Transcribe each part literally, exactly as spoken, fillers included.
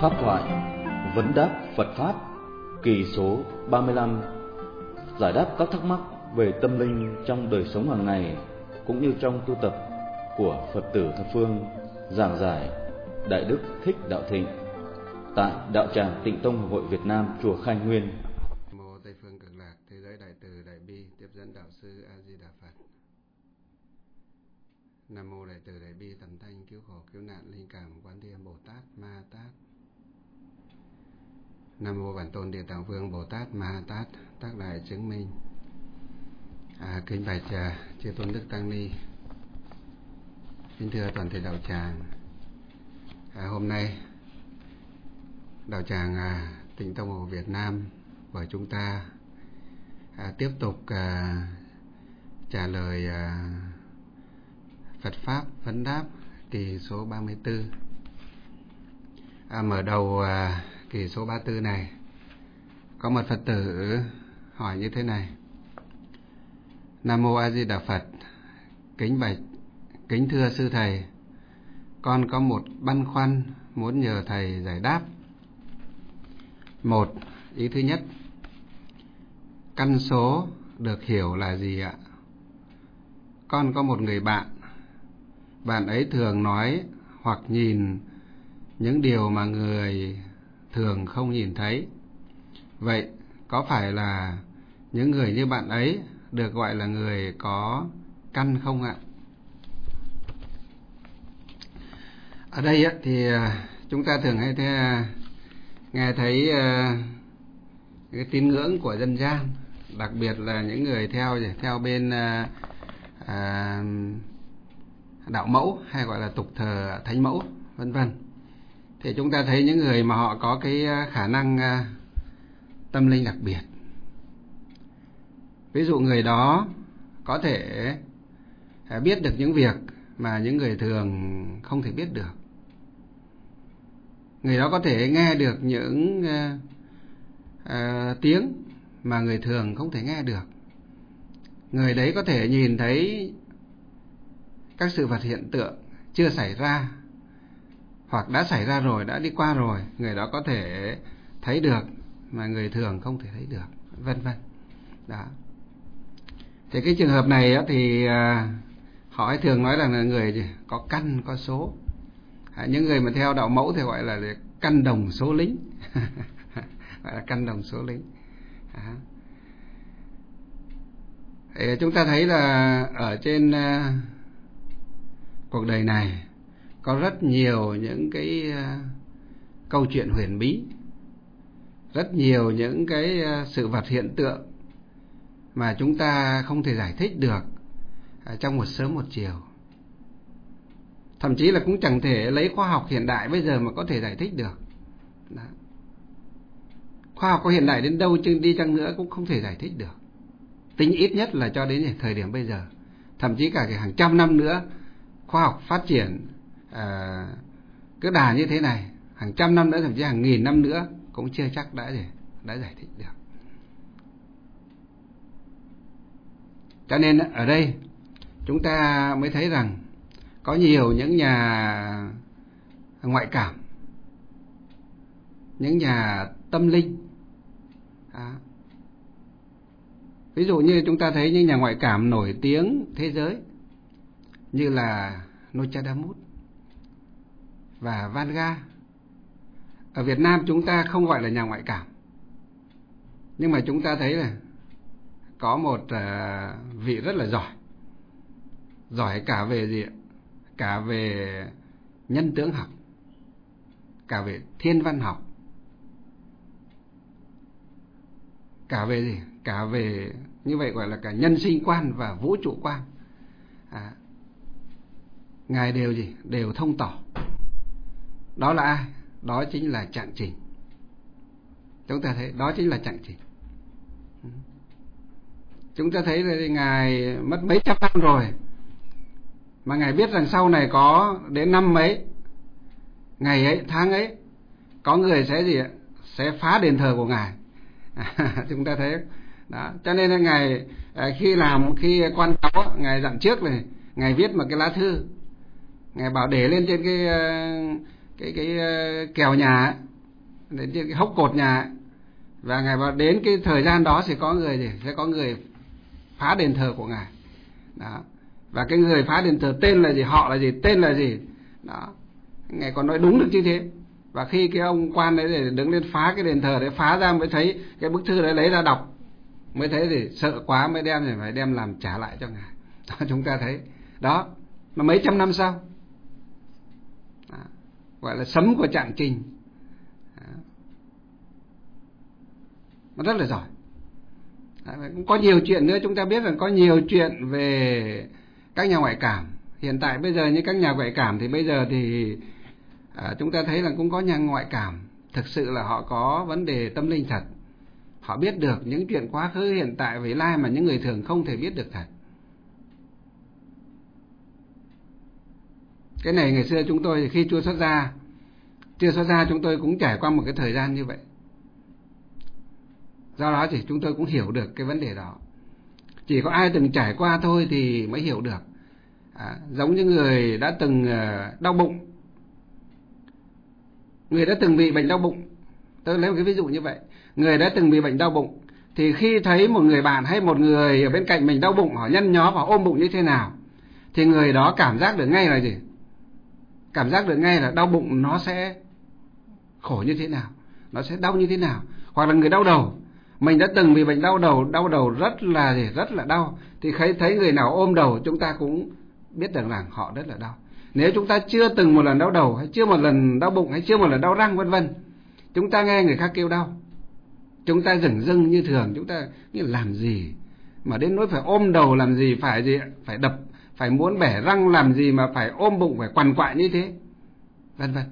Pháp thoại, vấn đáp Phật Pháp, kỳ số ba mươi lăm, giải đáp các thắc mắc về tâm linh trong đời sống hàng ngày cũng như trong tu tập của Phật tử thập phương, giảng giải Đại Đức Thích Đạo Thịnh tại Đạo Tràng Tịnh Tông Hội Việt Nam, chùa Khai Nguyên. Mô Tây Phương Cực Lạc, thế giới đại từ đại bi, tiếp dẫn đạo sư A Di Đà Phật. Nam mô đại từ đại bi, thần thanh cứu khổ cứu nạn linh cảm Quán Thế Bồ Tát Ma Tát. Nam mô Bản Tôn Địa Tạng Vương Bồ Tát Ma Tát, tác đại chứng minh. À, kính bạch trà, chư tôn đức tăng ni, kính thưa toàn thể đạo tràng. À, hôm nay đạo tràng à, Tịnh Tông Hội Việt Nam của chúng ta à, tiếp tục à, trả lời à, Phật Pháp vấn đáp kỳ số ba mươi tư. À, mở đầu à, kỳ số ba mươi tư này, có một Phật tử hỏi như thế này: Nam mô A Di Đà Phật, kính bạch, kính thưa sư thầy, con có một băn khoăn muốn nhờ thầy giải đáp. Một, ý thứ nhất, căn số được hiểu là gì ạ? Con có một người bạn, bạn ấy thường nói hoặc nhìn những điều mà người thường không nhìn thấy. Vậy có phải là những người như bạn ấy được gọi là người có căn không ạ? Ở đây thì chúng ta thường hay nghe thấy cái tín ngưỡng của dân gian, đặc biệt là những người theo theo bên à, đạo mẫu hay gọi là tục thờ thánh mẫu vân vân. Thì chúng ta thấy những người mà họ có cái khả năng tâm linh đặc biệt. Ví dụ người đó có thể biết được những việc mà những người thường không thể biết được. Người đó có thể nghe được những uh, uh, tiếng mà người thường không thể nghe được. Người đấy có thể nhìn thấy các sự vật hiện tượng chưa xảy ra, hoặc đã xảy ra rồi, đã đi qua rồi, người đó có thể thấy được mà người thường không thể thấy được, vân vân. Đó. Thì cái trường hợp này thì họ thường nói rằng là người có căn có số. Những người mà theo đạo mẫu thì gọi là căn đồng số lính. Gọi là căn đồng số lính. Thì chúng ta thấy là ở trên cuộc đời này có rất nhiều những cái câu chuyện huyền bí, rất nhiều những cái sự vật hiện tượng mà chúng ta không thể giải thích được trong một sớm một chiều. Thậm chí là cũng chẳng thể lấy khoa học hiện đại bây giờ mà có thể giải thích được. Đó. Khoa học có hiện đại đến đâu chứ đi chăng nữa cũng không thể giải thích được. Tính ít nhất là cho đến thời điểm bây giờ. Thậm chí cả hàng trăm năm nữa, khoa học phát triển à, cứ đà như thế này, hàng trăm năm nữa, thậm chí hàng nghìn năm nữa cũng chưa chắc đã đã giải thích được. Cho nên ở đây chúng ta mới thấy rằng có nhiều những nhà ngoại cảm, những nhà tâm linh. À, ví dụ như chúng ta thấy những nhà ngoại cảm nổi tiếng thế giới như là Nostradamus và Vanga. Ở Việt Nam chúng ta không gọi là nhà ngoại cảm, nhưng mà chúng ta thấy là có một uh, vị rất là giỏi, giỏi cả về gì ạ? Cả về nhân tướng học, cả về thiên văn học, cả về gì? Cả về như vậy gọi là cả nhân sinh quan và vũ trụ quan. À, ngài đều gì? Đều thông tỏ. Đó là ai? Đó chính là Trạng Trình. Chúng ta thấy đó chính là Trạng Trình. Chúng ta thấy là ngài mất mấy trăm năm rồi, mà ngài biết rằng sau này có đến năm mấy, ngày ấy, tháng ấy, có người sẽ gì ạ? Sẽ phá đền thờ của ngài. À, chúng ta thấy đó. Cho nên là ngài khi làm, khi quan cháu, ngài dặn trước này, ngài viết một cái lá thư, ngài bảo để lên trên cái cái cái kèo nhà ấy, đến cái hốc cột nhà ấy. Và Ngài bảo đến cái thời gian đó sẽ có người gì? Sẽ có người phá đền thờ của Ngài. Đó. Và cái người phá đền thờ tên là gì? Họ là gì? Tên là gì? Đó. Ngài còn nói đúng được như thế. Và khi cái ông quan đấy để đứng lên phá cái đền thờ đấy, phá ra mới thấy cái bức thư đấy, lấy ra đọc, mới thấy thì sợ quá, mới đem thì phải đem làm trả lại cho Ngài. Đó, chúng ta thấy đó, nó mấy trăm năm sau. Đó. Gọi là sấm của Trạng Trình. Đó. Nó rất là giỏi. Đó. Cũng có nhiều chuyện nữa, chúng ta biết rằng có nhiều chuyện về các nhà ngoại cảm. Hiện tại bây giờ như các nhà ngoại cảm thì bây giờ thì à, chúng ta thấy là cũng có nhà ngoại cảm thực sự là họ có vấn đề tâm linh thật. Họ biết được những chuyện quá khứ, hiện tại, vị lai mà những người thường không thể biết được thật. Cái này ngày xưa chúng tôi thì khi chưa xuất gia, chưa xuất gia chúng tôi cũng trải qua một cái thời gian như vậy. Do đó thì chúng tôi cũng hiểu được cái vấn đề đó. Chỉ có ai từng trải qua thôi thì mới hiểu được. À, giống như người đã từng đau bụng, người đã từng bị bệnh đau bụng. Tôi lấy một cái ví dụ như vậy. Người đã từng bị bệnh đau bụng thì khi thấy một người bạn hay một người ở bên cạnh mình đau bụng, họ nhăn nhó và ôm bụng như thế nào, thì người đó cảm giác được ngay là gì? Cảm giác được ngay là đau bụng nó sẽ khổ như thế nào, nó sẽ đau như thế nào. Hoặc là người đau đầu, mình đã từng bị bệnh đau đầu, đau đầu rất là gì? Rất là đau. Thì thấy, thấy người nào ôm đầu, chúng ta cũng biết được rằng họ rất là đau. Nếu chúng ta chưa từng một lần đau đầu, hay chưa một lần đau bụng, hay chưa một lần đau răng vân vân, chúng ta nghe người khác kêu đau, chúng ta dửng dưng như thường, chúng ta nghĩ làm gì mà đến nỗi phải ôm đầu, làm gì phải gì phải đập, phải muốn bẻ răng, làm gì mà phải ôm bụng, phải quằn quại như thế, vân vân.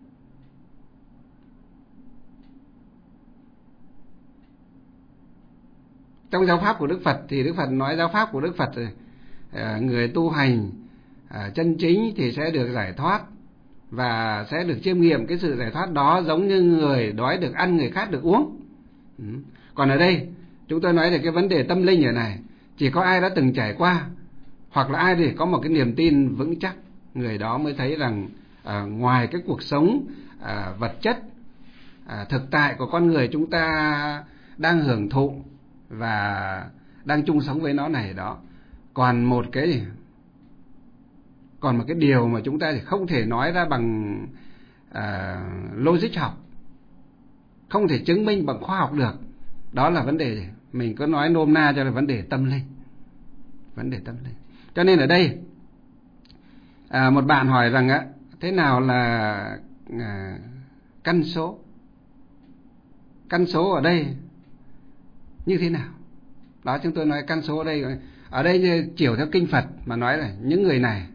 Trong giáo pháp của Đức Phật thì Đức Phật nói giáo pháp của Đức Phật, người tu hành chân chính thì sẽ được giải thoát và sẽ được chiêm nghiệm cái sự giải thoát đó, giống như người đói được ăn, người khát được uống. Còn ở đây chúng tôi nói về cái vấn đề tâm linh ở này, chỉ có ai đã từng trải qua hoặc là ai thì có một cái niềm tin vững chắc, người đó mới thấy rằng à, ngoài cái cuộc sống à, vật chất à, thực tại của con người chúng ta đang hưởng thụ và đang chung sống với nó này đó, còn một cái gì? Còn một cái điều mà chúng ta thì không thể nói ra bằng à, logic học, không thể chứng minh bằng khoa học được. Đó là vấn đề gì? Mình có nói nôm na cho là vấn đề tâm linh. Vấn đề tâm linh. Cho nên ở đây à, một bạn hỏi rằng á, thế nào là à, căn số? Căn số ở đây như thế nào? Đó, chúng tôi nói căn số ở đây. Ở đây chiều theo kinh Phật mà nói là những người này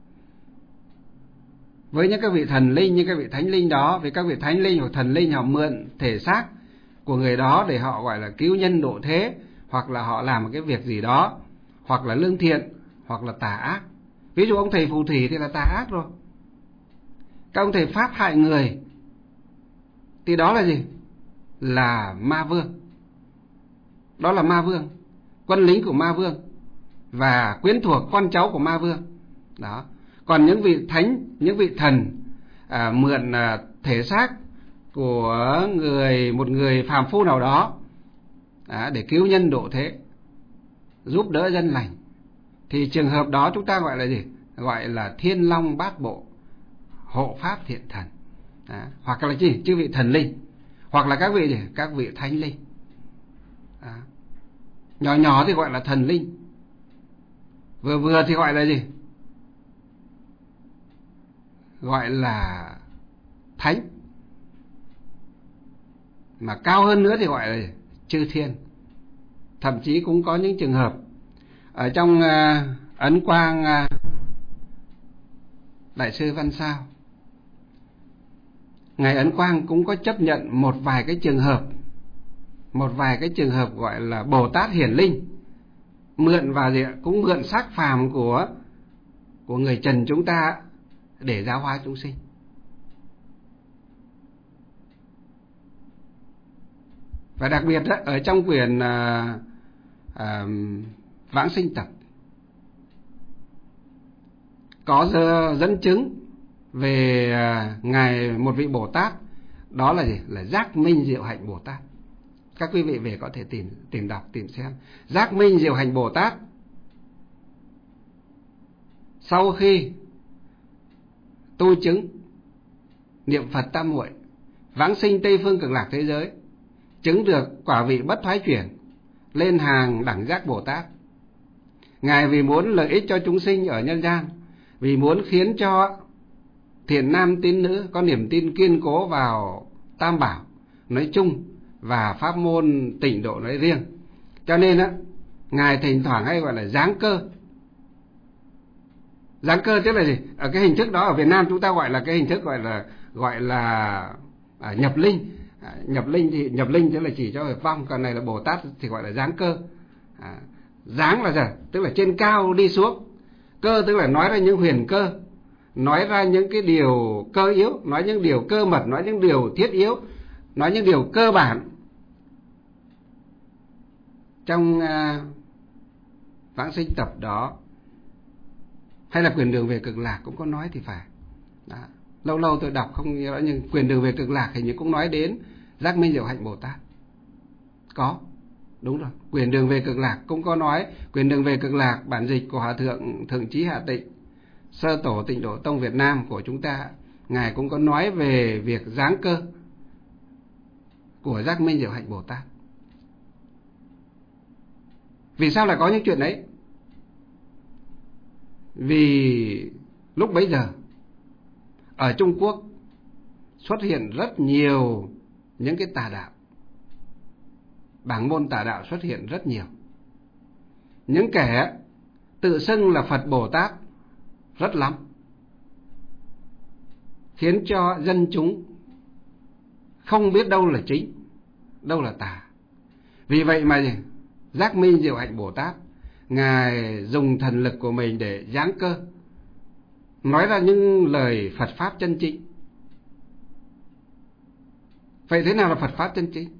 với những các vị thần linh, những các vị thánh linh đó, vì các vị thánh linh hoặc thần linh họ mượn thể xác của người đó để họ gọi là cứu nhân độ thế, hoặc là họ làm một cái việc gì đó, hoặc là lương thiện, hoặc là tà ác. Ví dụ ông thầy phù thủy thì là tà ác rồi. Các ông thầy pháp hại người thì đó là gì? Là ma vương. Đó là ma vương, quân lính của ma vương và quyến thuộc con cháu của ma vương. Đó. Còn những vị thánh, những vị thần à, mượn à, thể xác của người một người phàm phu nào đó à, để cứu nhân độ thế, giúp đỡ dân lành, thì trường hợp đó chúng ta gọi là gì? Gọi là thiên long bát bộ, hộ pháp thiện thần. À, hoặc là gì? Chư vị thần linh, hoặc là các vị gì? Các vị thánh linh. À, nhỏ nhỏ thì gọi là thần linh, vừa vừa thì gọi là gì? Gọi là thánh, mà cao hơn nữa thì gọi là chư thiên. Thậm chí cũng có những trường hợp ở trong uh, Ấn Quang uh, Đại sư Văn Sao, ngài Ấn Quang cũng có chấp nhận một vài cái trường hợp, một vài cái trường hợp gọi là Bồ Tát hiển linh, mượn vào gì, cũng mượn xác phàm của của người trần chúng ta để giáo hóa chúng sinh. Và đặc biệt đó, ở trong quyển à, à, Vãng Sinh Tập có dẫn chứng về à, ngài một vị Bồ Tát Đó là gì? Là Giác Minh Diệu Hạnh Bồ Tát. Các quý vị về có thể tìm tìm đọc, tìm xem. Giác Minh Diệu Hạnh Bồ Tát sau khi tu chứng niệm Phật tam muội, vãng sinh Tây Phương Cực Lạc thế giới, chứng được quả vị bất thoái chuyển, lên hàng đẳng giác Bồ Tát. Ngài vì muốn lợi ích cho chúng sinh ở nhân gian, vì muốn khiến cho thiện nam tín nữ có niềm tin kiên cố vào Tam Bảo nói chung và pháp môn Tịnh Độ nói riêng, cho nên á, Ngài thỉnh thoảng hay gọi là giáng cơ. Giáng cơ tức là gì? Ở cái hình thức đó ở Việt Nam chúng ta gọi là cái hình thức gọi là gọi là à, nhập linh. À, nhập linh thì nhập linh tức là chỉ cho hợp vong, còn này là Bồ Tát thì gọi là giáng cơ. À, giáng là gì? Tức là trên cao đi xuống. Cơ tức là nói ra những huyền cơ, nói ra những cái điều cơ yếu, nói những điều cơ mật, nói những điều thiết yếu, nói những điều cơ bản. Trong uh, vãng sinh tập đó, hay là Quyền Đường Về Cực Lạc cũng có nói thì phải. Đó. Lâu lâu tôi đọc không nhớ, nhưng Quyền Đường Về Cực Lạc hình như cũng nói đến Giác Minh Diệu Hạnh Bồ Tát. Có, đúng rồi. Quyền Đường Về Cực Lạc cũng có nói. Quyền Đường Về Cực Lạc, bản dịch của Hòa Thượng Thượng Chí Hạ Tịnh, Sơ Tổ Tịnh Độ Tông Việt Nam của chúng ta, Ngài cũng có nói về việc giáng cơ của Giác Minh Diệu Hạnh Bồ Tát. Vì sao lại có những chuyện đấy? Vì lúc bấy giờ ở Trung Quốc xuất hiện rất nhiều những cái tà đạo, bảng môn tà đạo xuất hiện rất nhiều. Những kẻ tự xưng là Phật Bồ Tát rất lắm, khiến cho dân chúng không biết đâu là chính, đâu là tà. Vì vậy mà Giác Minh Diệu Hạnh Bồ Tát, Ngài dùng thần lực của mình để giáng cơ, nói ra những lời Phật Pháp chân chính. Vậy thế nào là Phật Pháp chân chính?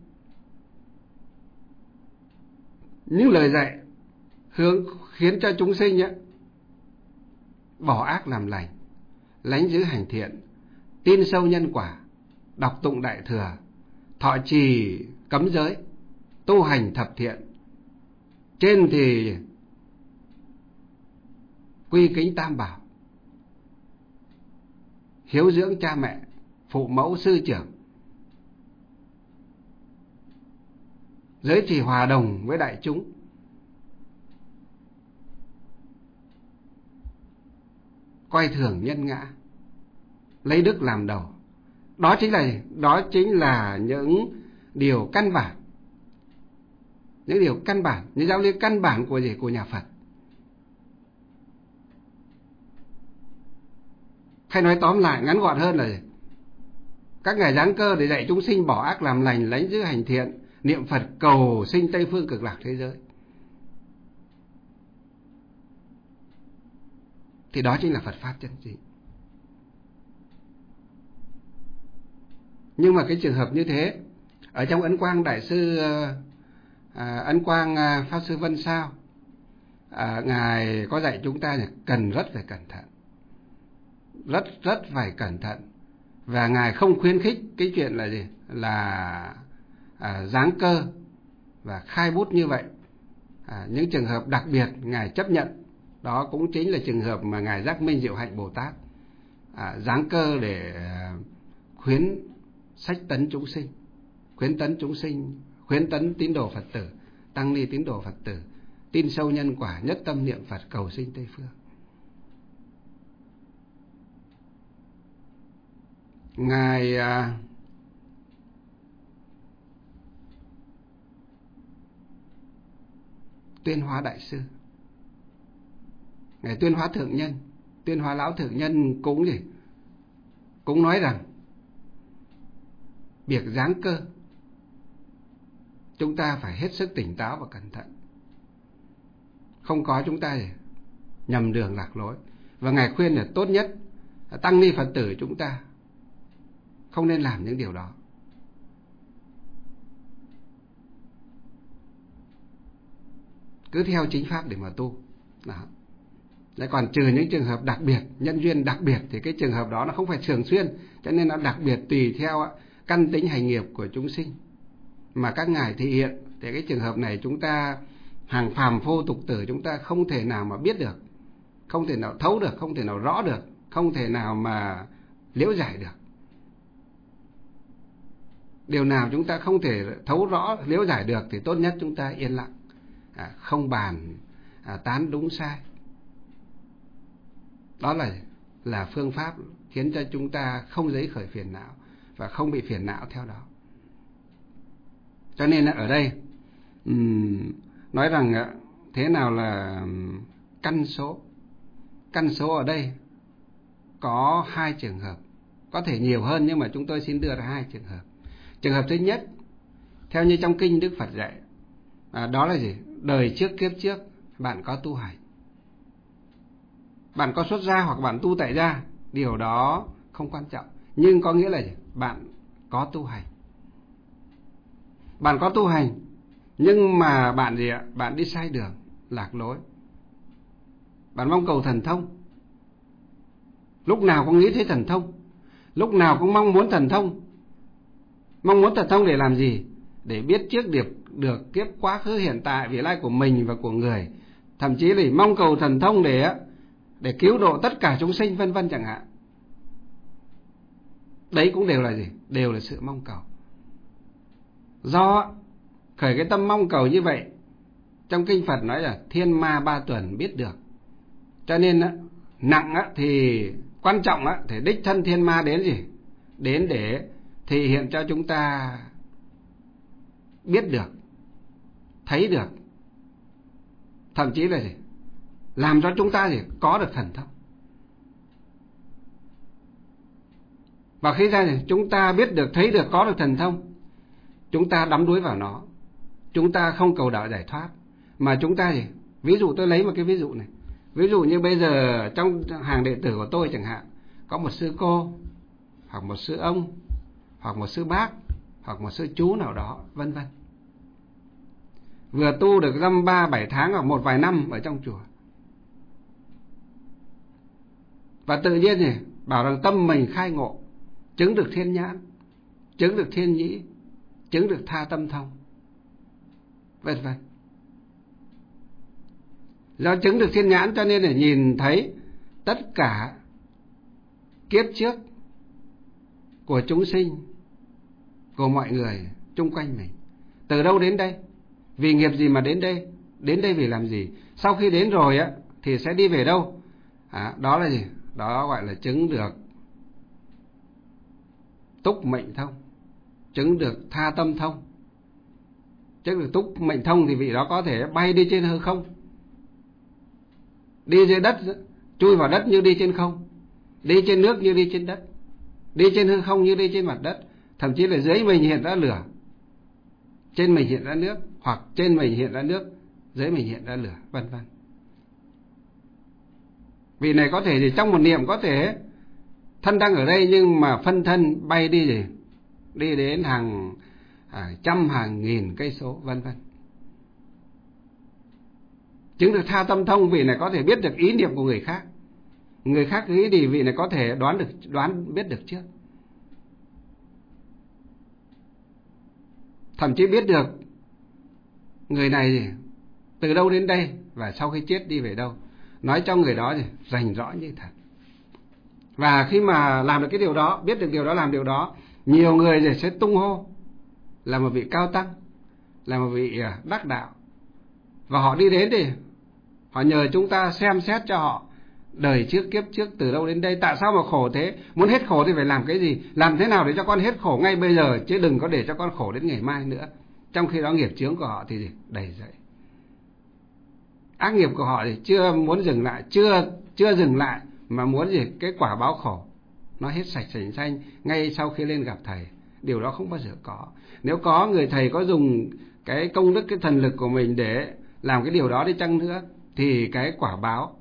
Những lời dạy hướng khiến cho chúng sinh ấy, bỏ ác làm lành, lánh giữ hành thiện, tin sâu nhân quả, đọc tụng Đại Thừa, thọ trì cấm giới, tu hành thập thiện. Trên thì quy kính Tam Bảo, hiếu dưỡng cha mẹ, phụ mẫu sư trưởng, giới thì hòa đồng với đại chúng, coi thường nhân ngã, lấy đức làm đầu. Đó chính là đó chính là những điều căn bản, những điều căn bản, những giáo lý căn bản của gì của nhà Phật. Hay nói tóm lại ngắn gọn hơn là gì? Các ngài giáng cơ để dạy chúng sinh bỏ ác làm lành, lánh giữ hành thiện, niệm Phật cầu sinh Tây Phương Cực Lạc thế giới. Thì đó chính là Phật Pháp chân chính. Nhưng mà cái trường hợp như thế, ở trong Ấn Quang Đại sư à, Ấn Quang à, Pháp Sư Vân Sao, à, Ngài có dạy chúng ta là cần rất phải cẩn thận, rất rất phải cẩn thận. Và Ngài không khuyến khích cái chuyện là gì? Là à, giáng cơ và khai bút như vậy. À, những trường hợp đặc biệt Ngài chấp nhận. Đó cũng chính là trường hợp mà Ngài Giác Minh Diệu Hạnh Bồ Tát à, giáng cơ để à, khuyến sách tấn chúng sinh, khuyến tấn chúng sinh, khuyến tấn tín đồ Phật tử, tăng ni tín đồ Phật tử, tin sâu nhân quả, nhất tâm niệm Phật cầu sinh Tây Phương. Ngài à, Tuyên Hóa Đại sư, Ngài Tuyên Hóa Thượng Nhân, Tuyên Hóa Lão Thượng Nhân cũng gì? Cũng nói rằng việc giáng cơ chúng ta phải hết sức tỉnh táo và cẩn thận, không có chúng ta gì nhầm đường lạc lối. Và Ngài khuyên là tốt nhất tăng ni Phật tử chúng ta không nên làm những điều đó. Cứ theo chính pháp để mà tu. Đó. Đấy, còn trừ những trường hợp đặc biệt, nhân duyên đặc biệt thì cái trường hợp đó nó không phải thường xuyên, cho nên nó đặc biệt tùy theo căn tính hành nghiệp của chúng sinh mà các ngài thị hiện, thì cái trường hợp này chúng ta hàng phàm phu tục tử chúng ta không thể nào mà biết được, không thể nào thấu được, không thể nào rõ được, không thể nào mà liễu giải được. Điều nào chúng ta không thể thấu rõ, liễu giải được thì tốt nhất chúng ta yên lặng, à, không bàn à, tán đúng sai. Đó là là phương pháp khiến cho chúng ta không dấy khởi phiền não và không bị phiền não theo đó. Cho nên là ở đây um, nói rằng thế nào là căn số. Căn số ở đây có hai trường hợp, có thể nhiều hơn nhưng mà chúng tôi xin đưa ra hai trường hợp. Trường hợp thứ nhất, theo như trong kinh Đức Phật dạy, à, đó là gì? Đời trước kiếp trước bạn có tu hành, bạn có xuất gia hoặc bạn tu tại gia, điều đó không quan trọng, nhưng có nghĩa là gì? Bạn có tu hành. Bạn có tu hành nhưng mà bạn gì ạ? Bạn đi sai đường, lạc lối. Bạn mong cầu thần thông, lúc nào cũng nghĩ thấy thần thông, lúc nào cũng mong muốn thần thông. Mong muốn thần thông để làm gì? Để biết trước được, được kiếp quá khứ hiện tại vị lai của mình và của người. Thậm chí là mong cầu thần thông để để cứu độ tất cả chúng sinh vân vân chẳng hạn. Đấy cũng đều là gì? Đều là sự mong cầu. Do khởi cái tâm mong cầu như vậy, trong kinh Phật nói là thiên ma ba tuần biết được. Cho nên nặng thì quan trọng thì đích thân thiên ma đến gì? Đến để thể hiện cho chúng ta biết được, thấy được, thậm chí là gì? Làm cho chúng ta gì? Có được thần thông. Và khi ra thì chúng ta biết được, thấy được, có được thần thông, chúng ta đắm đuối vào nó, chúng ta không cầu đạo giải thoát, mà chúng ta gì? Ví dụ tôi lấy một cái ví dụ này. Ví dụ như bây giờ trong hàng đệ tử của tôi chẳng hạn, có một sư cô, hoặc một sư ông, hoặc một sư bác, hoặc một sư chú nào đó, vân vân. Vừa tu được dăm ba bảy tháng hoặc một vài năm ở trong chùa. Và tự nhiên thì bảo rằng tâm mình khai ngộ, chứng được thiên nhãn, chứng được thiên nhĩ, chứng được tha tâm thông, vân vân. Do chứng được thiên nhãn cho nên là nhìn thấy tất cả kiếp trước của chúng sinh, của mọi người chung quanh mình. Từ đâu đến đây? Vì nghiệp gì mà đến đây? Đến đây vì làm gì? Sau khi đến rồi á thì sẽ đi về đâu? À, đó là gì? Đó gọi là chứng được túc mệnh thông, chứng được tha tâm thông. Chứng được túc mệnh thông thì vị đó có thể bay đi trên hư không, đi dưới đất, chui vào đất như đi trên không, đi trên nước như đi trên đất, đi trên hư không như đi trên mặt đất. Thậm chí là dưới mình hiện ra lửa, trên mình hiện ra nước, hoặc trên mình hiện ra nước, dưới mình hiện ra lửa, vân vân. Vị này có thể thì trong một niệm có thể thân đang ở đây nhưng mà phân thân bay đi gì? Đi đến hàng, hàng trăm hàng nghìn cây số, vân vân. Chứng được tha tâm thông, vị này có thể biết được ý niệm của người khác. Người khác nghĩ gì vị này có thể đoán được, đoán biết được trước. Thậm chí biết được người này từ đâu đến đây và sau khi chết đi về đâu. Nói cho người đó thì rành rõ như thật. Và khi mà làm được cái điều đó, biết được điều đó, làm điều đó, nhiều người sẽ tung hô là một vị cao tăng, là một vị đắc đạo. Và họ đi đến thì họ nhờ chúng ta xem xét cho họ đời trước kiếp trước từ đâu đến đây, tại sao mà khổ thế, muốn hết khổ thì phải làm cái gì, làm thế nào để cho con hết khổ ngay bây giờ, chứ đừng có để cho con khổ đến ngày mai nữa. Trong khi đó nghiệp chướng của họ thì gì? Đầy dậy. Ác nghiệp của họ thì chưa muốn dừng lại, chưa chưa dừng lại mà muốn gì? Cái quả báo khổ nó hết sạch sành xanh ngay sau khi lên gặp thầy. Điều đó không bao giờ có. Nếu có, người thầy có dùng cái công đức, cái thần lực của mình để làm cái điều đó đi chăng nữa, thì cái quả báo,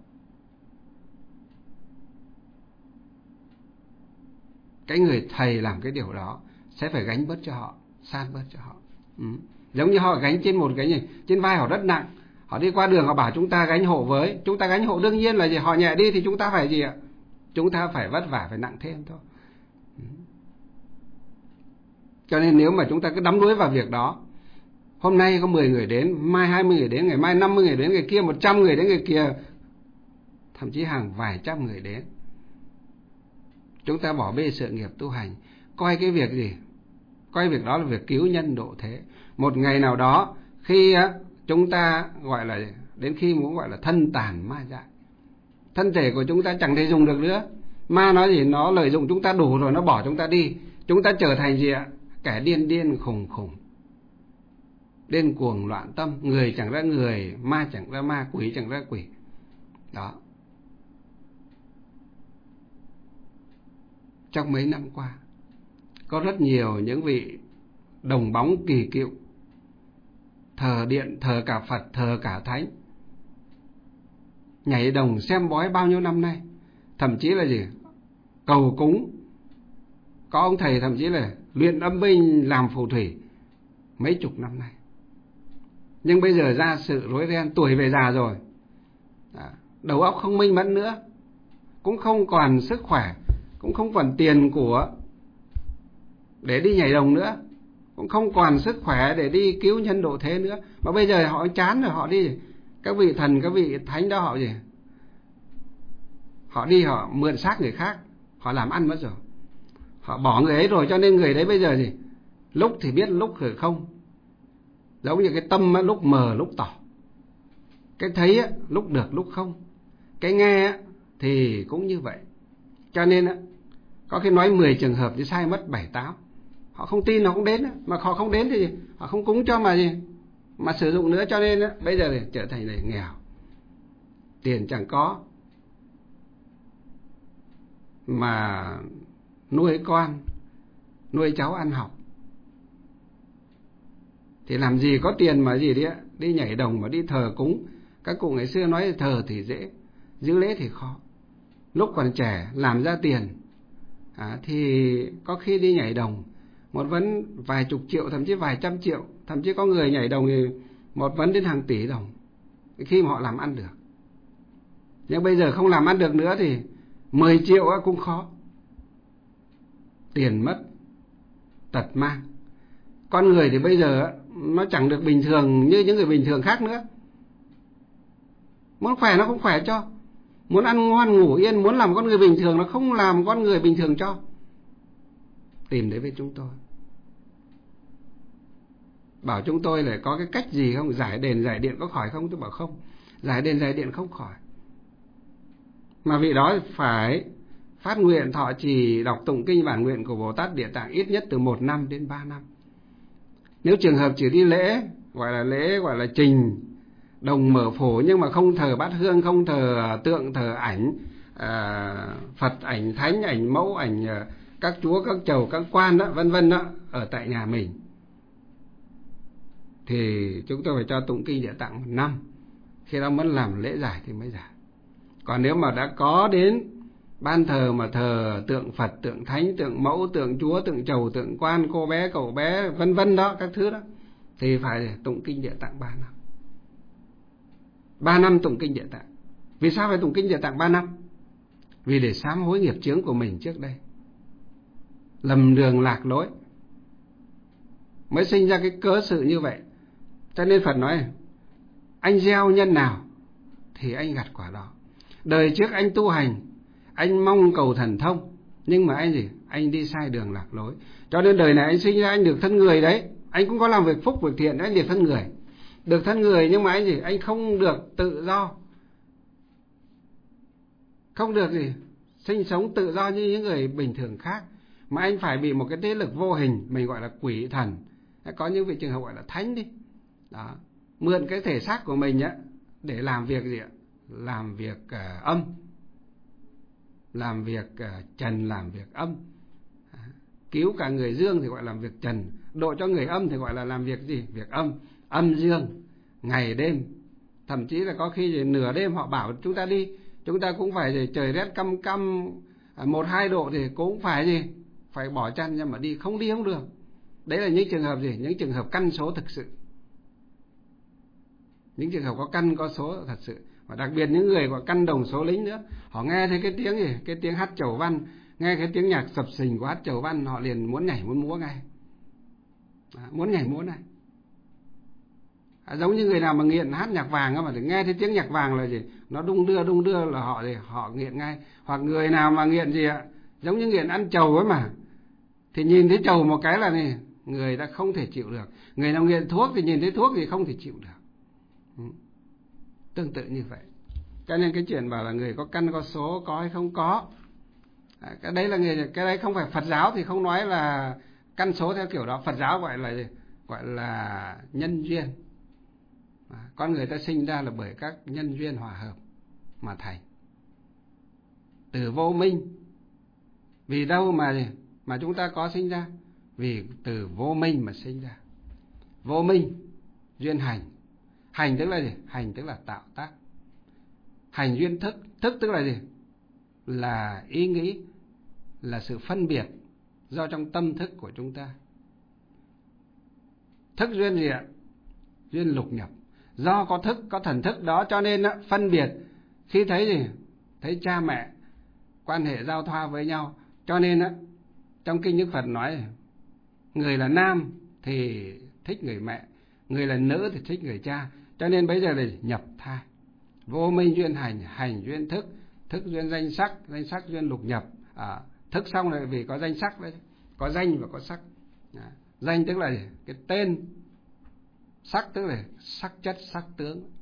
cái người thầy làm cái điều đó sẽ phải gánh bớt cho họ, san bớt cho họ. Ừ. Giống như họ gánh trên một cái gì, trên vai họ rất nặng, họ đi qua đường họ bảo chúng ta gánh hộ với, chúng ta gánh hộ đương nhiên là gì, họ nhẹ đi thì chúng ta phải gì ạ? Chúng ta phải vất vả, phải nặng thêm thôi. Ừ. Cho nên nếu mà chúng ta cứ đắm đuối vào việc đó, hôm nay có mười người đến, mai hai mươi người đến, ngày mai năm mươi người đến, ngày kia một trăm người đến, ngày kia thậm chí hàng vài trăm người đến, chúng ta bỏ bê sự nghiệp tu hành, coi cái việc gì? Coi việc đó là việc cứu nhân độ thế. Một ngày nào đó khi chúng ta gọi là đến khi muốn gọi là thân tàn ma dại, thân thể của chúng ta chẳng thể dùng được nữa, ma nói gì nó lợi dụng chúng ta đủ rồi, nó bỏ chúng ta đi, chúng ta trở thành gì ạ? Kẻ điên điên khùng khùng, điên cuồng loạn tâm, người chẳng ra người, ma chẳng ra ma, quỷ chẳng ra quỷ. Đó. Trong mấy năm qua có rất nhiều những vị đồng bóng kỳ cựu, thờ điện, thờ cả Phật, thờ cả Thánh, nhảy đồng xem bói bao nhiêu năm nay, thậm chí là gì? Cầu cúng. Có ông thầy thậm chí là luyện âm binh, làm phù thủy mấy chục năm nay. Nhưng bây giờ ra sự rối ren, tuổi về già rồi, đầu óc không minh mẫn nữa, cũng không còn sức khỏe, cũng không còn tiền của để đi nhảy đồng nữa, cũng không còn sức khỏe để đi cứu nhân độ thế nữa. Mà bây giờ họ chán rồi, họ đi, các vị thần, các vị thánh đó họ gì? Họ đi họ mượn xác người khác, họ làm ăn mất rồi, họ bỏ người ấy rồi. Cho nên người đấy bây giờ gì? Lúc thì biết, lúc thì không. Giống như cái tâm á, lúc mờ lúc tỏ, cái thấy á, lúc được lúc không, cái nghe á, thì cũng như vậy. Cho nên á, có khi nói mười trường hợp thì sai mất bảy tám. Họ không tin, họ không đến. Mà họ không đến thì họ không cúng cho mà gì mà sử dụng nữa. Cho nên á, bây giờ thì trở thành này nghèo, tiền chẳng có mà nuôi con, nuôi cháu ăn học, thì làm gì có tiền mà gì đi, đi nhảy đồng mà đi thờ cúng. Các cụ ngày xưa nói thờ thì dễ, giữ lễ thì khó. Lúc còn trẻ làm ra tiền à, thì có khi đi nhảy đồng một vấn vài chục triệu, thậm chí vài trăm triệu, thậm chí có người nhảy đồng thì một vấn đến hàng tỷ đồng khi mà họ làm ăn được. Nhưng bây giờ không làm ăn được nữa thì mười triệu cũng khó. Tiền mất, tật mang. Con người thì bây giờ nó chẳng được bình thường như những người bình thường khác nữa. Muốn khỏe nó không khỏe cho, muốn ăn ngon ngủ yên, muốn làm con người bình thường nó không làm con người bình thường cho. Tìm đến với chúng tôi, bảo chúng tôi là có cái cách gì không, giải đền giải điện có khỏi không? Tôi bảo không, giải đền giải điện không khỏi. Mà vị đó phải phát nguyện thọ trì đọc tụng kinh bản nguyện của Bồ Tát Địa Tạng ít nhất từ một năm đến ba năm. Nếu trường hợp chỉ đi lễ, gọi là lễ gọi là trình đồng mở phổ, nhưng mà không thờ bát hương, không thờ tượng, thờ ảnh à, Phật, ảnh thánh, ảnh mẫu, ảnh các chúa, các chầu, các quan đó, vân vân đó, ở tại nhà mình, thì chúng tôi phải cho tụng kinh Địa Tạng một năm. Khi đó muốn làm lễ giải thì mới giải. Còn nếu mà đã có đến ban thờ mà thờ tượng Phật, tượng thánh, tượng mẫu, tượng chúa, tượng chầu, tượng quan, cô bé, cậu bé, vân vân đó, các thứ đó, thì phải tụng kinh Địa Tạng ba năm. Ba năm tụng kinh Địa Tạng. Vì sao phải tụng kinh Địa Tạng ba năm? Vì để sám hối nghiệp chướng của mình trước đây, lầm đường lạc lối, mới sinh ra cái cớ sự như vậy. Cho nên Phật nói, anh gieo nhân nào thì anh gặt quả đó. Đời trước anh tu hành, anh mong cầu thần thông, nhưng mà anh gì? Anh đi sai đường lạc lối. Cho nên đời này anh sinh ra anh được thân người đấy, anh cũng có làm việc phúc, việc thiện, anh được thân người. Được thân người nhưng mà anh gì? Anh không được tự do, không được gì sinh sống tự do như những người bình thường khác, mà anh phải bị một cái thế lực vô hình, mình gọi là quỷ thần. Có những vị trường hợp gọi là thánh đi đó, mượn cái thể xác của mình á để làm việc gì ạ? Làm việc uh, âm, làm việc uh, trần, làm việc âm. À, cứu cả người dương thì gọi là làm việc trần, độ cho người âm thì gọi là làm việc gì? Việc âm, âm dương, ngày đêm. Thậm chí là có khi gì, nửa đêm họ bảo chúng ta đi, chúng ta cũng phải gì, trời rét căm căm một hai độ thì cũng phải gì, phải bỏ chăn ra mà đi, không đi không được. Đấy là những trường hợp gì? Những trường hợp căn số thực sự, những trường hợp có căn có số thật sự. Và đặc biệt những người có căn đồng số lính nữa, họ nghe thấy cái tiếng gì, cái tiếng hát chầu văn, nghe cái tiếng nhạc sập sình của hát chầu văn, họ liền muốn nhảy muốn múa ngay. À, muốn nhảy múa này. À, giống như người nào mà nghiện hát nhạc vàng á, mà để nghe thấy tiếng nhạc vàng là gì, nó đung đưa đung đưa là họ gì họ nghiện ngay. Hoặc người nào mà nghiện gì ạ, giống như nghiện ăn trầu ấy mà, thì nhìn thấy trầu một cái là này, người ta không thể chịu được. Người nào nghiện thuốc thì nhìn thấy thuốc thì không thể chịu được. Ừ. Tương tự như vậy. Cho nên cái chuyện bảo là người có căn có số có hay không có, à, cái đấy là người, cái đấy không phải Phật giáo thì không nói là căn số theo kiểu đó. Phật giáo gọi là gì? Gọi là nhân duyên. À, con người ta sinh ra là bởi các nhân duyên hòa hợp mà thành. Từ vô minh, vì đâu mà gì? Mà chúng ta có sinh ra? Vì từ vô minh mà sinh ra. Vô minh, duyên hành. Hành tức là gì? Hành tức là tạo tác. Hành duyên thức. Thức tức là gì? Là ý nghĩ, là sự phân biệt do trong tâm thức của chúng ta. Thức duyên gì ạ? Duyên lục nhập. Do có thức, có thần thức đó cho nên á, phân biệt. Khi thấy gì? Thấy cha mẹ quan hệ giao thoa với nhau, cho nên á, trong kinh Đức Phật nói người là nam thì thích người mẹ, người là nữ thì thích người cha. Cho nên bây giờ là nhập thai. Vô minh duyên hành, hành duyên thức, thức duyên danh sắc, danh sắc duyên lục nhập. À, thức xong rồi vì có danh sắc đấy, có danh và có sắc. À, danh tức là gì? Cái tên, sắc tức là sắc chất, sắc tướng.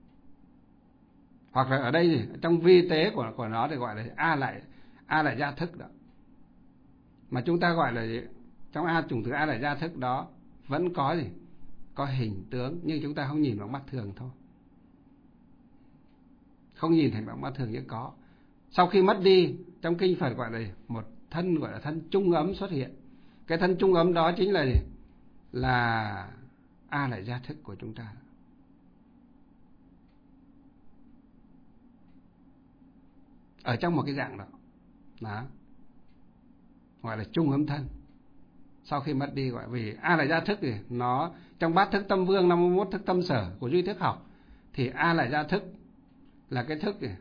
Hoặc là ở đây gì? Trong vi tế của của nó thì gọi là a lại a lại gia thức đó. Mà chúng ta gọi là gì? Trong a chủng tử a lại gia thức đó vẫn có gì? Có hình tướng, nhưng chúng ta không nhìn bằng mắt thường thôi. Không nhìn thành bằng mắt thường nhưng có. Sau khi mất đi, trong kinh Phật gọi là một thân, gọi là thân trung ấm xuất hiện. Cái thân trung ấm đó chính là gì? Là a lại gia thức của chúng ta. Ở trong một cái dạng đó, đó gọi là trung ấm thân. Sau khi mất đi gọi vì a lại gia thức thì nó trong bát thức tâm vương năm mươi mốt thức tâm sở của duy thức học thì a lại gia thức là cái thức gì?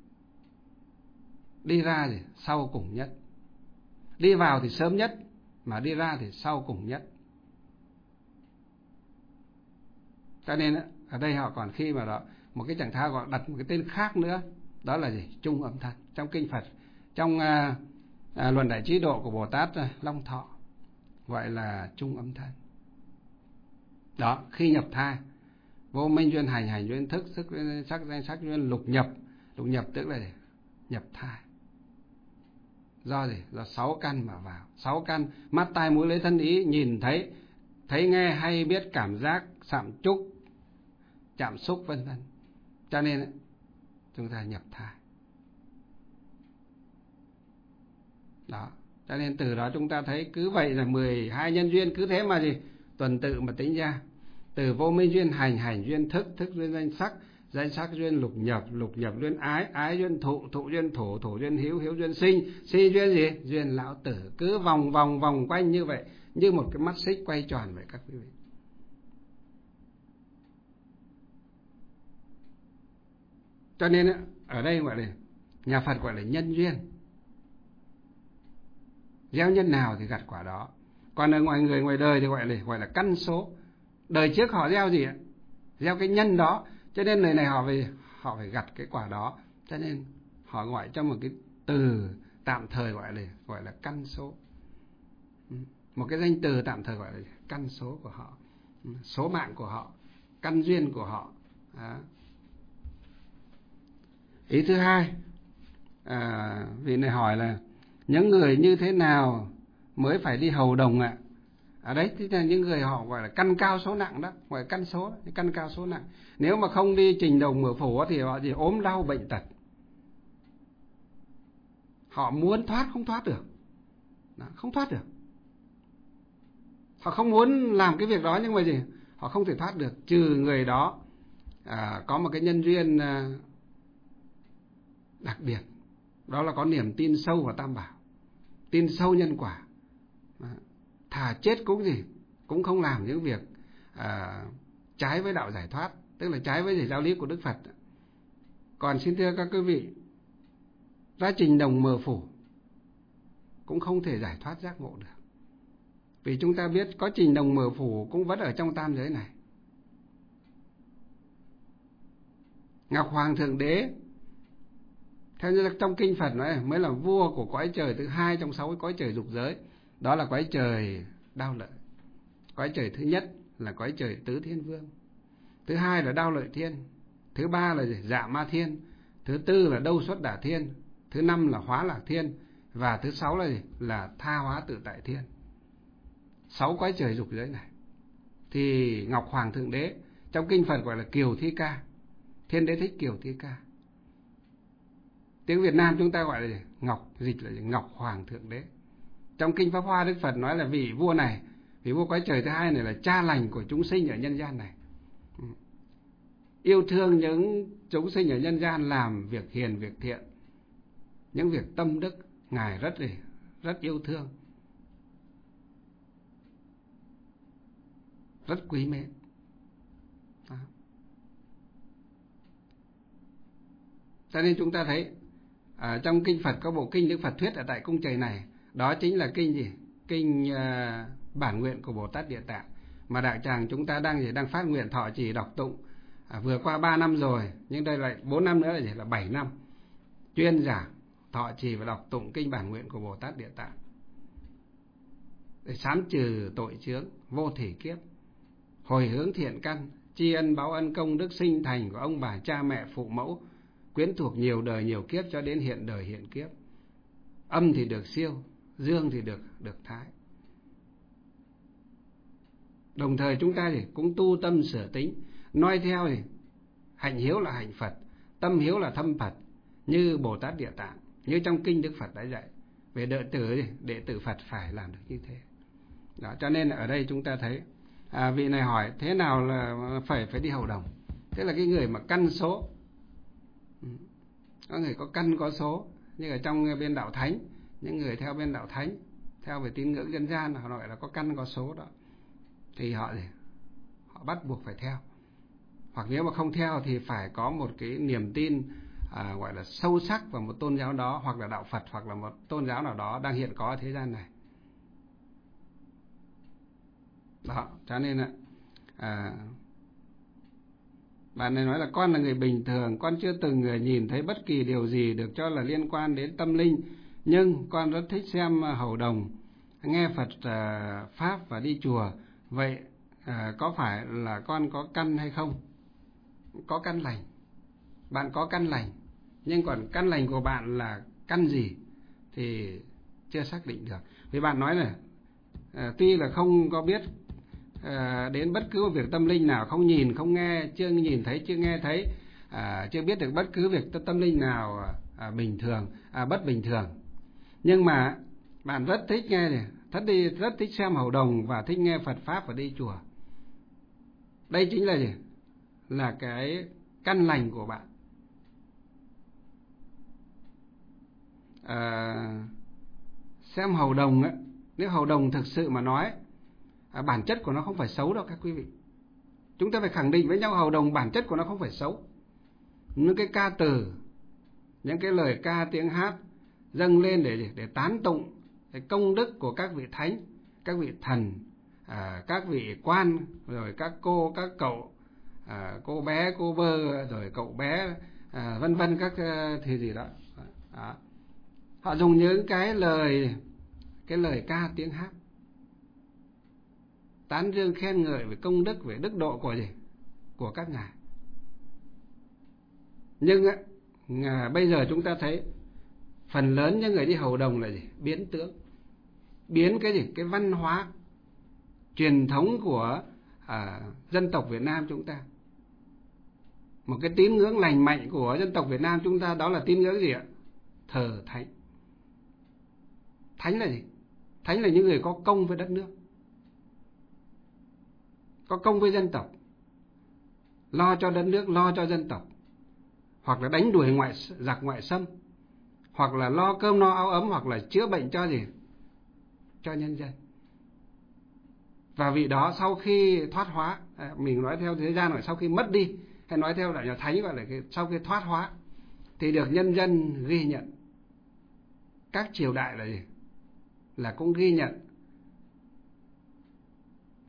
Đi ra thì sau cùng nhất. Đi vào thì sớm nhất, mà đi ra thì sau cùng nhất. Cho nên ở đây họ còn khi mà đó một cái trạng thái gọi đặt một cái tên khác nữa, đó là gì? Trung âm thân. Trong kinh Phật, trong à, à, luận đại trí độ của Bồ Tát Long Thọ gọi là trung âm thân. Đó, khi nhập thai, vô minh duyên hành, hành duyên thức, sức sắc danh sắc duyên lục nhập. Lục nhập tức là gì? Nhập thai. Do gì? Do sáu căn mà vào. Sáu căn, mắt tai mũi lưỡi thân ý, nhìn thấy, thấy nghe hay biết cảm giác, sạm trúc, chạm xúc vân vân. Cho nên chúng ta nhập thai. Đó. Cho nên từ đó chúng ta thấy cứ vậy là mười hai nhân duyên cứ thế mà gì? Tuần tự mà tính ra. Từ vô minh duyên hành, hành duyên thức, thức duyên danh sắc, danh sắc duyên lục nhập, lục nhập duyên ái, ái duyên thụ, thụ duyên thổ, thổ duyên hiếu, hiếu duyên sinh, sinh duyên gì? Duyên lão tử. Cứ vòng vòng vòng quanh như vậy, như một cái mắt xích quay tròn vậy các quý vị. Cho nên ở đây gọi là nhà Phật gọi là nhân duyên. Gieo nhân nào thì gặt quả đó. Còn ở ngoài người ngoài đời thì gọi là gọi là căn số. Đời trước họ gieo gì ạ? Gieo cái nhân đó, cho nên đời này họ phải họ phải gặt cái quả đó. Cho nên họ gọi cho một cái từ tạm thời gọi là gọi là căn số. Một cái danh từ tạm thời gọi là căn số của họ, số mạng của họ, căn duyên của họ. Đó. Ý thứ hai, à, vị này hỏi là những người như thế nào mới phải đi hầu đồng ạ? Ở đấy thì là những người họ gọi là căn cao số nặng đó, gọi là căn số, căn cao số nặng. Nếu mà không đi trình đồng mở phủ thì họ gì ốm đau bệnh tật. Họ muốn thoát không thoát được. Đó, không thoát được. Họ không muốn làm cái việc đó nhưng mà gì? Họ không thể thoát được, trừ người đó à, có một cái nhân duyên à, đặc biệt. Đó là có niềm tin sâu vào Tam Bảo, tin sâu nhân quả. Đó. Thà chết cũng gì cũng không làm những việc à, trái với đạo giải thoát, tức là trái với giáo lý của Đức Phật. Còn xin thưa các quý vị, ra trình đồng mờ phủ cũng không thể giải thoát giác ngộ được. Vì chúng ta biết có trình đồng mờ phủ cũng vẫn ở trong tam giới này. Ngọc Hoàng Thượng Đế, theo như trong kinh Phật nói, mới là vua của cõi trời thứ hai trong sáu cái cõi trời dục giới. Đó là cõi trời Đao Lợi. Cõi trời thứ nhất là cõi trời Tứ Thiên Vương. Thứ hai là Đao Lợi Thiên. Thứ ba là Dạ Ma Thiên. Thứ tư là Đâu Xuất Đả Thiên. Thứ năm là Hóa Lạc Thiên. Và thứ sáu là là Tha Hóa Tự Tại Thiên. Sáu cõi trời dục giới này thì Ngọc Hoàng Thượng Đế trong kinh Phật gọi là Kiều Thi Ca. Thiên Đế Thích Kiều Thi Ca. Tiếng Việt Nam chúng ta gọi là gì? Ngọc, dịch là gì? Ngọc Hoàng Thượng Đế. Trong kinh Pháp Hoa, Đức Phật nói là vị vua này, vị vua cõi trời thứ hai này là cha lành của chúng sinh ở nhân gian này. Yêu thương những chúng sinh ở nhân gian làm việc hiền, việc thiện, những việc tâm đức, Ngài rất gì, rất yêu thương, rất quý mến. Đó. Cho nên chúng ta thấy ở trong kinh Phật có bộ kinh Đức Phật thuyết ở tại cung trời này, đó chính là kinh gì? Kinh uh, bản nguyện của Bồ Tát Địa Tạng mà đại tràng chúng ta đang gì đang phát nguyện thọ trì đọc tụng. À, vừa qua ba năm rồi, nhưng đây lại bốn năm nữa là gì? Là bảy năm chuyên giảng thọ trì và đọc tụng kinh bản nguyện của Bồ Tát Địa Tạng để sám trừ tội chướng vô thỉ kiếp, hồi hướng thiện căn, tri ân báo ân công đức sinh thành của ông bà cha mẹ phụ mẫu, quyến thuộc nhiều đời nhiều kiếp cho đến hiện đời hiện kiếp. Âm thì được siêu, dương thì được được thái. Đồng thời chúng ta thì cũng tu tâm sửa tính, noi theo thì hạnh hiếu là hạnh Phật, tâm hiếu là thâm Phật, như Bồ Tát Địa Tạng, như trong kinh Đức Phật đã dạy về đệ tử thì đệ tử Phật phải làm được như thế. Đó, cho nên ở đây chúng ta thấy à, vị này hỏi thế nào là phải phải đi hầu đồng. Thế là cái người mà căn số, có người có căn có số, như ở trong bên đạo thánh, những người theo bên đạo thánh, theo về tín ngưỡng dân gian, họ gọi là có căn có số đó, thì họ gì họ bắt buộc phải theo. Hoặc nếu mà không theo thì phải có một cái niềm tin à, gọi là sâu sắc vào một tôn giáo đó, hoặc là đạo Phật, hoặc là một tôn giáo nào đó đang hiện có ở thế gian này. Đó, cho nên là à, bạn này nói là con là người bình thường, con chưa từng nhìn thấy bất kỳ điều gì được cho là liên quan đến tâm linh, nhưng con rất thích xem hầu đồng, nghe Phật uh, Pháp và đi chùa. Vậy uh, có phải là con có căn hay không? Có căn lành. Bạn có căn lành, nhưng còn căn lành của bạn là căn gì thì chưa xác định được. Vì bạn nói là uh, tuy là không có biết À, đến bất cứ một việc tâm linh nào, không nhìn, không nghe, chưa nhìn thấy, chưa nghe thấy, à, chưa biết được bất cứ việc tâm linh nào à, bình thường, à, bất bình thường. Nhưng mà bạn rất thích nghe này, rất, đi, rất thích xem hầu đồng và thích nghe Phật Pháp và đi chùa. Đây chính là gì? Là cái căn lành của bạn. À, xem hầu đồng ấy, nếu hầu đồng thực sự mà nói, À, bản chất của nó không phải xấu đâu các quý vị. Chúng ta phải khẳng định với nhau hầu đồng bản chất của nó không phải xấu. Những cái ca từ, những cái lời ca tiếng hát dâng lên để để tán tụng cái công đức của các vị thánh, các vị thần, à, các vị quan, rồi các cô, các cậu, à, cô bé, cô vơ, rồi cậu bé, à, vân vân các thì gì đó. đó. Họ dùng những cái lời, cái lời ca tiếng hát tán dương khen ngợi về công đức, về đức độ của gì? Của các ngài. Nhưng á, bây giờ chúng ta thấy phần lớn những người đi hầu đồng là gì? Biến tướng, biến cái gì? Cái văn hóa truyền thống của à, dân tộc Việt Nam chúng ta, một cái tín ngưỡng lành mạnh của dân tộc Việt Nam chúng ta, đó là tín ngưỡng gì ạ? Thờ thánh. Thánh là gì? Thánh là những người có công với đất nước, có công với dân tộc, lo cho đất nước, lo cho dân tộc, hoặc là đánh đuổi ngoại giặc ngoại xâm, hoặc là lo cơm no áo ấm, hoặc là chữa bệnh cho gì? Cho nhân dân. Và vị đó sau khi thoát hóa, mình nói theo thế gian là sau khi mất đi, hay nói theo là nhà thánh gọi là cái, sau khi thoát hóa thì được nhân dân ghi nhận. Các triều đại là gì? Là cũng ghi nhận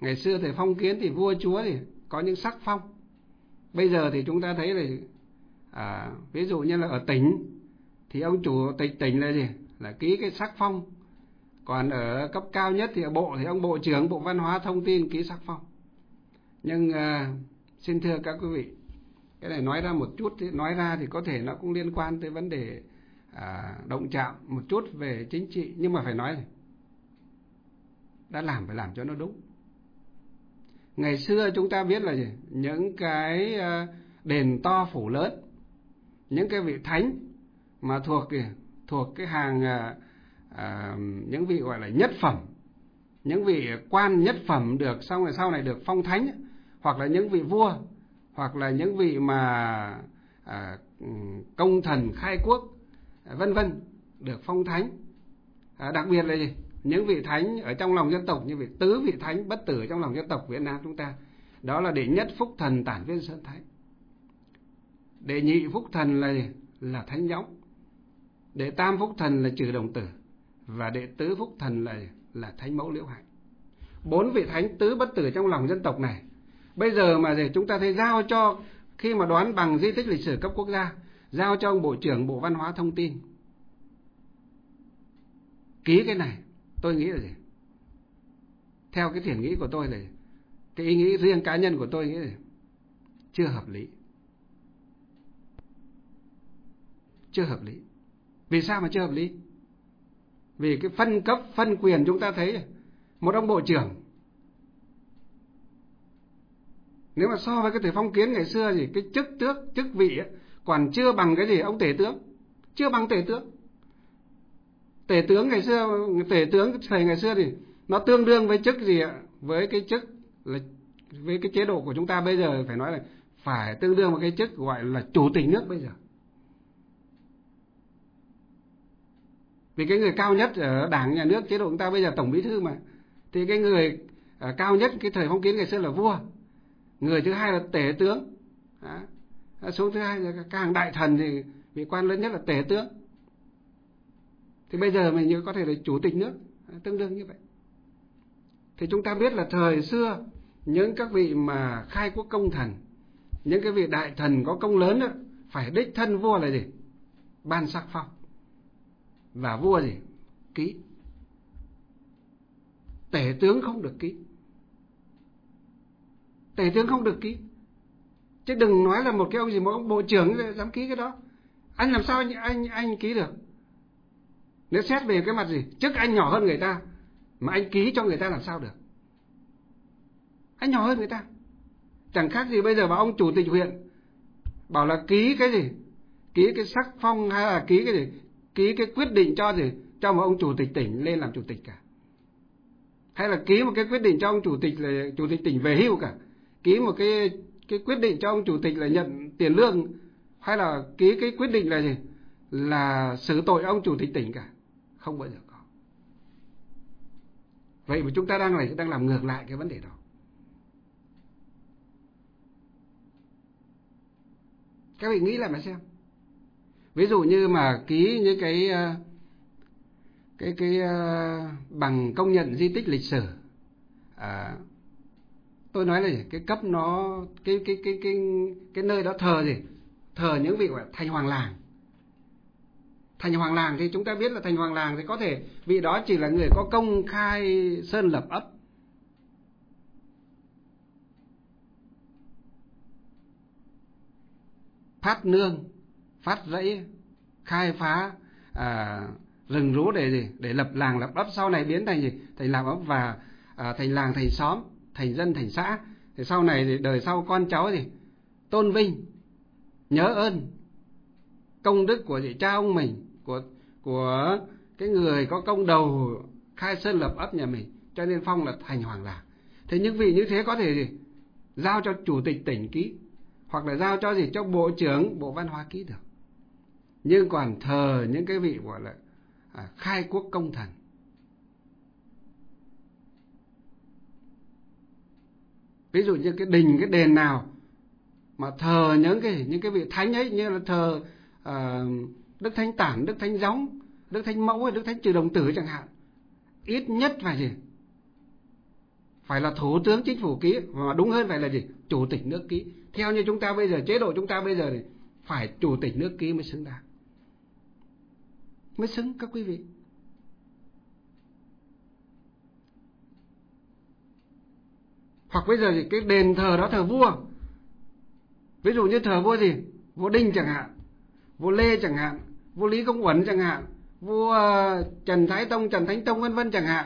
Ngày xưa thì phong kiến thì vua chúa thì có những sắc phong. Bây giờ thì chúng ta thấy là à, ví dụ như là ở tỉnh thì ông chủ tịch tỉnh là gì? Là ký cái sắc phong. Còn ở cấp cao nhất thì ở bộ thì ông bộ trưởng Bộ Văn hóa Thông tin ký sắc phong. Nhưng à, xin thưa các quý vị, cái này nói ra một chút, nói ra thì có thể nó cũng liên quan tới vấn đề à, động chạm một chút về chính trị, nhưng mà phải nói này, đã làm phải làm cho nó đúng. Ngày xưa chúng ta biết là gì? Những cái đền to phủ lớn, những cái vị thánh mà thuộc thuộc cái hàng à, những vị gọi là nhất phẩm, những vị quan nhất phẩm được xong rồi sau này được phong thánh, hoặc là những vị vua, hoặc là những vị mà à, công thần khai quốc, vân vân, được phong thánh. À, đặc biệt là gì? Những vị thánh ở trong lòng dân tộc, như vị tứ vị thánh bất tử trong lòng dân tộc Việt Nam chúng ta, đó là đệ nhất phúc thần Tản Viên Sơn Thánh, đệ nhị phúc thần là gì? Là Thánh Nhõng, đệ tam phúc thần là Trừ Đồng Tử, và đệ tứ phúc thần là là Thánh Mẫu Liễu Hạnh. Bốn vị thánh tứ bất tử trong lòng dân tộc này, bây giờ mà gì? Chúng ta thấy giao cho, khi mà đoán bằng di tích lịch sử cấp quốc gia, giao cho ông Bộ trưởng Bộ Văn hóa Thông tin ký cái này, tôi nghĩ là gì? Theo cái thiện nghĩ của tôi là cái ý nghĩ riêng cá nhân của tôi nghĩ là chưa hợp lý. Chưa hợp lý. Vì sao mà chưa hợp lý? Vì cái phân cấp, phân quyền chúng ta thấy, một ông bộ trưởng, nếu mà so với cái thời phong kiến ngày xưa gì, cái chức tước, chức vị ấy, còn chưa bằng cái gì ông tể tướng, chưa bằng tể tướng. Tể tướng ngày xưa, tể tướng thời ngày xưa thì nó tương đương với chức gì ạ? Với cái chức là, với cái chế độ của chúng ta bây giờ phải nói là phải tương đương với cái chức gọi là chủ tịch nước bây giờ. Vì cái người cao nhất ở Đảng, Nhà nước, chế độ chúng ta bây giờ tổng bí thư mà. Thì cái người cao nhất cái thời phong kiến ngày xưa là vua. Người thứ hai là tể tướng. Đó. Số thứ hai là các hàng đại thần thì vị quan lớn nhất là tể tướng. Thì bây giờ mình có thể là chủ tịch nước, tương đương như vậy. Thì chúng ta biết là thời xưa, những các vị mà khai quốc công thần, những cái vị đại thần có công lớn đó, phải đích thân vua là gì? Ban sắc phong. Và vua gì? Ký. Tể tướng không được ký. Tể tướng không được ký. Chứ đừng nói là một cái ông gì, một ông bộ trưởng dám ký cái đó. Anh làm sao anh, anh, anh ký được? Nếu xét về cái mặt gì? Chức anh nhỏ hơn người ta, mà anh ký cho người ta làm sao được? Anh nhỏ hơn người ta. Chẳng khác gì bây giờ bảo ông chủ tịch huyện bảo là ký cái gì? Ký cái sắc phong hay là ký cái gì? Ký cái quyết định cho gì? Cho một ông chủ tịch tỉnh lên làm chủ tịch cả. Hay là ký một cái quyết định cho ông chủ tịch là chủ tịch tỉnh về hưu cả. Ký một cái cái quyết định cho ông chủ tịch là nhận tiền lương, hay là ký cái quyết định là gì? Là xử tội ông chủ tịch tỉnh cả. Không bao giờ có. Vậy mà chúng ta đang này đang làm ngược lại cái vấn đề đó. Các vị nghĩ lại mà xem. Ví dụ như mà ký những cái cái cái bằng công nhận di tích lịch sử, à, tôi nói là cái cấp nó cái cái cái cái cái nơi đó thờ gì? Thờ những vị gọi là thành hoàng làng. Thành hoàng làng thì chúng ta biết là thành hoàng làng thì có thể vị đó chỉ là người có công khai sơn lập ấp. Phát nương, phát rẫy, khai phá à, rừng rú để gì? Để lập làng lập ấp, sau này biến thành gì? Thành làng ấp và à, thành làng, thành xóm, thành dân, thành xã. Thì sau này thì đời sau con cháu gì? Tôn vinh, nhớ ơn công đức của chị cha ông mình, của của cái người có công đầu khai sơn lập ấp nhà mình, cho nên phong là thành hoàng làng. Thế những vị như thế có thể gì? Giao cho chủ tịch tỉnh ký, hoặc là giao cho gì? Cho bộ trưởng Bộ Văn hóa ký được. Nhưng còn thờ những cái vị gọi là à, khai quốc công thần, ví dụ như cái đình, cái đền nào mà thờ những cái những cái vị thánh ấy, như là thờ à, Đức Thánh Tản, Đức Thánh Gióng, Đức Thánh Mẫu hay Đức Thánh Trừ Đồng Tử chẳng hạn, ít nhất phải gì? phải là thủ tướng chính phủ ký, và đúng hơn phải là gì? Chủ tịch nước ký. Theo như chúng ta bây giờ, chế độ chúng ta bây giờ thì phải chủ tịch nước ký mới xứng đáng, mới xứng các quý vị. Hoặc bây giờ thì cái đền thờ đó thờ vua, ví dụ như thờ vua gì? Vua Đinh chẳng hạn, vua Lê chẳng hạn, vua Lý Công Uẩn chẳng hạn, vua Trần Thái Tông, Trần Thánh Tông vân vân chẳng hạn.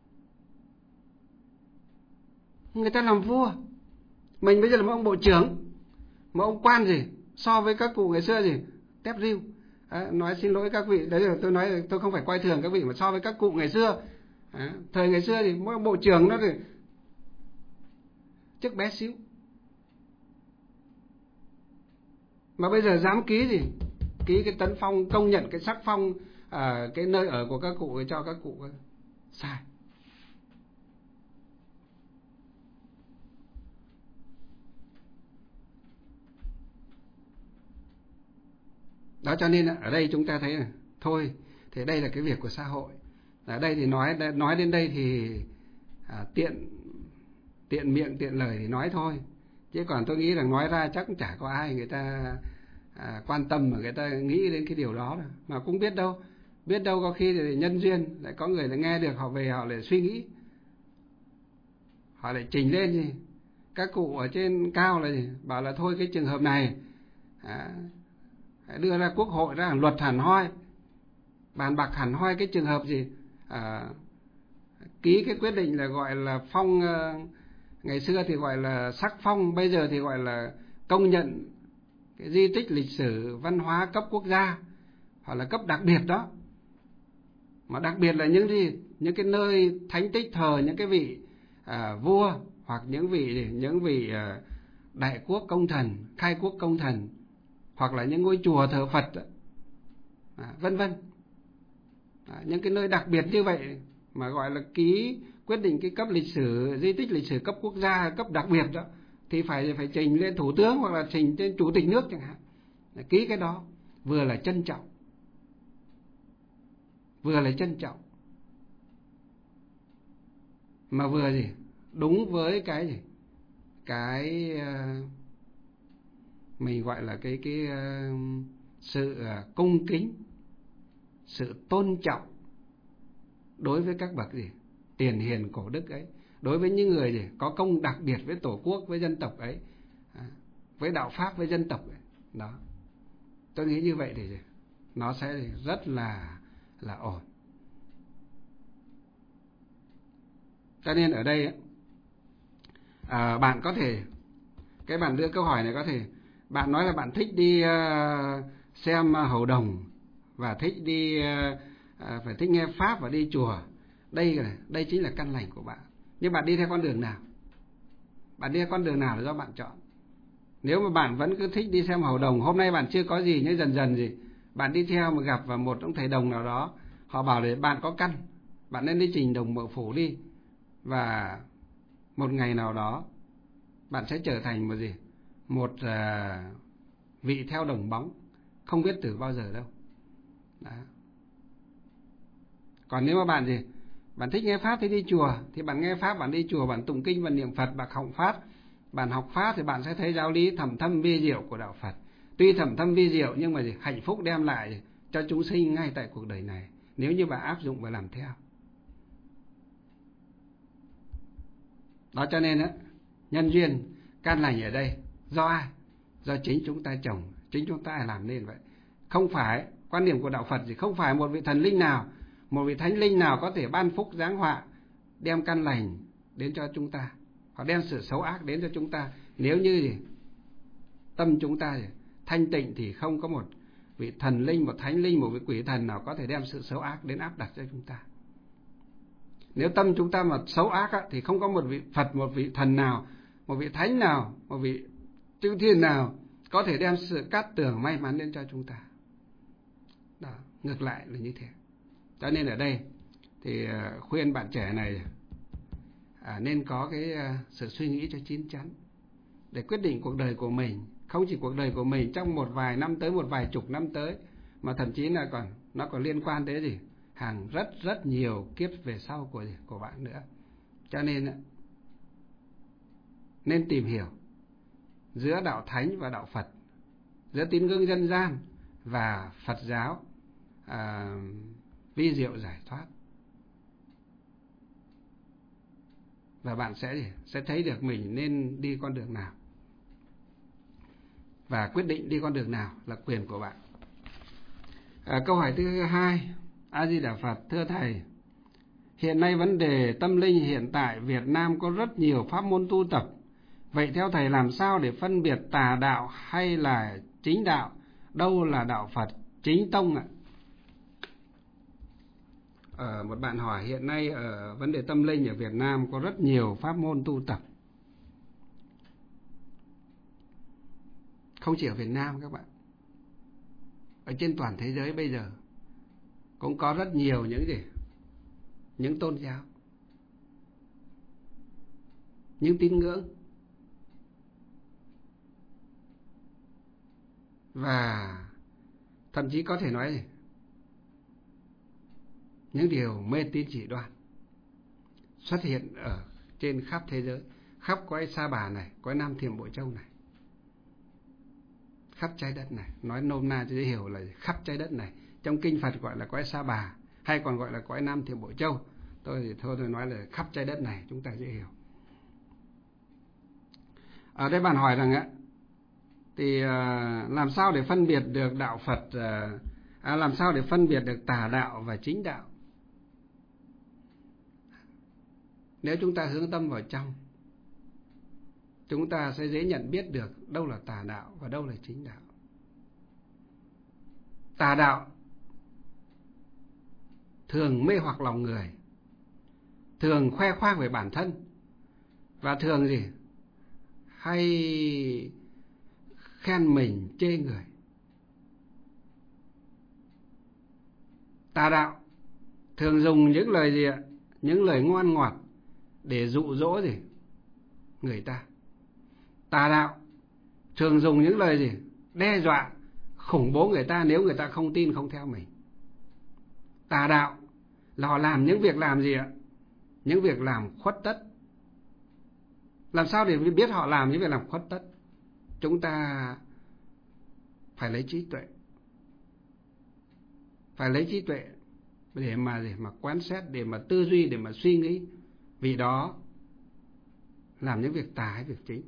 Người ta làm vua, mình bây giờ là một ông bộ trưởng, một ông quan gì, so với các cụ ngày xưa gì, tép riu. À, nói xin lỗi các vị, đấy là tôi nói, tôi không phải coi thường các vị, mà so với các cụ ngày xưa, à, thời ngày xưa thì mỗi bộ trưởng nó thì chức bé xíu. Mà bây giờ dám ký gì? Ký cái tấn phong, công nhận cái sắc phong à, cái nơi ở của các cụ cho các cụ. Sai. Đó, cho nên ở đây chúng ta thấy là thôi, thì đây là cái việc của xã hội. Ở đây thì nói nói đến đây thì à, tiện tiện miệng tiện lời thì nói thôi, chứ còn tôi nghĩ là nói ra chắc cũng chả có ai người ta à, quan tâm mà người ta nghĩ đến cái điều đó đâu. Mà cũng biết đâu, biết đâu có khi thì nhân duyên lại có người lại nghe được, họ về họ lại suy nghĩ, họ lại trình lên gì. Các cụ ở trên cao là gì? Bảo là thôi cái trường hợp này à, đưa ra quốc hội ra luật hẳn hoi, bàn bạc hẳn hoi cái trường hợp gì à, ký cái quyết định là gọi là phong, uh, ngày xưa thì gọi là sắc phong, bây giờ thì gọi là công nhận cái di tích lịch sử văn hóa cấp quốc gia hoặc là cấp đặc biệt đó. Mà đặc biệt là những gì, những cái nơi thánh tích thờ những cái vị à, vua hoặc những vị những vị à, đại quốc công thần, khai quốc công thần, hoặc là những ngôi chùa thờ Phật, à, vân vân. À, những cái nơi đặc biệt như vậy mà gọi là ký quyết định cái cấp lịch sử, di tích lịch sử cấp quốc gia, cấp đặc biệt đó, thì phải phải trình lên thủ tướng hoặc là trình lên chủ tịch nước chẳng hạn. Để ký cái đó vừa là trân trọng, vừa là trân trọng, mà vừa gì đúng với cái gì cái uh, mình gọi là cái cái uh, sự uh, cung kính, sự tôn trọng đối với các bậc gì tiền hiền cổ đức ấy, đối với những người gì có công đặc biệt với tổ quốc, với dân tộc ấy, à, với đạo pháp, với dân tộc ấy. Đó, tôi nghĩ như vậy thì gì? Nó sẽ rất là là ổn. Cho nên ở đây à, bạn có thể, cái bạn đưa câu hỏi này có thể, bạn nói là bạn thích đi uh, xem uh, hầu đồng và thích đi uh, uh, phải thích nghe pháp và đi chùa. Đây đây chính là căn lành của bạn. Nhưng bạn đi theo con đường nào? Bạn đi theo con đường nào là do bạn chọn. Nếu mà bạn vẫn cứ thích đi xem hầu đồng, hôm nay bạn chưa có gì, nhưng dần dần gì bạn đi theo mà gặp vào một ông thầy đồng nào đó, họ bảo là bạn có căn, bạn nên đi trình đồng mậu phủ đi, và một ngày nào đó bạn sẽ trở thành một gì một uh, vị theo đồng bóng, không biết từ bao giờ đâu. Đó. Còn nếu mà bạn gì bạn thích nghe pháp thì đi chùa, thì bạn nghe pháp, bạn đi chùa, bạn tụng kinh, bạn niệm Phật, bạn học pháp. Bạn học pháp thì bạn sẽ thấy giáo lý thầm thâm vi diệu của đạo Phật. Tuy thầm thâm vi diệu nhưng mà gì hạnh phúc đem lại cho chúng sinh ngay tại cuộc đời này, nếu như bạn áp dụng và làm theo. Đó, cho nên á, nhân duyên căn lành ở đây do ai? Do chính chúng ta trồng, chính chúng ta làm nên vậy. Không phải, quan điểm của đạo Phật thì không phải một vị thần linh nào, một vị thánh linh nào có thể ban phúc giáng họa, đem căn lành đến cho chúng ta, hoặc đem sự xấu ác đến cho chúng ta. Nếu như gì tâm chúng ta gì thanh tịnh thì không có một vị thần linh, một thánh linh, một vị quỷ thần nào có thể đem sự xấu ác đến áp đặt cho chúng ta. Nếu tâm chúng ta mà xấu ác á, thì không có một vị Phật, một vị thần nào, một vị thánh nào, một vị chư thiên nào có thể đem sự cát tường may mắn đến cho chúng ta. Đó, ngược lại là như thế. Cho nên ở đây thì khuyên bạn trẻ này à, nên có cái sự suy nghĩ cho chín chắn để quyết định cuộc đời của mình. Không chỉ cuộc đời của mình trong một vài năm tới, một vài chục năm tới, mà thậm chí là còn nó còn liên quan tới gì hàng rất rất nhiều kiếp về sau của của bạn nữa. Cho nên nên tìm hiểu giữa đạo Thánh và đạo Phật, giữa tín ngưỡng dân gian và Phật giáo à, vi diệu giải thoát. Và bạn sẽ sẽ thấy được mình nên đi con đường nào, và quyết định đi con đường nào là quyền của bạn. À, câu hỏi thứ hai, A Di Đà Phật, thưa thầy, hiện nay vấn đề tâm linh hiện tại Việt Nam có rất nhiều pháp môn tu tập. Vậy theo thầy làm sao để phân biệt tà đạo hay là chính đạo? Đâu là đạo Phật chính tông ạ? À, một bạn hỏi hiện nay ở vấn đề tâm linh ở Việt Nam có rất nhiều pháp môn tu tập. Không chỉ ở Việt Nam các bạn, ở trên toàn thế giới bây giờ cũng có rất nhiều những gì? Những tôn giáo, những tín ngưỡng, và thậm chí có thể nói gì? Những điều mê tín dị đoan xuất hiện ở trên khắp thế giới, khắp cõi Sa Bà này, cõi Nam Thiểm Bộ Châu này, khắp trái đất này. Nói nôm na cho dễ hiểu là khắp trái đất này. Trong kinh Phật gọi là cõi Sa Bà, hay còn gọi là cõi Nam Thiểm Bộ Châu. Tôi thì thôi tôi nói là khắp trái đất này, chúng ta dễ hiểu. Ở đây bạn hỏi rằng á, thì à, làm sao để phân biệt được đạo Phật, à, à, làm sao để phân biệt được tà đạo và chính đạo? Nếu chúng ta hướng tâm vào trong, chúng ta sẽ dễ nhận biết được đâu là tà đạo và đâu là chính đạo. Tà đạo thường mê hoặc lòng người, thường khoe khoang về bản thân, và thường gì? Hay khen mình chê người. Tà đạo thường dùng những lời gì ạ? Những lời ngoan ngọt để dụ dỗ gì? Người ta. Tà đạo thường dùng những lời gì? Đe dọa, khủng bố người ta nếu người ta không tin, không theo mình. Tà đạo là họ làm những việc làm gì ạ? Những việc làm khuất tất. Làm sao để biết họ làm những việc làm khuất tất? Chúng ta phải lấy trí tuệ, phải lấy trí tuệ để mà để mà quan sát, để mà tư duy, để mà suy nghĩ. Vì đó làm những việc tà hay việc chính.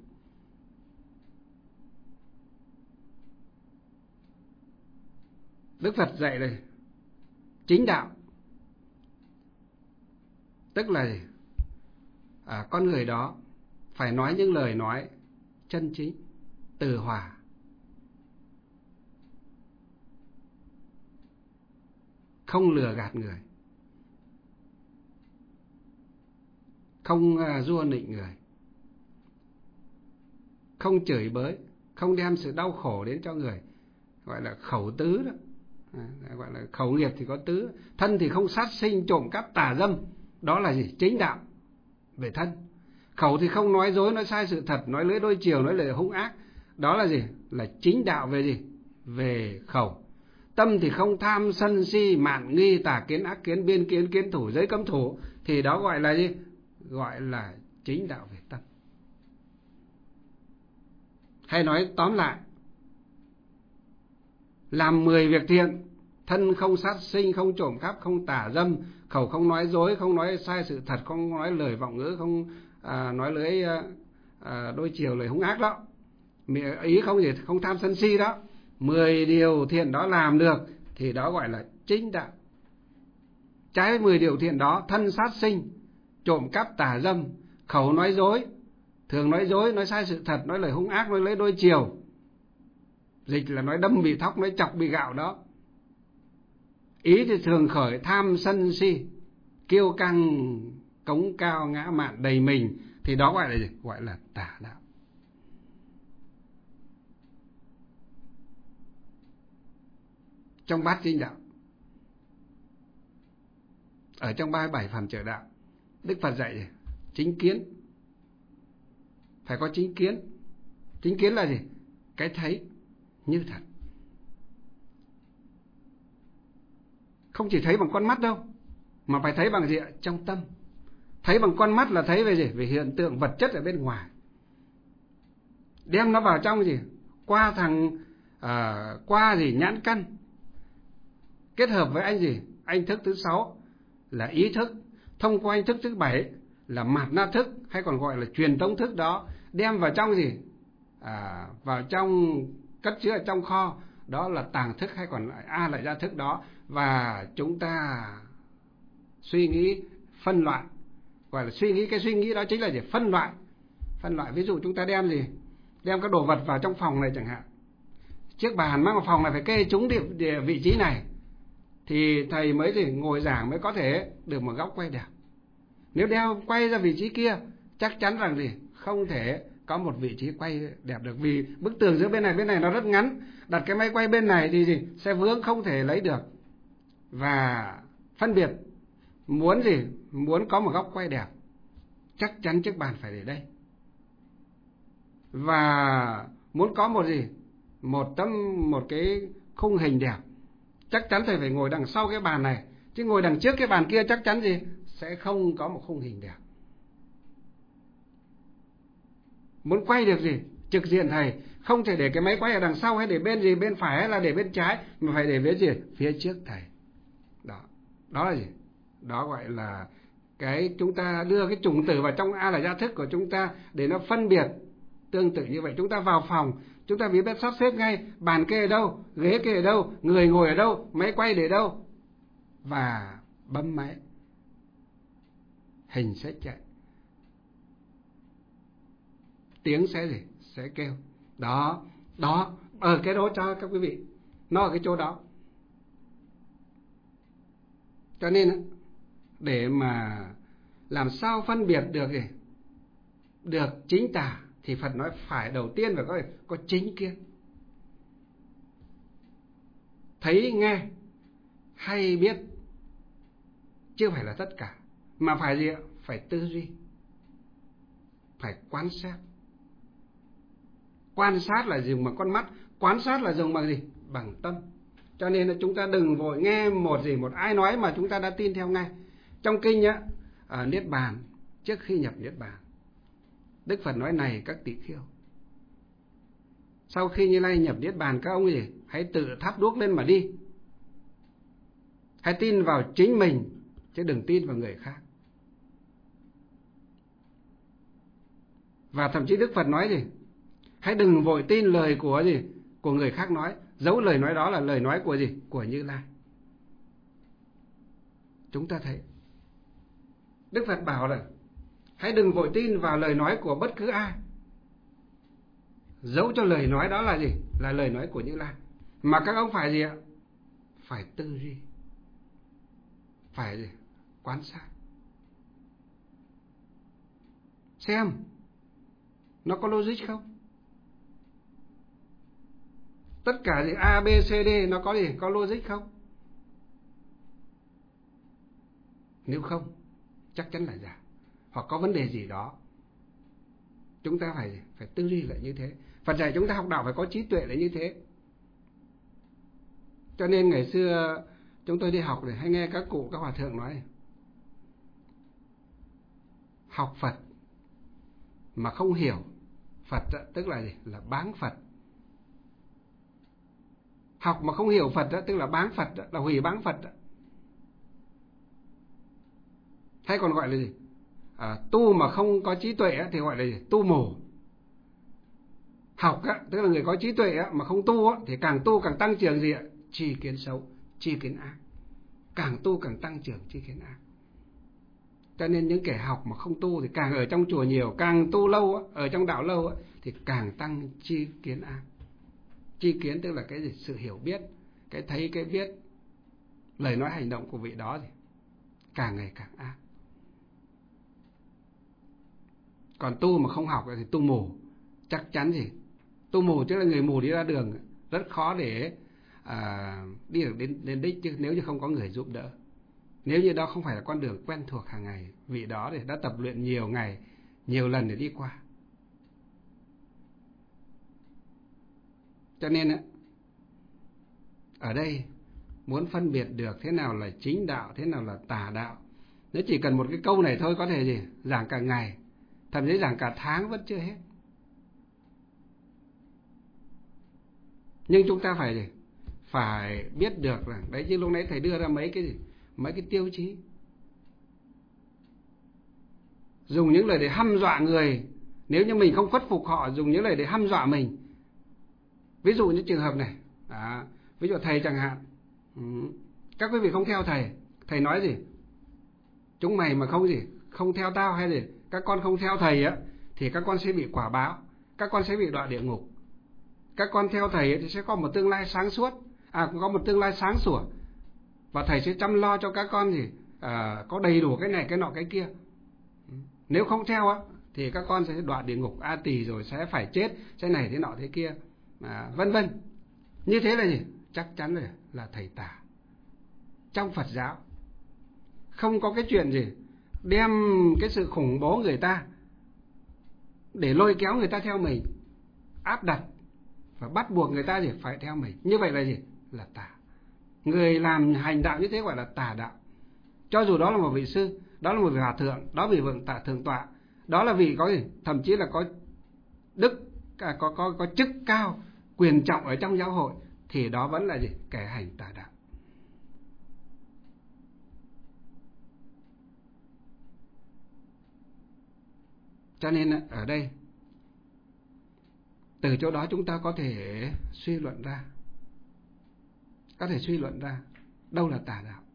Đức Phật dạy đây, chính đạo tức là gì? À, con người đó phải nói những lời nói chân chính, từ hòa, không lừa gạt người, không uh, giua nịnh người, không chửi bới, không đem sự đau khổ đến cho người, gọi là khẩu tứ đó. À, gọi là khẩu nghiệp thì có tứ. Thân thì không sát sinh, trộm cắp, tà dâm. Đó là gì? Chính đạo về thân. Khẩu thì không nói dối, nói sai sự thật, nói lưỡi đôi chiều, nói lời hung ác. Đó là gì? Là chính đạo về gì? Về khẩu. Tâm thì không tham sân si, mạn nghi, tà kiến, ác kiến, biên kiến, kiến thủ, giới cấm thủ. Thì đó gọi là gì? Gọi là chính đạo về tâm. Hay nói tóm lại, làm mười việc thiện: thân không sát sinh, không trộm cắp, không tà dâm, khẩu không nói dối, không nói sai sự thật, không nói lời vọng ngữ, không à, nói lưỡi à, đôi chiều, lời hung ác đó, ý không gì, không tham sân si đó. Mười điều thiện đó làm được thì đó gọi là chính đạo. Trái với mười điều thiện đó, thân sát sinh, trộm cắp, tà dâm, khẩu nói dối, thường nói dối, nói sai sự thật, nói lời hung ác, nói lưỡi đôi chiều, dịch là nói đâm bị thóc, nói chọc bị gạo đó. Ý thì thường khởi tham sân si, kiêu căng, cống cao, ngã mạn, đầy mình, thì đó gọi là gì? Gọi là tà đạo. Trong bát chính đạo, ở trong ba mươi bảy phẩm trợ đạo, Đức Phật dạy gì? Chính kiến. Phải có chính kiến. Chính kiến là gì? Cái thấy như thật. Không chỉ thấy bằng con mắt đâu, mà phải thấy bằng gì ạ? Trong tâm. Thấy bằng con mắt là thấy về gì? Về hiện tượng vật chất ở bên ngoài. đem nó vào trong gì, qua thằng à, qua gì nhãn căn, kết hợp với anh gì, anh thức thứ sáu là ý thức, thông qua anh thức thứ bảy là mạt na thức, hay còn gọi là truyền tống thức đó, đem vào trong gì, à, vào trong cất chứa ở trong kho, đó là tàng thức hay còn lại a lại gia thức đó. Và chúng ta suy nghĩ phân loại, gọi là suy nghĩ, cái suy nghĩ đó chính là gì, phân loại. Phân loại, ví dụ chúng ta đem gì, đem các đồ vật vào trong phòng này chẳng hạn, chiếc bàn mang vào phòng này phải kê chúng địa, địa vị trí này thì thầy mới gì ngồi giảng mới có thể được một góc quay đẹp. Nếu đeo quay ra vị trí kia, chắc chắn rằng gì không thể có một vị trí quay đẹp được, vì bức tường giữa bên này bên này nó rất ngắn, đặt cái máy quay bên này thì gì sẽ vướng, không thể lấy được. Và phân biệt, muốn gì, muốn có một góc quay đẹp, chắc chắn chiếc bàn phải để đây. Và muốn có một gì, một tấm, một cái khung hình đẹp, chắc chắn thầy phải ngồi đằng sau cái bàn này, chứ ngồi đằng trước cái bàn kia chắc chắn gì sẽ không có một khung hình đẹp. Muốn quay được gì trực diện thầy, không thể để cái máy quay ở đằng sau hay để bên gì, bên phải hay là để bên trái, mà phải để bên gì, phía trước thầy. Đó, đó là gì? Đó gọi là cái chúng ta đưa cái chủng tử vào trong a là gia thức của chúng ta để nó phân biệt. Tương tự như vậy, chúng ta vào phòng, chúng ta biết biết sắp xếp ngay bàn kê ở đâu, ghế kê ở đâu, người ngồi ở đâu, máy quay để đâu, và bấm máy, hình sẽ chạy, tiếng sẽ gì, sẽ kêu. Đó, đó, ở cái đó cho các quý vị, nó ở cái chỗ đó. Cho nên để mà làm sao phân biệt được gì, được chính tà, thì Phật nói phải đầu tiên phải có, có chính kiến. Thấy, nghe, hay biết chưa phải là tất cả, mà phải gì ạ? Phải tư duy, phải quan sát. Quan sát là dùng bằng con mắt, quan sát là dùng bằng gì? Bằng tâm. Cho nên là chúng ta đừng vội nghe một gì, một ai nói mà chúng ta đã tin theo ngay. Trong kinh á, ở Niết Bàn, trước khi nhập Niết Bàn, Đức Phật nói này các tỳ kheo, sau khi Như Lai nhập Niết Bàn, các ông gì hãy tự thắp đuốc lên mà đi. Hãy tin vào chính mình chứ đừng tin vào người khác. Và thậm chí Đức Phật nói gì, hãy đừng vội tin lời của gì, của người khác nói, dẫu lời nói đó là lời nói của gì, của Như Lai. Chúng ta thấy Đức Phật bảo là hãy đừng vội tin vào lời nói của bất cứ ai, dẫu cho lời nói đó là gì, là lời nói của Như Lai. Mà các ông phải gì ạ? Phải tư duy, phải gì? Quan sát, xem nó có logic không. Tất cả gì A, B, C, D nó có gì, có logic không? Nếu không, chắc chắn là giả, hoặc có vấn đề gì đó. Chúng ta phải phải tư duy lại như thế. Phật dạy chúng ta học đạo phải có trí tuệ lại như thế. Cho nên ngày xưa chúng tôi đi học để hay nghe các cụ, các hòa thượng nói, học Phật mà không hiểu Phật tức là gì? Là báng Phật. Học mà không hiểu Phật tức là báng Phật, là hủy báng Phật. Hay còn gọi là gì? À, tu mà không có trí tuệ thì gọi là gì? Tu mù. Học á, tức là người có trí tuệ á, mà không tu á, thì càng tu càng tăng trưởng gì ạ? Tri kiến xấu, tri kiến ác. Càng tu càng tăng trưởng tri kiến ác. Cho nên những kẻ học mà không tu thì càng ở trong chùa nhiều, càng tu lâu á, ở trong đạo lâu á, thì càng tăng tri kiến ác. Tri kiến tức là cái gì? Sự hiểu biết, cái thấy, cái biết, lời nói hành động của vị đó thì càng ngày càng ác. Còn tu mà không học thì tu mù. Chắc chắn gì? Tu mù tức là người mù đi ra đường, rất khó để à, đi được đến, đến đích, chứ nếu như không có người giúp đỡ. Nếu như đó không phải là con đường quen thuộc hàng ngày, vị đó thì đã tập luyện nhiều ngày, nhiều lần để đi qua. Cho nên ở đây muốn phân biệt được thế nào là chính đạo, thế nào là tà đạo, nếu chỉ cần một cái câu này thôi có thể gì giảng cả ngày, thậm chí giảng cả tháng vẫn chưa hết. Nhưng chúng ta phải gì? Phải biết được là đấy, như lúc nãy thầy đưa ra mấy cái gì? Mấy cái tiêu chí. Dùng những lời để hăm dọa người, nếu như mình không khuất phục họ, dùng những lời để hăm dọa mình. Ví dụ như trường hợp này, đó, ví dụ thầy chẳng hạn, ừ, các quý vị không theo thầy, thầy nói gì? Chúng mày mà không gì, không theo tao hay gì, các con không theo thầy á, thì các con sẽ bị quả báo, các con sẽ bị đọa địa ngục. Các con theo thầy ấy, thì sẽ có một tương lai sáng suốt, à có một tương lai sáng sủa, và thầy sẽ chăm lo cho các con gì, à, có đầy đủ cái này cái nọ cái kia. Nếu không theo á, thì các con sẽ đọa địa ngục A Tỳ, rồi sẽ phải chết, sẽ này thế nọ thế kia, à, vân vân. Như thế là gì? Chắc chắn là, là thầy tà. Trong Phật giáo không có cái chuyện gì đem cái sự khủng bố người ta để lôi kéo người ta theo mình, áp đặt và bắt buộc người ta gì phải theo mình. Như vậy là gì? Là tà. Người làm hành đạo như thế gọi là tà đạo. Cho dù đó là một vị sư, đó là một vị hòa thượng, đó là vị vượng tà thượng tọa, đó là vị có gì, thậm chí là có đức, có có có chức cao, quyền trọng ở trong giáo hội, thì đó vẫn là gì? Kẻ hành tà đạo. Cho nên ở đây, từ chỗ đó chúng ta có thể suy luận ra, có thể suy luận ra đâu là tà đạo.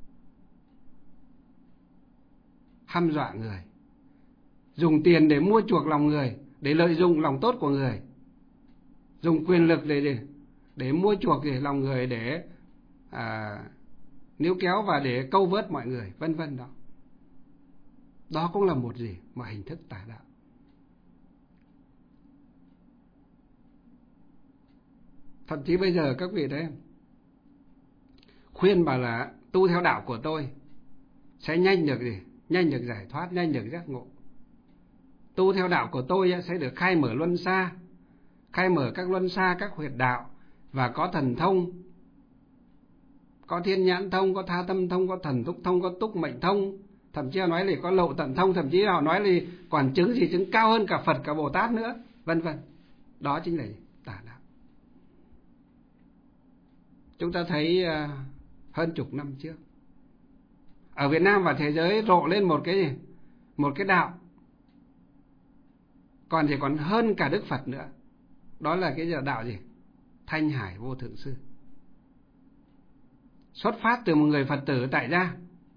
Hăm dọa người, dùng tiền để mua chuộc lòng người, để lợi dụng lòng tốt của người, dùng quyền lực để để mua chuộc để lòng người, để à, níu kéo và để câu vớt mọi người, vân vân. Đó đó cũng là một gì một hình thức tà đạo. Thậm chí bây giờ các vị đấy khuyên bảo là tu theo đạo của tôi sẽ nhanh được gì, nhanh được giải thoát, nhanh được giác ngộ. Tu theo đạo của tôi sẽ được khai mở luân xa, khai mở các luân xa, các huyệt đạo, và có thần thông, có thiên nhãn thông, có tha tâm thông, có thần túc thông, có túc mệnh thông, thậm chí họ nói là có lậu tận thông, thậm chí họ nói là còn chứng gì chứng cao hơn cả Phật, cả Bồ Tát nữa, vân vân. Đó chính là tà đạo. Chúng ta thấy uh, hơn chục năm trước ở Việt Nam và thế giới rộ lên một cái gì? Một cái đạo còn chỉ còn hơn cả Đức Phật nữa. Đó là cái đạo gì? Thanh Hải Vô Thượng Sư. Xuất phát từ một người Phật tử tại gia,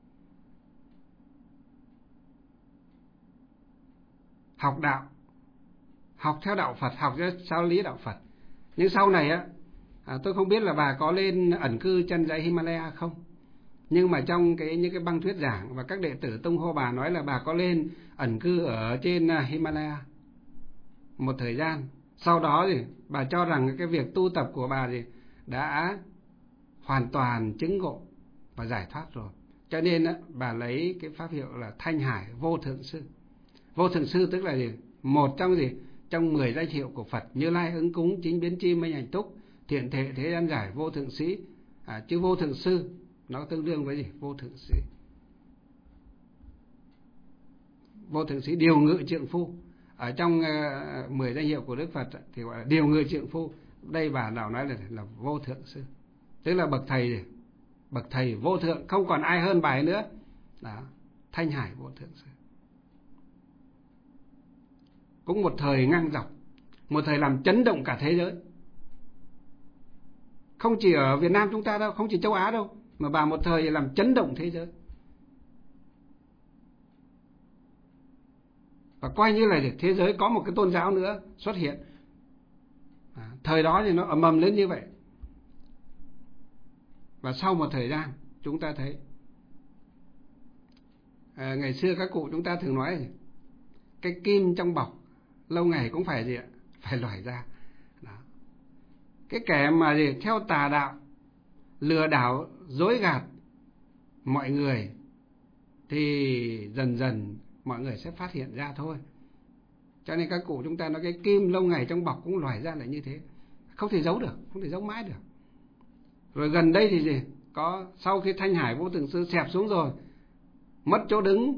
học đạo, học theo đạo Phật, học theo giáo lý đạo Phật. Nhưng sau này á, à, tôi không biết là bà có lên ẩn cư chân dãy Himalaya không, nhưng mà trong cái những cái băng thuyết giảng và các đệ tử tung hô bà nói là bà có lên ẩn cư ở trên Himalaya một thời gian. Sau đó thì bà cho rằng cái việc tu tập của bà thì đã hoàn toàn chứng ngộ và giải thoát rồi. Cho nên á, bà lấy cái pháp hiệu là Thanh Hải Vô Thượng Sư. Vô Thượng Sư tức là gì? Một trong gì? Trong mười danh hiệu của Phật: Như Lai, Ứng Cúng, Chính Biến Chi, Minh Hạnh Túc, Thiện Thệ, Thế Gian Giải, Vô Thượng Sĩ. À, chứ Vô Thượng Sư nó tương đương với gì? Vô Thượng Sĩ. Vô Thượng Sĩ điều ngự trượng phu. Ở trong uh, mười danh hiệu của Đức Phật thì gọi là điều ngự trượng phu. Đây bà nào nói là, là Vô Thượng Sư, tức là bậc thầy gì? Bậc thầy vô thượng, không còn ai hơn bà ấy nữa. Đó, Thanh Hải Vô Thượng Sư. Cũng một thời ngang dọc, một thời làm chấn động cả thế giới. Không chỉ ở Việt Nam chúng ta đâu, không chỉ châu Á đâu, mà bà một thời làm chấn động thế giới. Và coi như là thế giới có một cái tôn giáo nữa xuất hiện. À, thời đó thì nó ầm ầm lên như vậy. Và sau một thời gian chúng ta thấy, à, ngày xưa các cụ chúng ta thường nói gì? Cái kim trong bọc lâu ngày cũng phải gì ạ? Phải lòi ra. Đó. Cái kẻ mà gì theo tà đạo, lừa đảo, dối gạt mọi người thì dần dần mọi người sẽ phát hiện ra thôi. Cho nên các cụ chúng ta nói cái kim lâu ngày trong bọc cũng lòi ra là như thế. Không thể giấu được, không thể giấu mãi được. Rồi gần đây thì gì? Có sau khi Thanh Hải Vô Thượng Sư xẹp xuống rồi, mất chỗ đứng.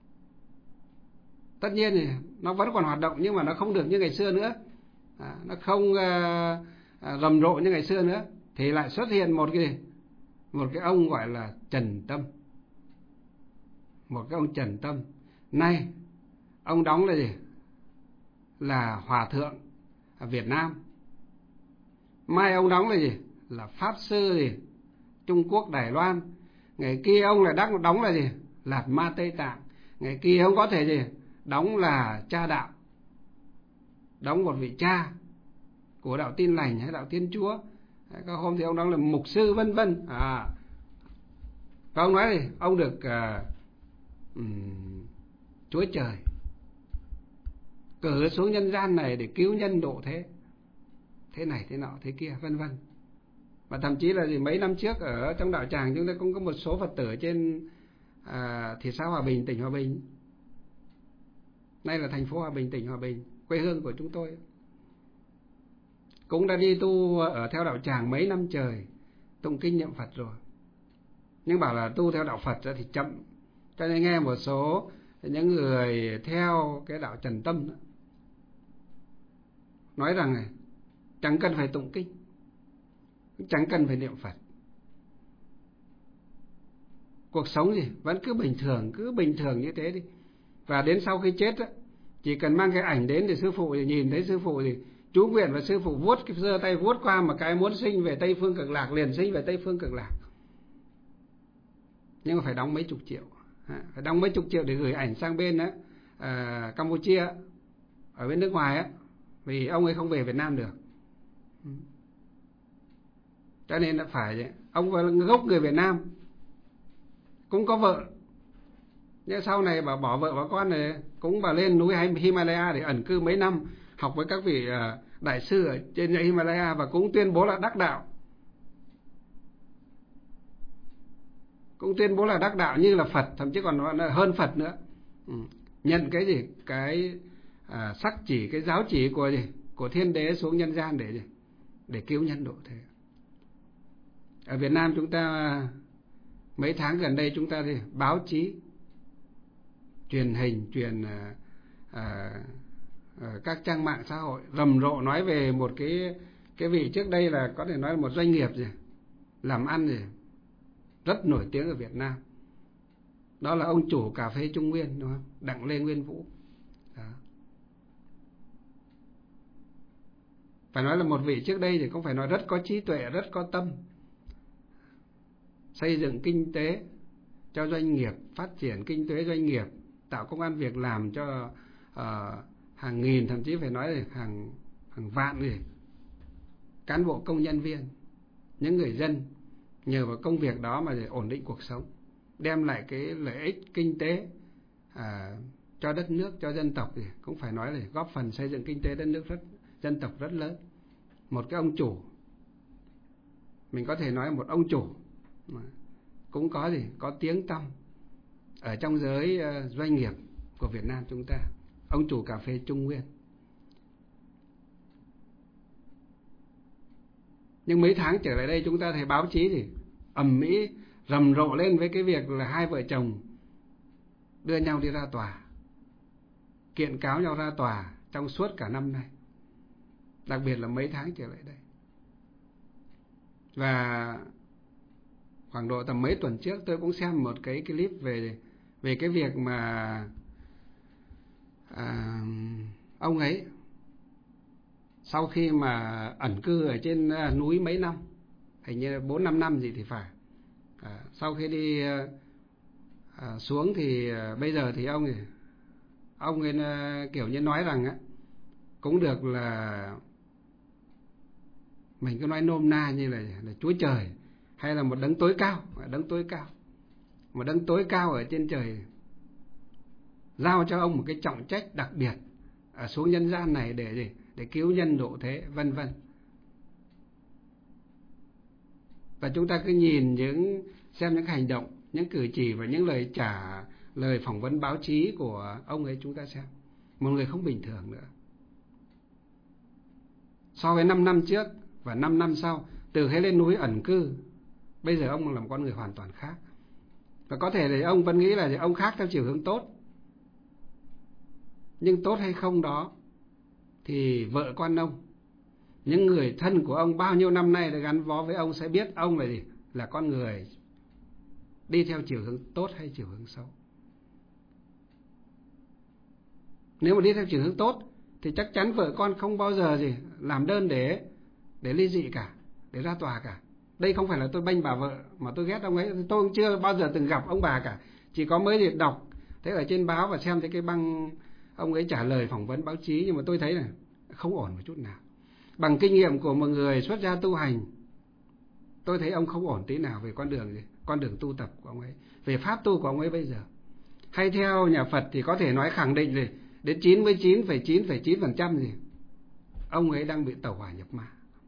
Tất nhiên thì nó vẫn còn hoạt động nhưng mà nó không được như ngày xưa nữa. À, nó không uh, à, rầm rộ như ngày xưa nữa, thì lại xuất hiện một cái một cái ông gọi là Trần Tâm. Một cái ông Trần Tâm. Nay ông đóng là gì? Là hòa thượng ở Việt Nam. Mai ông đóng là gì? Là pháp sư gì? Trung Quốc, Đài Loan. Ngày kia ông lại đắc đóng là gì? Lạt Ma Tây Tạng. Ngày kia ông có thể gì? Đóng là cha đạo, đóng một vị cha của đạo Tin Lành hay đạo Thiên Chúa. Các hôm thì ông đóng là mục sư vân vân. À, và ông nói gì? Ông được uh, um, Chúa Trời cử xuống nhân gian này để cứu nhân độ thế, thế này thế nọ thế kia vân vân. Và thậm chí là gì, mấy năm trước ở trong đạo tràng chúng ta cũng có một số Phật tử trên à, thị xã Hòa Bình, tỉnh Hòa Bình, nay là thành phố Hòa Bình, tỉnh Hòa Bình, quê hương của chúng tôi, cũng đã đi tu ở theo đạo tràng mấy năm trời, tụng kinh niệm Phật rồi, nhưng bảo là tu theo đạo Phật thì chậm. Cho nên nghe một số những người theo cái đạo Trần Tâm đó, nói rằng này, chẳng cần phải tụng kinh, chẳng cần phải niệm Phật, cuộc sống gì vẫn cứ bình thường, cứ bình thường như thế đi. Và đến sau khi chết á, chỉ cần mang cái ảnh đến thì sư phụ thì nhìn thấy sư phụ thì chú nguyện, và sư phụ vuốt cái giơ tay vuốt qua một cái muốn sinh về Tây Phương Cực Lạc liền sinh về Tây Phương Cực Lạc. Nhưng mà phải đóng mấy chục triệu, phải đóng mấy chục triệu để gửi ảnh sang bên á, à, Campuchia, ở bên nước ngoài á, vì ông ấy không về Việt Nam được. Cho nên là phải, ông là gốc người Việt Nam, cũng có vợ, nhưng sau này bảo bỏ vợ bỏ con này, cũng bà lên núi Himalaya để ẩn cư mấy năm, học với các vị đại sư ở trên Himalaya, và cũng tuyên bố là đắc đạo, cũng tuyên bố là đắc đạo như là Phật, thậm chí còn hơn Phật nữa. Ừ. Nhận cái gì, cái à, sắc chỉ, cái giáo chỉ của gì, của Thiên Đế xuống nhân gian để gì, để cứu nhân độ thế. Ở Việt Nam chúng ta mấy tháng gần đây chúng ta thì báo chí, truyền hình, truyền à, à, à, các trang mạng xã hội rầm rộ nói về một cái cái vị trước đây là có thể nói là một doanh nghiệp gì, làm ăn gì rất nổi tiếng ở Việt Nam. Đó là ông chủ cà phê Trung Nguyên, đúng không? Đặng Lê Nguyên Vũ. Đó. Phải nói là một vị trước đây thì cũng phải nói rất có trí tuệ, rất có tâm, xây dựng kinh tế cho doanh nghiệp, phát triển kinh tế doanh nghiệp, tạo công ăn việc làm cho uh, hàng nghìn, thậm chí phải nói là hàng hàng vạn người cán bộ công nhân viên, những người dân nhờ vào công việc đó mà để ổn định cuộc sống, đem lại cái lợi ích kinh tế à, cho đất nước, cho dân tộc, thì cũng phải nói là góp phần xây dựng kinh tế đất nước rất, dân tộc rất lớn. Một cái ông chủ, mình có thể nói một ông chủ mà cũng có gì, có tiếng tăm ở trong giới uh, doanh nghiệp của Việt Nam chúng ta, ông chủ cà phê Trung Nguyên. Nhưng mấy tháng trở lại đây chúng ta thấy báo chí thì ầm ĩ rầm rộ lên với cái việc là hai vợ chồng đưa nhau đi ra tòa, kiện cáo nhau ra tòa trong suốt cả năm nay, đặc biệt là mấy tháng trở lại đây. Và khoảng độ tầm mấy tuần trước tôi cũng xem một cái clip về về cái việc mà à, ông ấy sau khi mà ẩn cư ở trên núi mấy năm, hình như bốn năm năm gì thì phải, à, sau khi đi à, xuống thì à, bây giờ thì ông ấy, ông ấy à, kiểu như nói rằng á, cũng được là mình cứ nói nôm na như là, là Chúa Trời hay là một đấng tối cao, đấng tối cao, một đấng tối cao ở trên trời giao cho ông một cái trọng trách đặc biệt ở xuống nhân gian này để gì, để cứu nhân độ thế, vân vân. Và chúng ta cứ nhìn những, xem những hành động, những cử chỉ và những lời trả lời phỏng vấn báo chí của ông ấy, chúng ta xem một người không bình thường nữa. So với năm năm trước và năm năm sau, từ khi lên núi ẩn cư, bây giờ ông là một con người hoàn toàn khác. Và có thể là ông vẫn nghĩ là ông khác theo chiều hướng tốt, nhưng tốt hay không đó thì vợ con ông, những người thân của ông bao nhiêu năm nay đã gắn bó với ông sẽ biết ông là gì? Là con người đi theo chiều hướng tốt hay chiều hướng xấu. Nếu mà đi theo chiều hướng tốt thì chắc chắn vợ con không bao giờ gì làm đơn để để ly dị cả, để ra tòa cả. Đây không phải là tôi bênh bà vợ mà tôi ghét ông ấy, tôi cũng chưa bao giờ từng gặp ông bà cả. Chỉ có mới gì đọc thế ở trên báo và xem thấy cái băng ông ấy trả lời phỏng vấn báo chí, nhưng mà tôi thấy là không ổn một chút nào. Bằng kinh nghiệm của một người xuất gia tu hành, tôi thấy ông không ổn tí nào về con đường gì, con đường tu tập của ông ấy, về pháp tu của ông ấy bây giờ. Hay theo nhà Phật thì có thể nói khẳng định gì đến chín mươi chín phẩy chín phẩy chín phần trăm gì ông ấy đang bị tẩu hỏa nhập ma.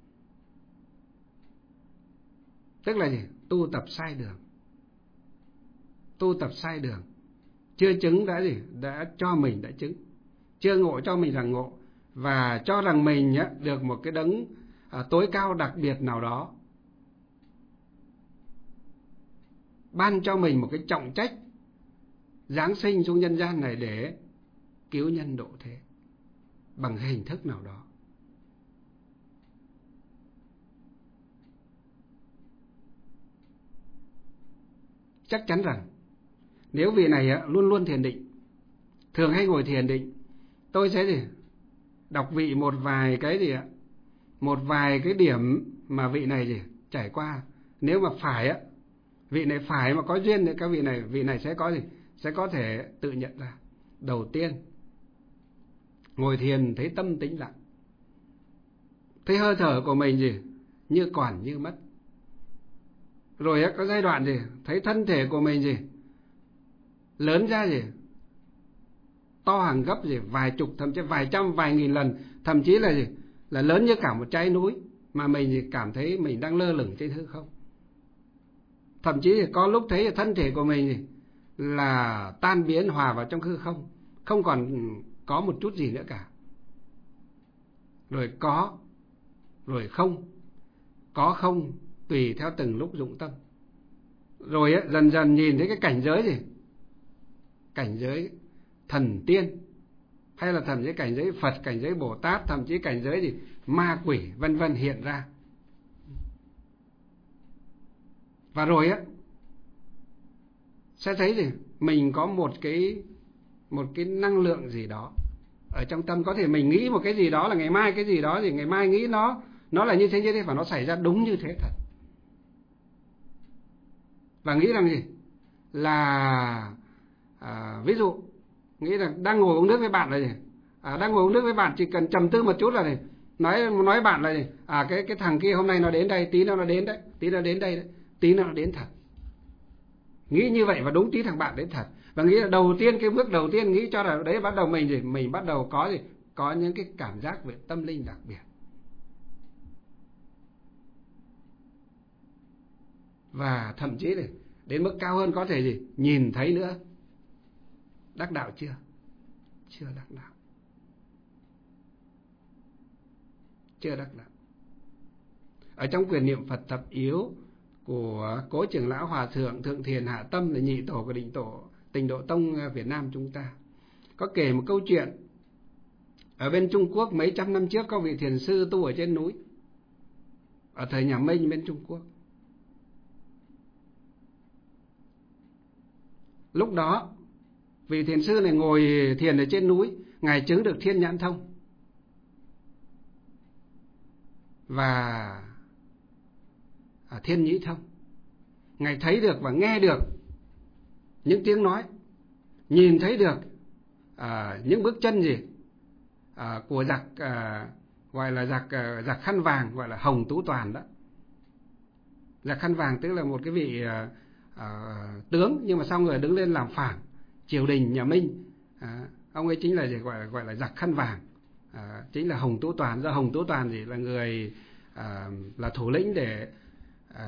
Tức là gì? Tu tập sai đường. Tu tập sai đường. Chưa chứng đã gì? Đã cho mình đã chứng. Chưa ngộ cho mình rằng ngộ. Và cho rằng mình á, được một cái đấng à, tối cao đặc biệt nào đó. Ban cho mình một cái trọng trách giáng sinh xuống nhân gian này để cứu nhân độ thế bằng hình thức nào đó. Chắc chắn rằng nếu vị này luôn luôn thiền định, thường hay ngồi thiền định, tôi sẽ gì đọc vị một vài cái gì ạ, một vài cái điểm mà vị này gì trải qua. Nếu mà phải á, vị này phải mà có duyên thì các vị này vị này sẽ có gì sẽ có thể tự nhận ra. Đầu tiên, ngồi thiền thấy tâm tĩnh lặng, thấy hơi thở của mình gì như còn như mất. Rồi á, có giai đoạn gì thấy thân thể của mình gì lớn ra gì to hàng gấp gì vài chục, thậm chí vài trăm, vài nghìn lần, thậm chí là gì là lớn như cả một trái núi, mà mình gì cảm thấy mình đang lơ lửng trên hư không. Thậm chí thì có lúc thấy thân thể của mình gì là tan biến hòa vào trong hư không, không còn có một chút gì nữa cả. Rồi có, rồi không, có không tùy theo từng lúc dụng tâm. Rồi ấy, dần dần nhìn thấy cái cảnh giới gì, cảnh giới thần tiên, hay là thậm chí cảnh giới Phật, cảnh giới Bồ Tát, thậm chí cảnh giới gì ma quỷ vân vân hiện ra. Và rồi á sẽ thấy gì mình có một cái một cái năng lượng gì đó ở trong tâm. Có thể mình nghĩ một cái gì đó là ngày mai cái gì đó thì ngày mai nghĩ nó nó là như thế như thế, và nó xảy ra đúng như thế thật. Và nghĩ rằng gì là à, ví dụ nghĩ rằng đang ngồi uống nước với bạn là gì à, đang ngồi uống nước với bạn, chỉ cần trầm tư một chút là gì nói nói bạn là gì à cái cái thằng kia hôm nay nó đến đây, tí nữa nó đến đấy, tí nữa đến đây đấy, tí nữa nó đến thật. Nghĩ như vậy và đúng tí thằng bạn đến thật. Và nghĩ là đầu tiên, cái bước đầu tiên nghĩ cho là đấy, bắt đầu mình gì mình bắt đầu có gì có những cái cảm giác về tâm linh đặc biệt. Và thậm chí này, đến mức cao hơn có thể gì nhìn thấy nữa. Đắc đạo chưa? Chưa đắc đạo. Chưa đắc đạo. Ở trong quyển niệm Phật thập yếu của Cố Trưởng lão Hòa thượng Thượng Thiền Hạ Tâm, là nhị tổ của định tổ Tịnh Độ Tông Việt Nam chúng ta, có kể một câu chuyện. Ở bên Trung Quốc mấy trăm năm trước có vị thiền sư tu ở trên núi, ở thời nhà Minh bên Trung Quốc. Lúc đó vị thiền sư này ngồi thiền ở trên núi, ngài chứng được thiên nhãn thông và à, thiên nhĩ thông. Ngài thấy được và nghe được những tiếng nói, nhìn thấy được à, những bước chân gì à, của giặc à, gọi là giặc à, giặc khăn vàng, gọi là Hồng Tú Toàn đó. Giặc khăn vàng tức là một cái vị à, à, tướng, nhưng mà sau người đứng lên làm phản triều đình nhà Minh. À, ông ấy chính là gì gọi là gọi là giặc khăn vàng, à, chính là Hồng Tú Toàn. Do Hồng Tú Toàn gì là người à, là thủ lĩnh để à,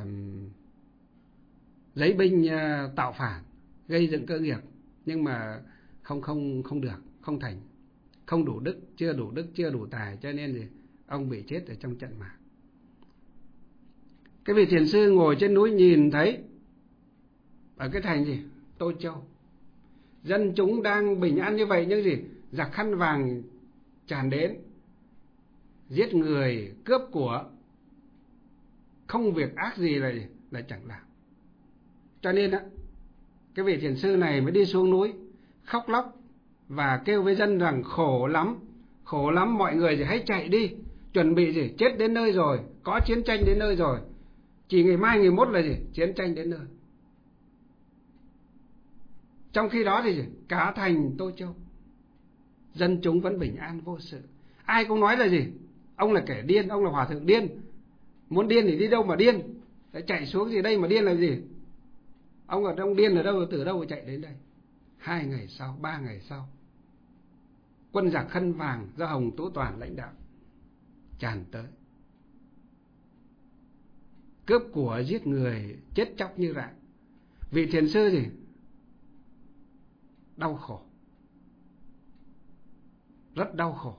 lấy binh à, tạo phản, gây dựng cơ nghiệp, nhưng mà không không không được, không thành, không đủ đức, chưa đủ đức, chưa đủ tài, cho nên gì ông bị chết ở trong trận mạc. Cái vị thiền sư ngồi trên núi nhìn thấy ở cái thành gì Tô Châu, dân chúng đang bình an như vậy, nhưng gì giặc khăn vàng tràn đến, giết người, cướp của, không việc ác gì là là chẳng làm. Cho nên á, cái vị thiền sư này mới đi xuống núi khóc lóc và kêu với dân rằng khổ lắm, khổ lắm, mọi người thì hãy chạy đi, chuẩn bị gì, chết đến nơi rồi, có chiến tranh đến nơi rồi, chỉ ngày mai ngày mốt là gì, chiến tranh đến nơi. Trong khi đó thì gì? Cả thành Tô Châu, dân chúng vẫn bình an vô sự. Ai cũng nói là gì? Ông là kẻ điên, ông là hòa thượng điên. Muốn điên thì đi đâu mà điên? Để chạy xuống gì đây mà điên là gì? Ông ở trong điên ở đâu, từ đâu mà chạy đến đây? Hai ngày sau, ba ngày sau, quân giặc khăn vàng do Hồng Tú Toàn lãnh đạo tràn tới, cướp của, giết người, chết chóc như rạng. Vị thiền sư gì? Đau khổ, rất đau khổ.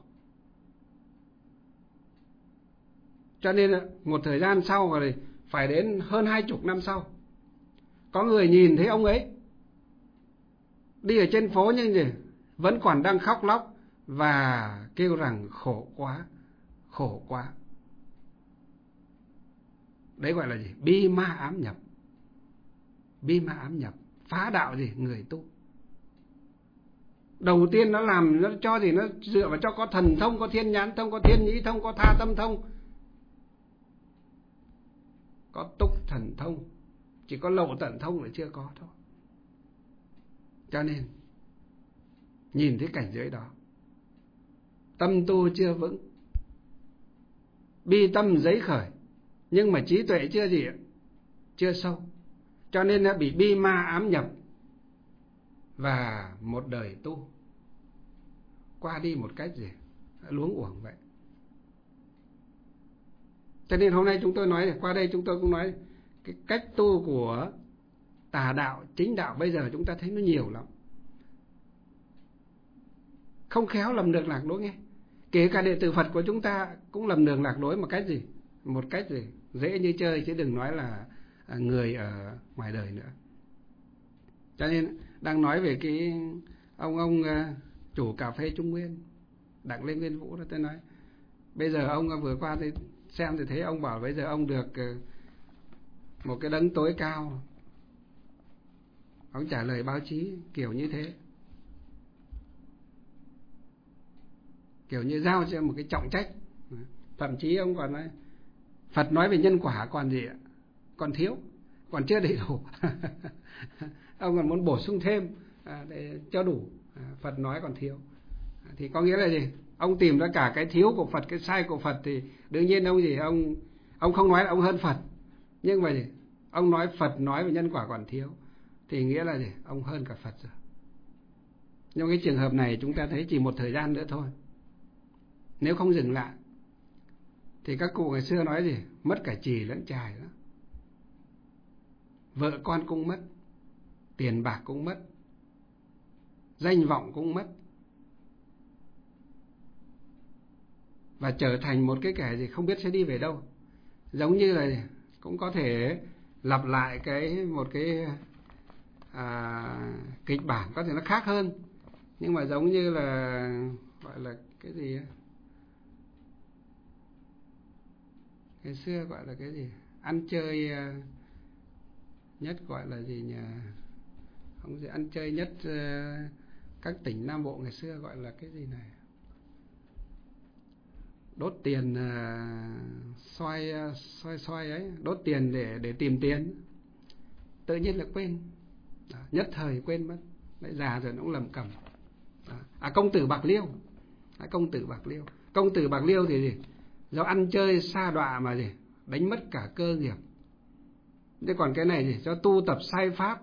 Cho nên một thời gian sau, rồi phải đến hơn hai chục năm sau, có người nhìn thấy ông ấy đi ở trên phố nhưng gì vẫn còn đang khóc lóc và kêu rằng khổ quá, khổ quá. Đấy gọi là gì? Bi ma ám nhập. Bi ma ám nhập, phá đạo gì? Người tu. Đầu tiên nó làm, nó cho gì? Nó dựa vào cho có thần thông, có thiên nhãn thông, có thiên nhĩ thông, có tha tâm thông, có túc thần thông. Chỉ có lậu tận thông là chưa có thôi. Cho nên nhìn thấy cảnh giới đó, tâm tu chưa vững, bi tâm giấy khởi, nhưng mà trí tuệ chưa gì, chưa sâu, cho nên đã bị bi ma ám nhập, và một đời tu qua đi một cách gì luống uổng vậy. Cho nên hôm nay chúng tôi nói, qua đây chúng tôi cũng nói cái cách tu của tà đạo, chính đạo bây giờ chúng ta thấy nó nhiều lắm, không khéo lầm đường lạc lối nghe. Kể cả đệ tử Phật của chúng ta cũng lầm đường lạc lối một cách gì, một cách gì dễ như chơi, chứ đừng nói là người ở ngoài đời nữa. Cho nên đang nói về cái ông ông chủ cà phê Trung Nguyên, Đặng Lê Nguyên Vũ đó, tôi nói bây giờ ông vừa qua thì xem thì thấy ông bảo bây giờ ông được một cái đấng tối cao, ông trả lời báo chí kiểu như thế, kiểu như giao cho một cái trọng trách. Thậm chí ông còn nói Phật nói về nhân quả còn gì ạ? Còn thiếu, còn chưa đầy đủ. Ông còn muốn bổ sung thêm để cho đủ. Phật nói còn thiếu. Thì có nghĩa là gì? Ông tìm ra cả cái thiếu của Phật, cái sai của Phật, thì đương nhiên ông gì ông ông không nói là ông hơn Phật, nhưng mà gì? Ông nói Phật nói về nhân quả còn thiếu thì nghĩa là gì? Ông hơn cả Phật rồi. Nhưng cái trường hợp này chúng ta thấy chỉ một thời gian nữa thôi, nếu không dừng lại thì các cụ ngày xưa nói gì? Mất cả chì lẫn chài đó. Vợ con cũng mất, tiền bạc cũng mất, danh vọng cũng mất, và trở thành một cái kẻ gì không biết sẽ đi về đâu. Giống như là cũng có thể lặp lại cái một cái à, kịch bản có thể nó khác hơn, nhưng mà giống như là gọi là cái gì, ngày xưa gọi là cái gì, ăn chơi nhất gọi là gì nhỉ, không gì, ăn chơi nhất các tỉnh Nam Bộ ngày xưa gọi là cái gì này, đốt tiền xoay xoay xoay ấy, đốt tiền để để tìm tiền, tự nhiên là quên. Đó, nhất thời quên mất, lại già rồi nó cũng lầm cầm. Đó. À, công tử Bạc Liêu, à, công tử Bạc Liêu, công tử Bạc Liêu thì gì, do ăn chơi sa đọa mà gì đánh mất cả cơ nghiệp. Thế còn cái này gì, do tu tập sai pháp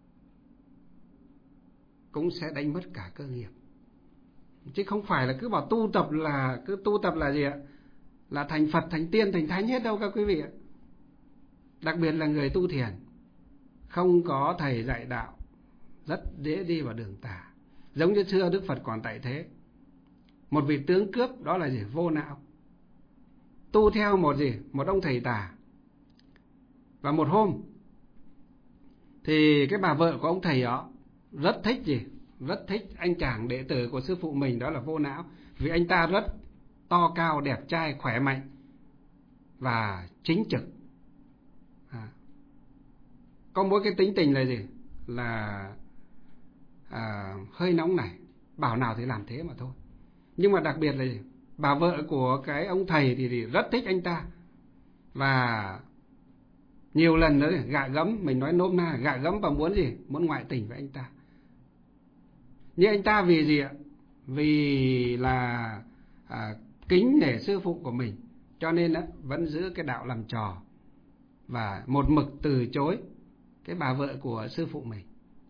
cũng sẽ đánh mất cả cơ nghiệp. Chứ không phải là cứ bảo tu tập là cứ tu tập là gì ạ, là thành Phật, thành tiên, thành thánh hết đâu các quý vị ạ. Đặc biệt là người tu thiền không có thầy dạy đạo rất dễ đi vào đường tà. Giống như xưa Đức Phật còn tại thế, một vị tướng cướp đó là gì, vô não, tu theo một gì, một ông thầy tà. Và một hôm thì cái bà vợ của ông thầy đó rất thích gì, rất thích anh chàng đệ tử của sư phụ mình, đó là Vô Não, vì anh ta rất to cao, đẹp trai, khỏe mạnh và chính trực. À, có mỗi cái tính tình là gì? Là à, hơi nóng này, bảo nào thì làm thế mà thôi. Nhưng mà đặc biệt là gì? Bà vợ của cái ông thầy thì, thì rất thích anh ta, và nhiều lần nữa gạ gẫm, mình nói nôm na, gạ gẫm và muốn gì? Muốn ngoại tình với anh ta. Nhưng anh ta vì gì ạ? Vì là à, kính nể sư phụ của mình, cho nên á, vẫn giữ cái đạo làm trò và một mực từ chối cái bà vợ của sư phụ mình.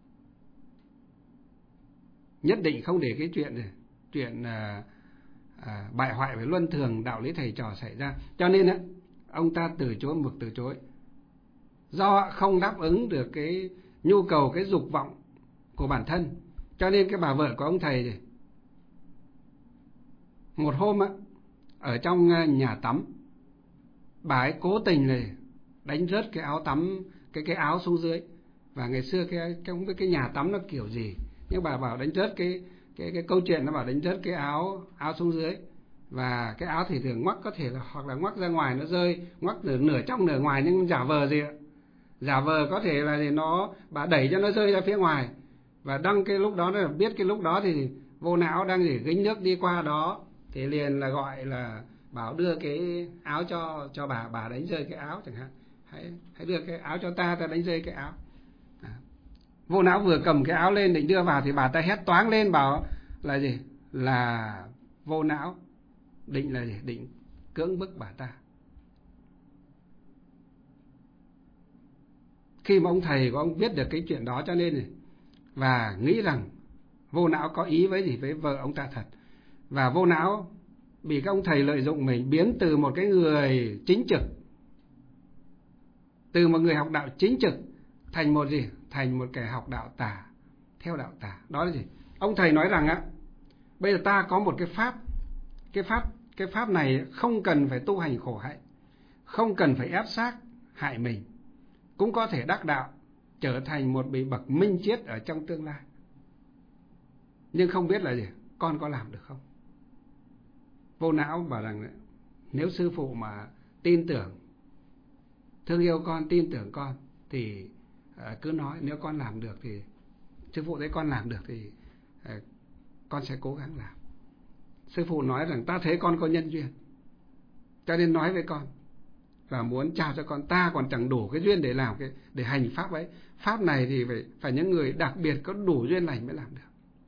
Nhất định không để cái chuyện này, chuyện à, à, bại hoại với luân thường đạo lý thầy trò xảy ra. Cho nên á, ông ta từ chối, mực từ chối. Do không đáp ứng được cái nhu cầu, cái dục vọng của bản thân, cho nên cái bà vợ của ông thầy này, một hôm á, ở trong nhà tắm, bà ấy cố tình này đánh rớt cái áo tắm, cái cái áo xuống dưới. Và ngày xưa cái cái không biết cái nhà tắm nó kiểu gì, nhưng bà bảo đánh rớt cái cái cái câu chuyện nó bảo đánh rớt cái áo áo xuống dưới. Và cái áo thì thường ngoắc, có thể là hoặc là ngoắc ra ngoài nó rơi, ngoắc nửa nửa trong nửa ngoài, nhưng giả vờ gì ạ? Giả vờ có thể là thì nó bà đẩy cho nó rơi ra phía ngoài. Và đăng cái lúc đó nó biết cái lúc đó thì vô não đang gì gánh nước đi qua đó, thì liền là gọi là bảo đưa cái áo cho cho bà bà đánh rơi cái áo chẳng hạn. Hãy hãy đưa cái áo cho ta, ta đánh rơi cái áo. À. Vô não vừa cầm cái áo lên định đưa vào thì bà ta hét toáng lên bảo là gì? Là vô não định là gì? Định cưỡng bức bà ta. Khi mà ông thầy của ông biết được cái chuyện đó cho nên này, và nghĩ rằng vô não có ý với gì với vợ ông ta thật, và vô não bị các ông thầy lợi dụng mình, biến từ một cái người chính trực, từ một người học đạo chính trực thành một gì? Thành một kẻ học đạo tà, theo đạo tà. Đó là gì? Ông thầy nói rằng á, bây giờ ta có một cái pháp, cái pháp cái pháp này không cần phải tu hành khổ hạnh, không cần phải ép xác hại mình, cũng có thể đắc đạo, trở thành một vị bậc minh triết ở trong tương lai. Nhưng không biết là gì? Con có làm được không? Vô não bảo rằng nếu sư phụ mà tin tưởng, thương yêu con, tin tưởng con thì uh, cứ nói, nếu con làm được thì sư phụ thấy con làm được thì uh, con sẽ cố gắng làm. Sư phụ nói rằng ta thấy con có nhân duyên, cho nên nói với con và muốn trao cho con. Ta còn chẳng đủ cái duyên để làm cái để hành pháp ấy. Pháp này thì phải phải những người đặc biệt có đủ duyên lành mới làm được.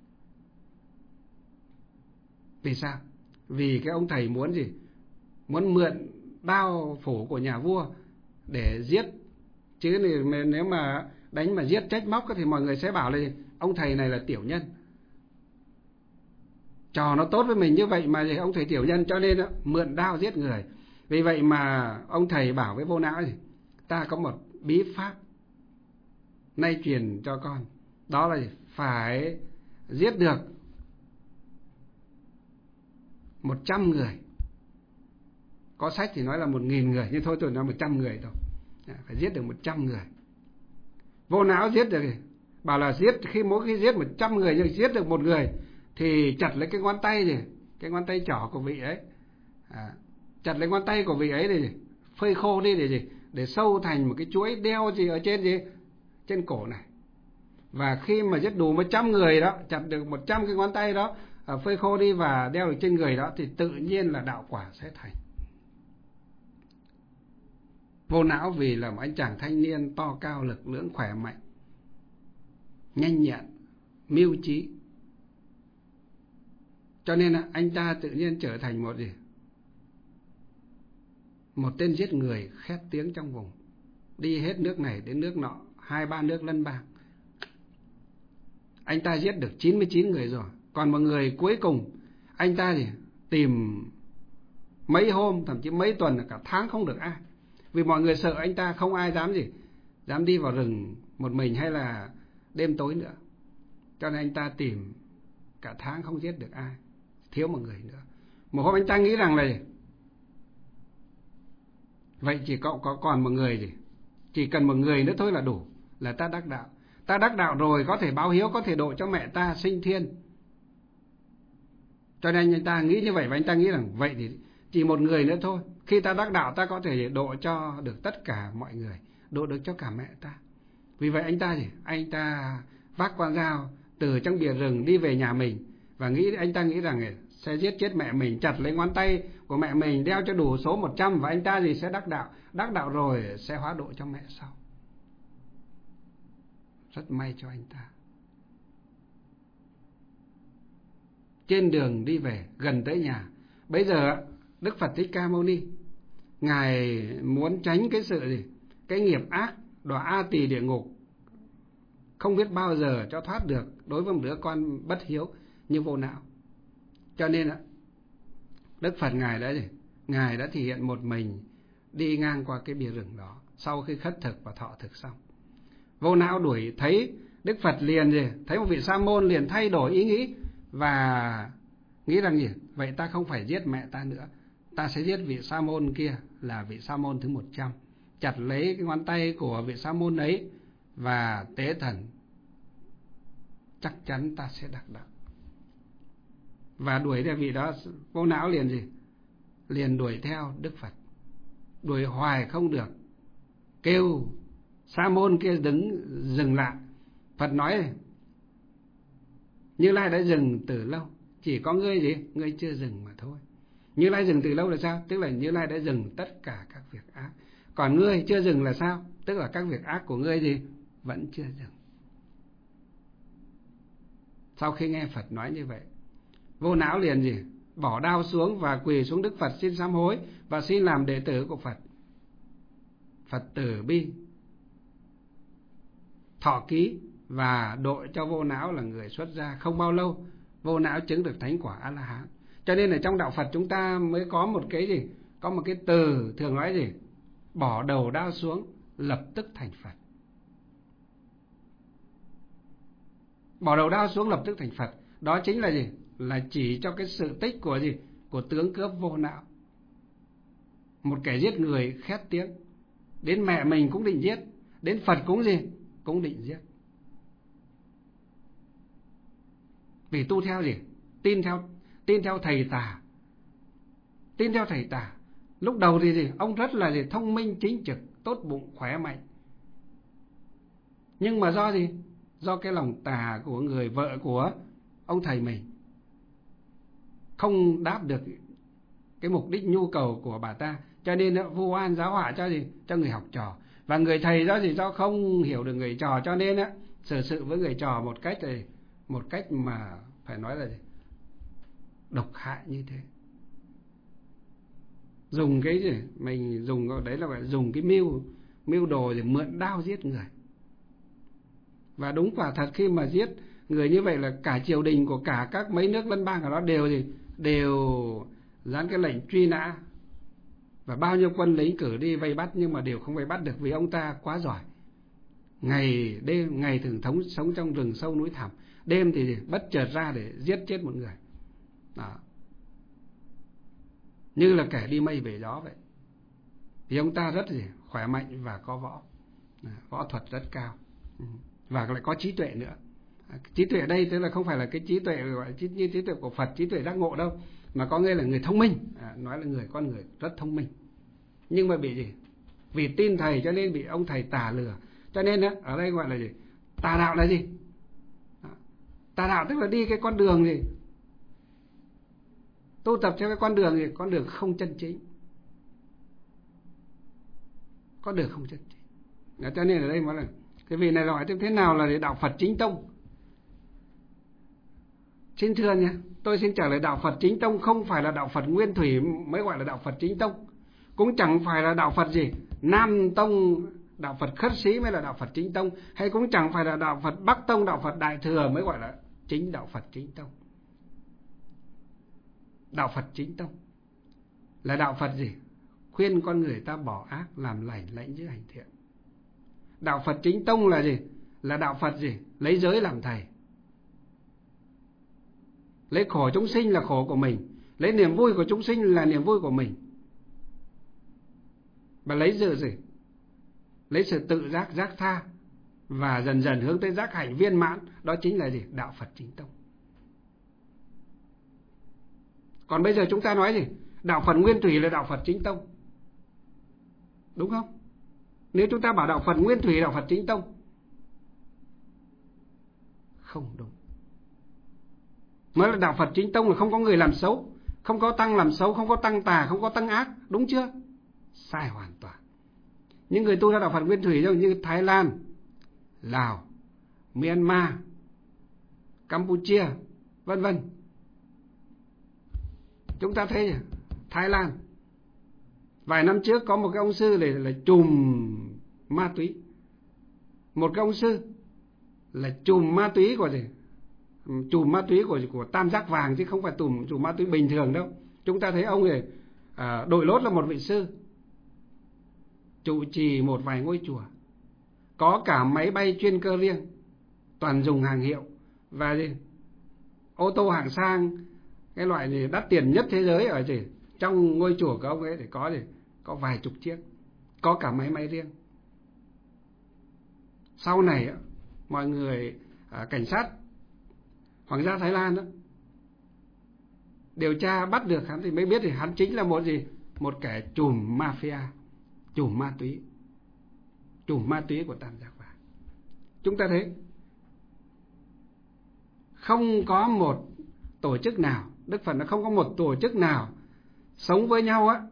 Vì sao? Vì cái ông thầy muốn gì? Muốn mượn đao phủ của nhà vua để giết. Chứ nếu mà đánh mà giết trách móc thì mọi người sẽ bảo là ông thầy này là tiểu nhân. Trò nó tốt với mình như vậy mà ông thầy tiểu nhân, cho nên đó, mượn đao giết người. Vì vậy mà ông thầy bảo với vô não gì? Ta có một bí pháp nay truyền cho con. Đó là phải giết được một trăm người. Có sách thì nói là một nghìn người, nhưng thôi tôi nói một trăm người thôi. Phải giết được một trăm người. Vô não giết được, bảo là giết, khi mỗi khi giết một trăm người, nhưng giết được một người thì chặt lấy cái ngón tay gì, cái ngón tay trỏ của vị ấy, à, chặt lấy ngón tay của vị ấy để phơi khô đi để gì, để sâu thành một cái chuỗi đeo gì ở trên gì, trên cổ này. Và khi mà giết đủ một trăm người đó, chặt được một trăm cái ngón tay đó, à, phơi khô đi và đeo được trên người đó, thì tự nhiên là đạo quả sẽ thành. Vô não vì là một anh chàng thanh niên to cao, lực lưỡng, khỏe mạnh, nhanh nhẹn, mưu trí, cho nên là anh ta tự nhiên trở thành một gì? Một tên giết người khét tiếng trong vùng, đi hết nước này đến nước nọ, hai ba nước lân bang. Anh ta giết được chín mươi chín người rồi, còn một người cuối cùng anh ta gì? Tìm mấy hôm, thậm chí mấy tuần, cả tháng không được ai. Vì mọi người sợ anh ta, không ai dám gì, dám đi vào rừng một mình hay là đêm tối nữa. Cho nên anh ta tìm cả tháng không giết được ai, thiếu một người nữa. Một hôm anh ta nghĩ rằng là vậy chỉ cậu có còn một người gì, chỉ cần một người nữa thôi là đủ, là ta đắc đạo. Ta đắc đạo rồi có thể báo hiếu, có thể độ cho mẹ ta sinh thiên. Cho nên anh ta nghĩ như vậy, và anh ta nghĩ rằng vậy thì chỉ một người nữa thôi, khi ta đắc đạo ta có thể độ cho được tất cả mọi người, độ được cho cả mẹ ta. Vì vậy anh ta gì? Anh ta vác con dao từ trong bìa rừng đi về nhà mình, và nghĩ anh ta nghĩ rằng sẽ giết chết mẹ mình, chặt lấy ngón tay của mẹ mình, đeo cho đủ số một trăm, và anh ta gì sẽ đắc đạo. Đắc đạo rồi sẽ hóa độ cho mẹ sau. Rất may cho anh ta. Trên đường đi về, gần tới nhà, bây giờ Đức Phật Thích Ca Mâu Ni, Ngài muốn tránh cái sự gì? Cái nghiệp ác đọa A Tỳ địa ngục, không biết bao giờ cho thoát được đối với một đứa con bất hiếu như Vô Não. Cho nên Đức Phật Ngài đã gì? Ngài đã thể hiện một mình đi ngang qua cái bìa rừng đó, sau khi khất thực và thọ thực xong. Vô Não đuổi thấy Đức Phật liền gì? Thấy một vị Sa môn liền thay đổi ý nghĩ, và nghĩ rằng gì? Vậy ta không phải giết mẹ ta nữa, ta sẽ giết vị Sa môn kia, là vị Sa môn thứ một trăm, chặt lấy cái ngón tay của vị Sa môn ấy và tế thần, chắc chắn ta sẽ đắc đạo. Và đuổi theo vị đó. Vô Não liền gì? Liền đuổi theo Đức Phật, đuổi hoài không được, kêu Sa môn kia đứng dừng lại. Phật nói: Như Lai đã dừng từ lâu, chỉ có ngươi gì? Ngươi chưa dừng mà thôi. Như Lai dừng từ lâu là sao? Tức là Như Lai đã dừng tất cả các việc ác. Còn ngươi chưa dừng là sao? Tức là các việc ác của ngươi gì? Vẫn chưa dừng. Sau khi nghe Phật nói như vậy, Vô Não liền gì? Bỏ đao xuống và quỳ xuống Đức Phật xin sám hối và xin làm đệ tử của Phật. Phật từ bi thọ ký và độ cho Vô Não là người xuất gia. Không bao lâu Vô Não chứng được thánh quả A La Hán. Cho nên ở trong đạo Phật chúng ta mới có một cái gì? Có một cái từ thường nói gì? Bỏ đầu đao xuống lập tức thành Phật. Bỏ đầu đao xuống lập tức thành Phật. Đó chính là gì? Là chỉ cho cái sự tích của gì? Của tướng cướp Vô Não. Một kẻ giết người khét tiếng, đến mẹ mình cũng định giết, đến Phật cũng gì? Cũng định giết. Vì tu theo gì? Tin theo tin theo thầy tà. Tin theo thầy tà. Lúc đầu thì gì? Ông rất là gì? Thông minh, chính trực, tốt bụng, khỏe mạnh. Nhưng mà do gì? Do cái lòng tà của người vợ của ông thầy mình, không đáp được cái mục đích nhu cầu của bà ta, cho nên vu oan giáo họa cho gì? Cho người học trò. Và người thầy đó gì? Do không hiểu được người trò, cho nên á xử sự với người trò một cách gì? Một cách mà phải nói là gì? Độc hại như thế. Dùng cái gì? Mình dùng đấy là phải dùng cái mưu mưu đồ để mượn đao giết người. Và đúng quả thật, khi mà giết người như vậy là cả triều đình của cả các mấy nước lân bang ở đó đều gì? Đều dán cái lệnh truy nã, và bao nhiêu quân lính cử đi vây bắt, nhưng mà đều không vây bắt được, vì ông ta quá giỏi. Ngày đêm, ngày thường thống sống trong rừng sâu núi thẳm, đêm thì bất chợt ra để giết chết một người. Đó. Như là kẻ đi mây về gió vậy. Thì ông ta rất gì? Khỏe mạnh và có võ, võ thuật rất cao, và lại có trí tuệ nữa. Trí tuệ đây tức là không phải là cái trí tuệ gọi trí, như trí tuệ của Phật, trí tuệ giác ngộ đâu, mà có nghĩa là người thông minh. À, nói là người con người rất thông minh, nhưng mà bị gì? Vì tin thầy cho nên bị ông thầy tà lừa. Cho nên á, ở đây gọi là gì? Tà đạo là gì? Tà đạo tức là đi cái con đường gì? Tu tập theo cái con đường gì? Con đường không chân chính. Con đường không chân chính. Đó, cho nên ở đây mới là cái vị này hỏi thế nào là đạo Phật chính tông? Xin thưa nhé, tôi xin trả lời, đạo Phật chính tông không phải là đạo Phật nguyên thủy mới gọi là đạo Phật chính tông, cũng chẳng phải là đạo Phật gì Nam tông, đạo Phật khất sĩ mới là đạo Phật chính tông, hay cũng chẳng phải là đạo Phật Bắc tông, đạo Phật Đại thừa mới gọi là chính đạo Phật chính tông. Đạo Phật chính tông là đạo Phật gì? Khuyên con người ta bỏ ác, làm lành, lãnh giữ hành thiện. Đạo Phật chính tông là gì? Là đạo Phật gì? Lấy giới làm thầy. Lấy khổ chúng sinh là khổ của mình, lấy niềm vui của chúng sinh là niềm vui của mình. Và lấy sự gì? Lấy sự tự giác, giác tha, và dần dần hướng tới giác hạnh viên mãn. Đó chính là gì? Đạo Phật chính tông. Còn bây giờ chúng ta nói gì? Đạo Phật nguyên thủy là đạo Phật chính tông. Đúng không? Nếu chúng ta bảo đạo Phật nguyên thủy là đạo Phật chính tông, không đúng. Mới là đạo Phật chính tông là không có người làm xấu, không có tăng làm xấu, không có tăng tà, không có tăng ác. Đúng chưa? Sai hoàn toàn. Những người tu theo đạo Phật nguyên thủy như Thái Lan, Lào, Myanmar, Campuchia, vân vân. Chúng ta thấy Thái Lan vài năm trước có một cái ông sư này là chùm ma túy. Một cái ông sư là chùm ma túy của gì? Chùm ma túy của của tam giác vàng chứ không phải chùm chùm ma túy bình thường đâu. Chúng ta thấy ông này à, đội lốt là một vị sư, trụ trì một vài ngôi chùa, có cả máy bay chuyên cơ riêng, toàn dùng hàng hiệu, và gì? Ô tô hạng sang, cái loại gì đắt tiền nhất thế giới ở gì? Trong ngôi chùa của ông ấy để có gì? Có vài chục chiếc, có cả máy máy riêng. Sau này mọi người à, cảnh sát Hoàng gia Thái Lan đó điều tra bắt được hắn thì mới biết thì hắn chính là một gì? Một kẻ trùm mafia, trùm ma túy, trùm ma túy của tam giác vàng. Chúng ta thấy không có một tổ chức nào, Đức Phật nó không có một tổ chức nào sống với nhau á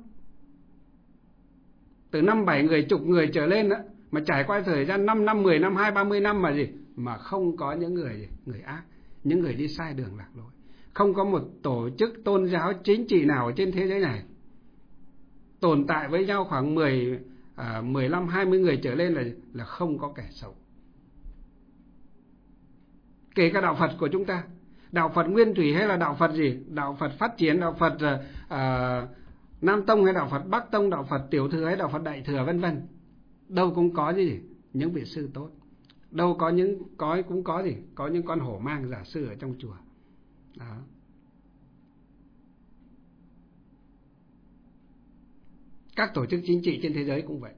từ năm bảy người, chục người trở lên á, mà trải qua thời gian năm năm, mười năm, hai ba mươi năm mà gì mà không có những người người ác, những người đi sai đường lạc lối. Không có một tổ chức tôn giáo chính trị nào ở trên thế giới này tồn tại với nhau khoảng mười, à, mười lăm, hai mươi người trở lên là là không có kẻ xấu. Kể cả đạo Phật của chúng ta, đạo Phật nguyên thủy hay là đạo Phật gì, đạo Phật phát triển, đạo Phật à, à, Nam Tông hay đạo Phật Bắc Tông, đạo Phật Tiểu Thừa hay đạo Phật Đại Thừa vân vân, đâu cũng có gì những vị sư tốt, đâu có những có cũng có gì có những con hổ mang giả sư ở trong chùa. Đó. Các tổ chức chính trị trên thế giới cũng vậy.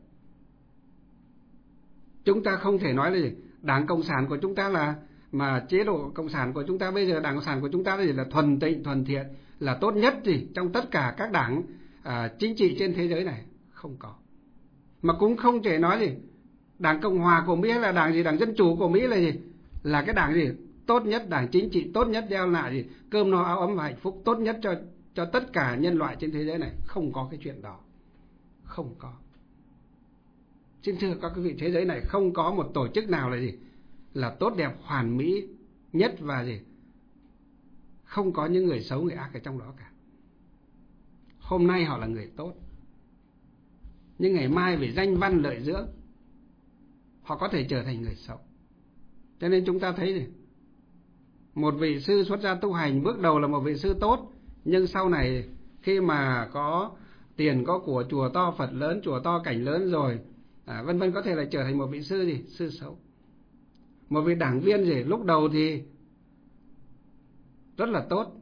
Chúng ta không thể nói là gì? Đảng Cộng sản của chúng ta là mà chế độ Cộng sản của chúng ta bây giờ, Đảng Cộng sản của chúng ta là, gì? Là thuần tịnh, thuần thiện, là tốt nhất gì trong tất cả các đảng à, chính trị trên thế giới này. Không có. Mà cũng không thể nói gì Đảng Cộng hòa của Mỹ hay là đảng gì, Đảng Dân chủ của Mỹ là gì? Là cái đảng gì? Tốt nhất, đảng chính trị tốt nhất, đeo lại gì? Cơm no áo ấm và hạnh phúc tốt nhất cho cho tất cả nhân loại trên thế giới này. Không có cái chuyện đó. Không có. Xin thưa các quý vị, thế giới này không có một tổ chức nào là gì? Là tốt đẹp, hoàn mỹ nhất và gì? Không có những người xấu, người ác ở trong đó cả. Hôm nay họ là người tốt, nhưng ngày mai vì danh văn lợi dưỡng họ có thể trở thành người xấu. Cho nên chúng ta thấy gì? Một vị sư xuất gia tu hành bước đầu là một vị sư tốt, nhưng sau này khi mà có tiền, có của, chùa to, Phật lớn, chùa to, cảnh lớn rồi, à, vân vân, có thể là trở thành một vị sư gì? Sư xấu. Một vị đảng viên gì? Lúc đầu thì rất là tốt,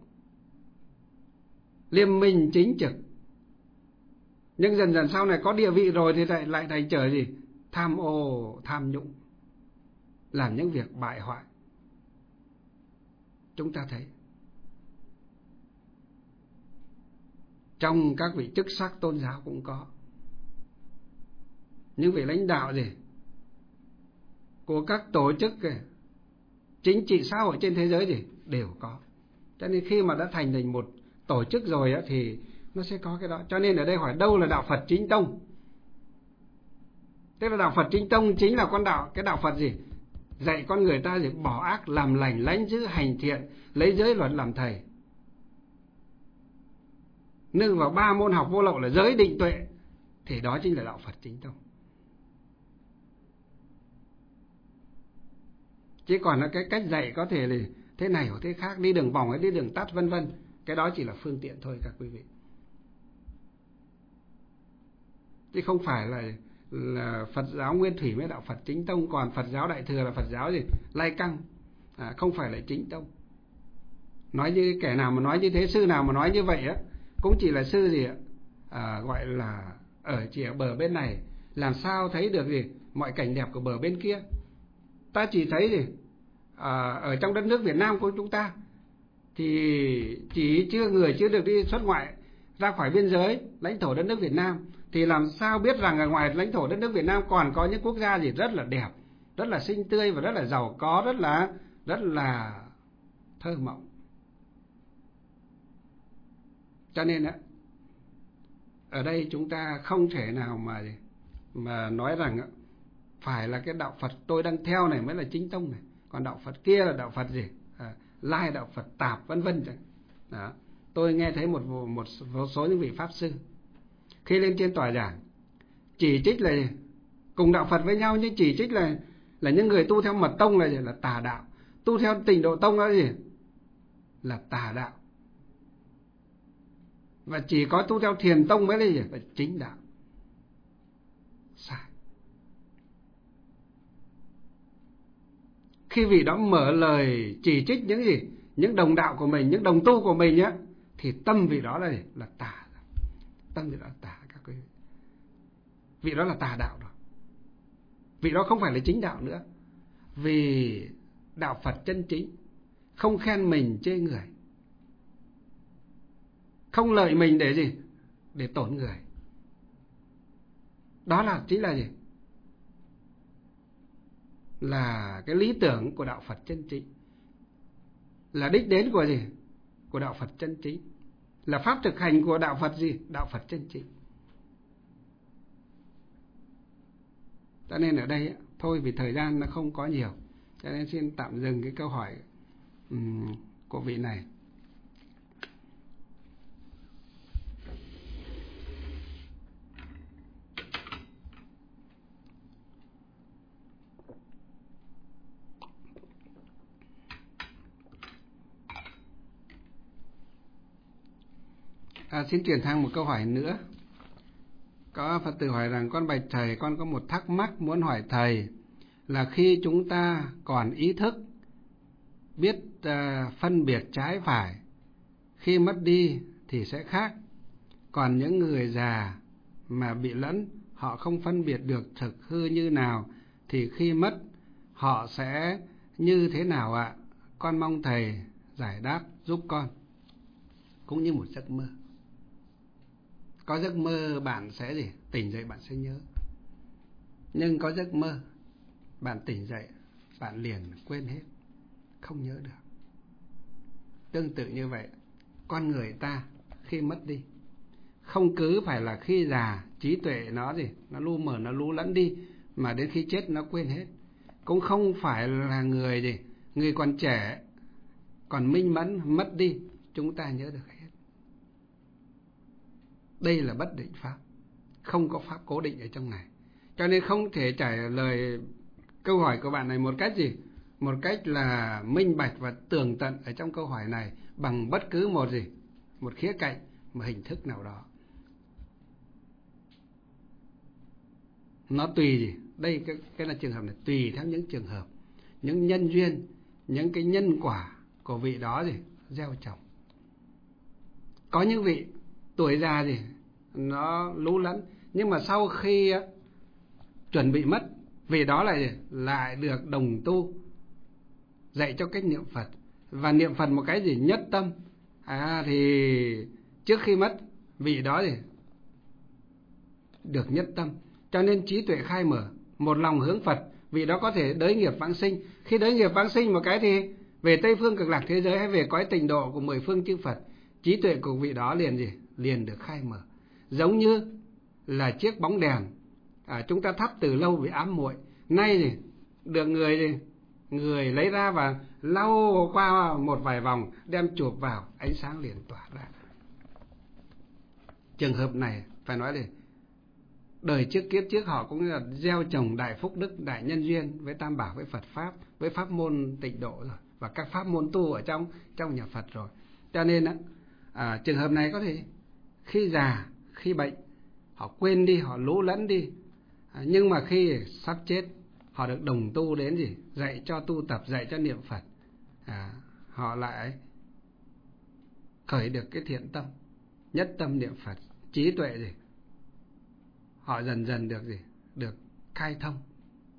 liêm minh chính trực, nhưng dần dần sau này có địa vị rồi thì lại lại thành trở gì? Tham ô, tham nhũng, làm những việc bại hoại. Chúng ta thấy trong các vị chức sắc tôn giáo cũng có những vị lãnh đạo gì của các tổ chức chính trị xã hội trên thế giới gì đều có. Cho nên khi mà đã thành thành một tổ chức rồi á, thì nó sẽ có cái đó. Cho nên ở đây hỏi đâu là đạo Phật chính tông? Tức là đạo Phật chính tông chính là con đạo, cái đạo Phật gì? Dạy con người ta gì? Bỏ ác, làm lành, lánh dữ, hành thiện, lấy giới luật làm thầy. Nương vào ba môn học vô lậu là giới, định, tuệ, thì đó chính là đạo Phật chính tông. Chứ còn là cái cách dạy có thể là thế này hoặc thế khác, đi đường vòng hay đi đường tắt vân vân, cái đó chỉ là phương tiện thôi các quý vị. Chứ không phải là là Phật giáo nguyên thủy mới đạo Phật chính tông, còn Phật giáo Đại Thừa là Phật giáo gì? Lai căng, à, không phải là chính tông. Nói như kẻ nào mà nói như thế, sư nào mà nói như vậy á, cũng chỉ là sư gì ạ? À, gọi là ở chỉ ở bờ bên này, làm sao thấy được gì mọi cảnh đẹp của bờ bên kia. Ta chỉ thấy gì à, ở trong đất nước Việt Nam của chúng ta thì chỉ chưa người chưa được đi xuất ngoại ra khỏi biên giới lãnh thổ đất nước Việt Nam, thì làm sao biết rằng ở ngoài lãnh thổ đất nước Việt Nam còn có những quốc gia gì rất là đẹp, rất là xinh tươi và rất là giàu có, rất là rất là thơ mộng. Cho nên á, ở đây chúng ta không thể nào mà mà nói rằng phải là cái đạo Phật tôi đang theo này mới là chính tông này, còn đạo Phật kia là đạo Phật gì, à, lai đạo Phật tạp vân vân chẳng. Đó. Tôi nghe thấy một, một một số những vị pháp sư khi lên trên tòa giảng chỉ trích là cùng đạo Phật với nhau, nhưng chỉ trích là là những người tu theo mật tông là gì, là tà đạo, tu theo Tịnh Độ Tông là gì, là tà đạo, và chỉ có tu theo Thiền Tông mới là gì, là chính đạo. Sai. Khi vị đó mở lời chỉ trích những gì, những đồng đạo của mình, những đồng tu của mình á, thì tâm vị đó là gì? Là tà. Tâm vị đó là tà các quý vị. Vị đó là tà đạo rồi. Vị đó không phải là chính đạo nữa. Vì đạo Phật chân chính không khen mình chê người, không lợi mình để gì? Để tổn người. Đó là chính là gì? Là cái lý tưởng của đạo Phật chân chính, là đích đến của gì? Của đạo Phật chân chính, là pháp thực hành của đạo Phật gì? Đạo Phật chân chính. Cho nên ở đây thôi, vì thời gian nó không có nhiều, cho nên xin tạm dừng cái câu hỏi um, của vị này. À, xin chuyển sang một câu hỏi nữa. Có Phật tử hỏi rằng: con bạch thầy, con có một thắc mắc muốn hỏi thầy, là khi chúng ta còn ý thức, biết uh, phân biệt trái phải, khi mất đi thì sẽ khác. Còn những người già mà bị lẫn, họ không phân biệt được thực hư như nào, thì khi mất họ sẽ như thế nào ạ? Con mong thầy giải đáp giúp con. Cũng như một giấc mơ. Có giấc mơ bạn sẽ gì? Tỉnh dậy bạn sẽ nhớ. Nhưng có giấc mơ bạn tỉnh dậy bạn liền quên hết, không nhớ được. Tương tự như vậy, con người ta khi mất đi, không cứ phải là khi già trí tuệ nó gì, nó lu mờ, nó lú lẫn đi, mà đến khi chết nó quên hết. Cũng không phải là người gì, người còn trẻ, còn minh mẫn mất đi, chúng ta nhớ được hết. Đây là bất định pháp, không có pháp cố định ở trong này. Cho nên không thể trả lời câu hỏi của bạn này một cách gì, một cách là minh bạch và tường tận ở trong câu hỏi này bằng bất cứ một gì, một khía cạnh, một hình thức nào đó. Nó tùy gì, đây cái, cái là trường hợp này, tùy theo những trường hợp, những nhân duyên, những cái nhân quả của vị đó gì gieo trồng. Có những vị tuổi già gì nó lú lẫn, nhưng mà sau khi uh, chuẩn bị mất, vị đó lại lại được đồng tu dạy cho cách niệm Phật, và niệm Phật một cái gì nhất tâm. À thì trước khi mất, vị đó gì được nhất tâm, cho nên trí tuệ khai mở, một lòng hướng Phật, vị đó có thể đới nghiệp vãng sinh. Khi đới nghiệp vãng sinh một cái thì về Tây phương cực lạc thế giới hay về cõi tịnh độ của mười phương chư Phật, trí tuệ của vị đó liền gì liền được khai mở. Giống như là chiếc bóng đèn à, chúng ta thắp từ lâu bị ám muội, nay gì được người gì người lấy ra và lau qua một vài vòng, đem chụp vào, ánh sáng liền tỏa ra. Trường hợp này phải nói là đời trước kiếp trước họ cũng là gieo trồng đại phúc đức, đại nhân duyên với Tam Bảo, với Phật pháp, với pháp môn tịnh độ rồi, và các pháp môn tu ở trong trong nhà Phật rồi. Cho nên á, à, trường hợp này có thể khi già, khi bệnh, họ quên đi, họ lú lẫn đi, à, nhưng mà khi sắp chết, họ được đồng tu đến gì dạy cho tu tập, dạy cho niệm Phật, à, họ lại khởi được cái thiện tâm, nhất tâm niệm Phật, trí tuệ gì họ dần dần được gì được khai thông,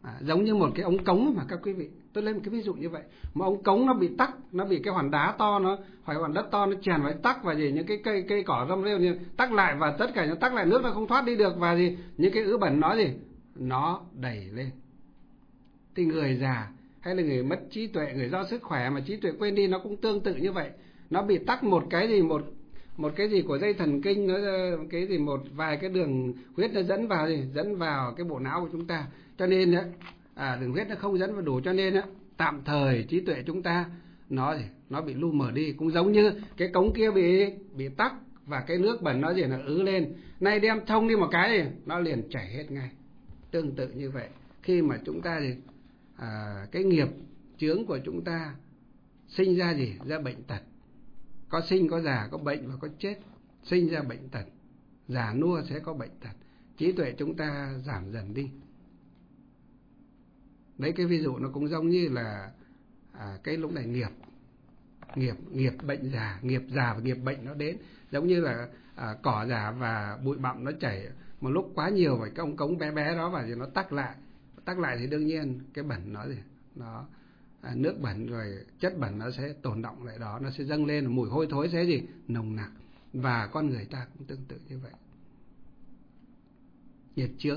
À, giống như một cái ống cống mà các quý vị, tôi lấy một cái ví dụ như vậy, một ống cống nó bị tắc, nó bị cái hòn đá to, nó hoặc hòn đất to nó chèn vào tắc, và gì những cái cây cây cỏ râm rêu như tắc lại, và tất cả nó tắc lại, nước nó không thoát đi được, và gì những cái ứ bẩn nó gì nó đẩy lên. Thì người già hay là người mất trí tuệ, người do sức khỏe mà trí tuệ quên đi, nó cũng tương tự như vậy. Nó bị tắc một cái gì, một một cái gì của dây thần kinh, nó cái gì một vài cái đường huyết nó dẫn vào gì dẫn vào cái bộ não của chúng ta, cho nên á à, đường huyết nó không dẫn vào đủ, cho nên á tạm thời trí tuệ chúng ta nó gì nó bị lu mờ đi. Cũng giống như cái cống kia bị bị tắc, và cái nước bẩn nó gì nó ứ lên, nay đem thông đi một cái thì nó liền chảy hết ngay. Tương tự như vậy, khi mà chúng ta gì à, cái nghiệp chướng của chúng ta sinh ra gì ra bệnh tật, có sinh có già, có bệnh và có chết. Sinh ra bệnh tật, già nua sẽ có bệnh tật, trí tuệ chúng ta giảm dần đi. Đấy, cái ví dụ nó cũng giống như là à, cái lúc này nghiệp nghiệp nghiệp bệnh già, nghiệp già và nghiệp bệnh nó đến, giống như là à, cỏ già và bụi bặm nó chảy một lúc quá nhiều vào cái ống cống bé bé đó, và thì nó tắc lại tắc lại thì đương nhiên cái bẩn nó gì nó à, nước bẩn rồi chất bẩn nó sẽ tồn đọng lại đó, nó sẽ dâng lên, mùi hôi thối sẽ gì nồng nặc. Và con người ta cũng tương tự như vậy. Nghiệp chướng,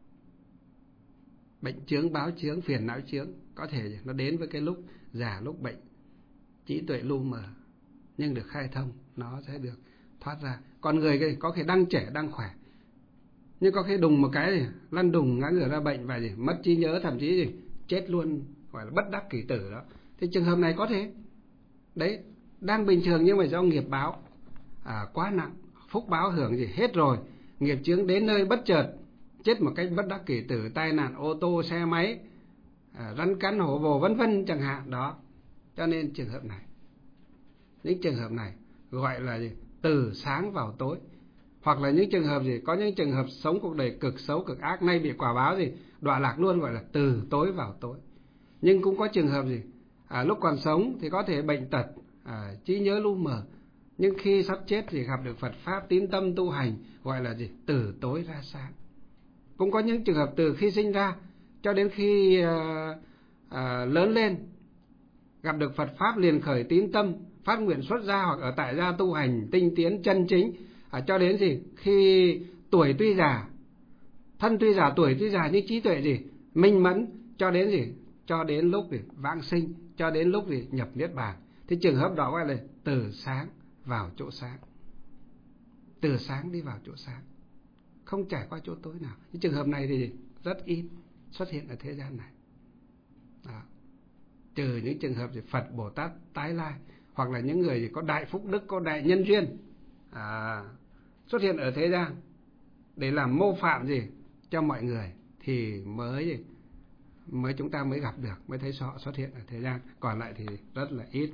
bệnh chướng, báo chướng, phiền não chướng có thể nó đến với cái lúc già, lúc bệnh, trí tuệ lu mờ, nhưng được khai thông, nó sẽ được thoát ra. Con người có khi đang trẻ, đang khỏe, nhưng có khi đùng một cái gì lăn đùng ngã ngửa ra bệnh, và gì mất trí nhớ, thậm chí gì chết luôn, gọi là bất đắc kỳ tử đó. Thì trường hợp này có thể đấy, đang bình thường nhưng mà do nghiệp báo à, quá nặng, phúc báo hưởng gì hết rồi, nghiệp chướng đến nơi bất chợt chết một cách bất đắc kỳ tử, tai nạn ô tô, xe máy, à, rắn cắn, hổ vồ vân vân chẳng hạn đó. Cho nên trường hợp này, những trường hợp này gọi là gì từ sáng vào tối. Hoặc là những trường hợp gì, có những trường hợp sống cuộc đời cực xấu, cực ác, nay bị quả báo gì đọa lạc luôn, gọi là từ tối vào tối. Nhưng cũng có trường hợp gì à, lúc còn sống thì có thể bệnh tật, à, trí nhớ lu mờ, nhưng khi sắp chết thì gặp được Phật pháp, tín tâm tu hành, gọi là gì từ tối ra sáng. Cũng có những trường hợp từ khi sinh ra cho đến khi à, à, lớn lên, gặp được Phật pháp liền khởi tín tâm, phát nguyện xuất gia hoặc ở tại gia tu hành tinh tiến chân chính, à, cho đến gì khi tuổi tuy già, thân tuy già, tuổi tuy già, nhưng trí tuệ gì minh mẫn, cho đến gì cho đến lúc gì vãng sinh, cho đến lúc gì nhập niết bàn. Thì trường hợp đó gọi là từ sáng vào chỗ sáng, từ sáng đi vào chỗ sáng, không trải qua chỗ tối nào. Những trường hợp này thì rất ít xuất hiện ở thế gian này đó. Trừ những trường hợp gì Phật Bồ Tát tái lai, hoặc là những người gì có đại phúc đức, có đại nhân duyên à, xuất hiện ở thế gian để làm mô phạm gì cho mọi người, thì mới gì mới chúng ta mới gặp được, mới thấy họ xuất hiện ở thế gian. Còn lại thì rất là ít.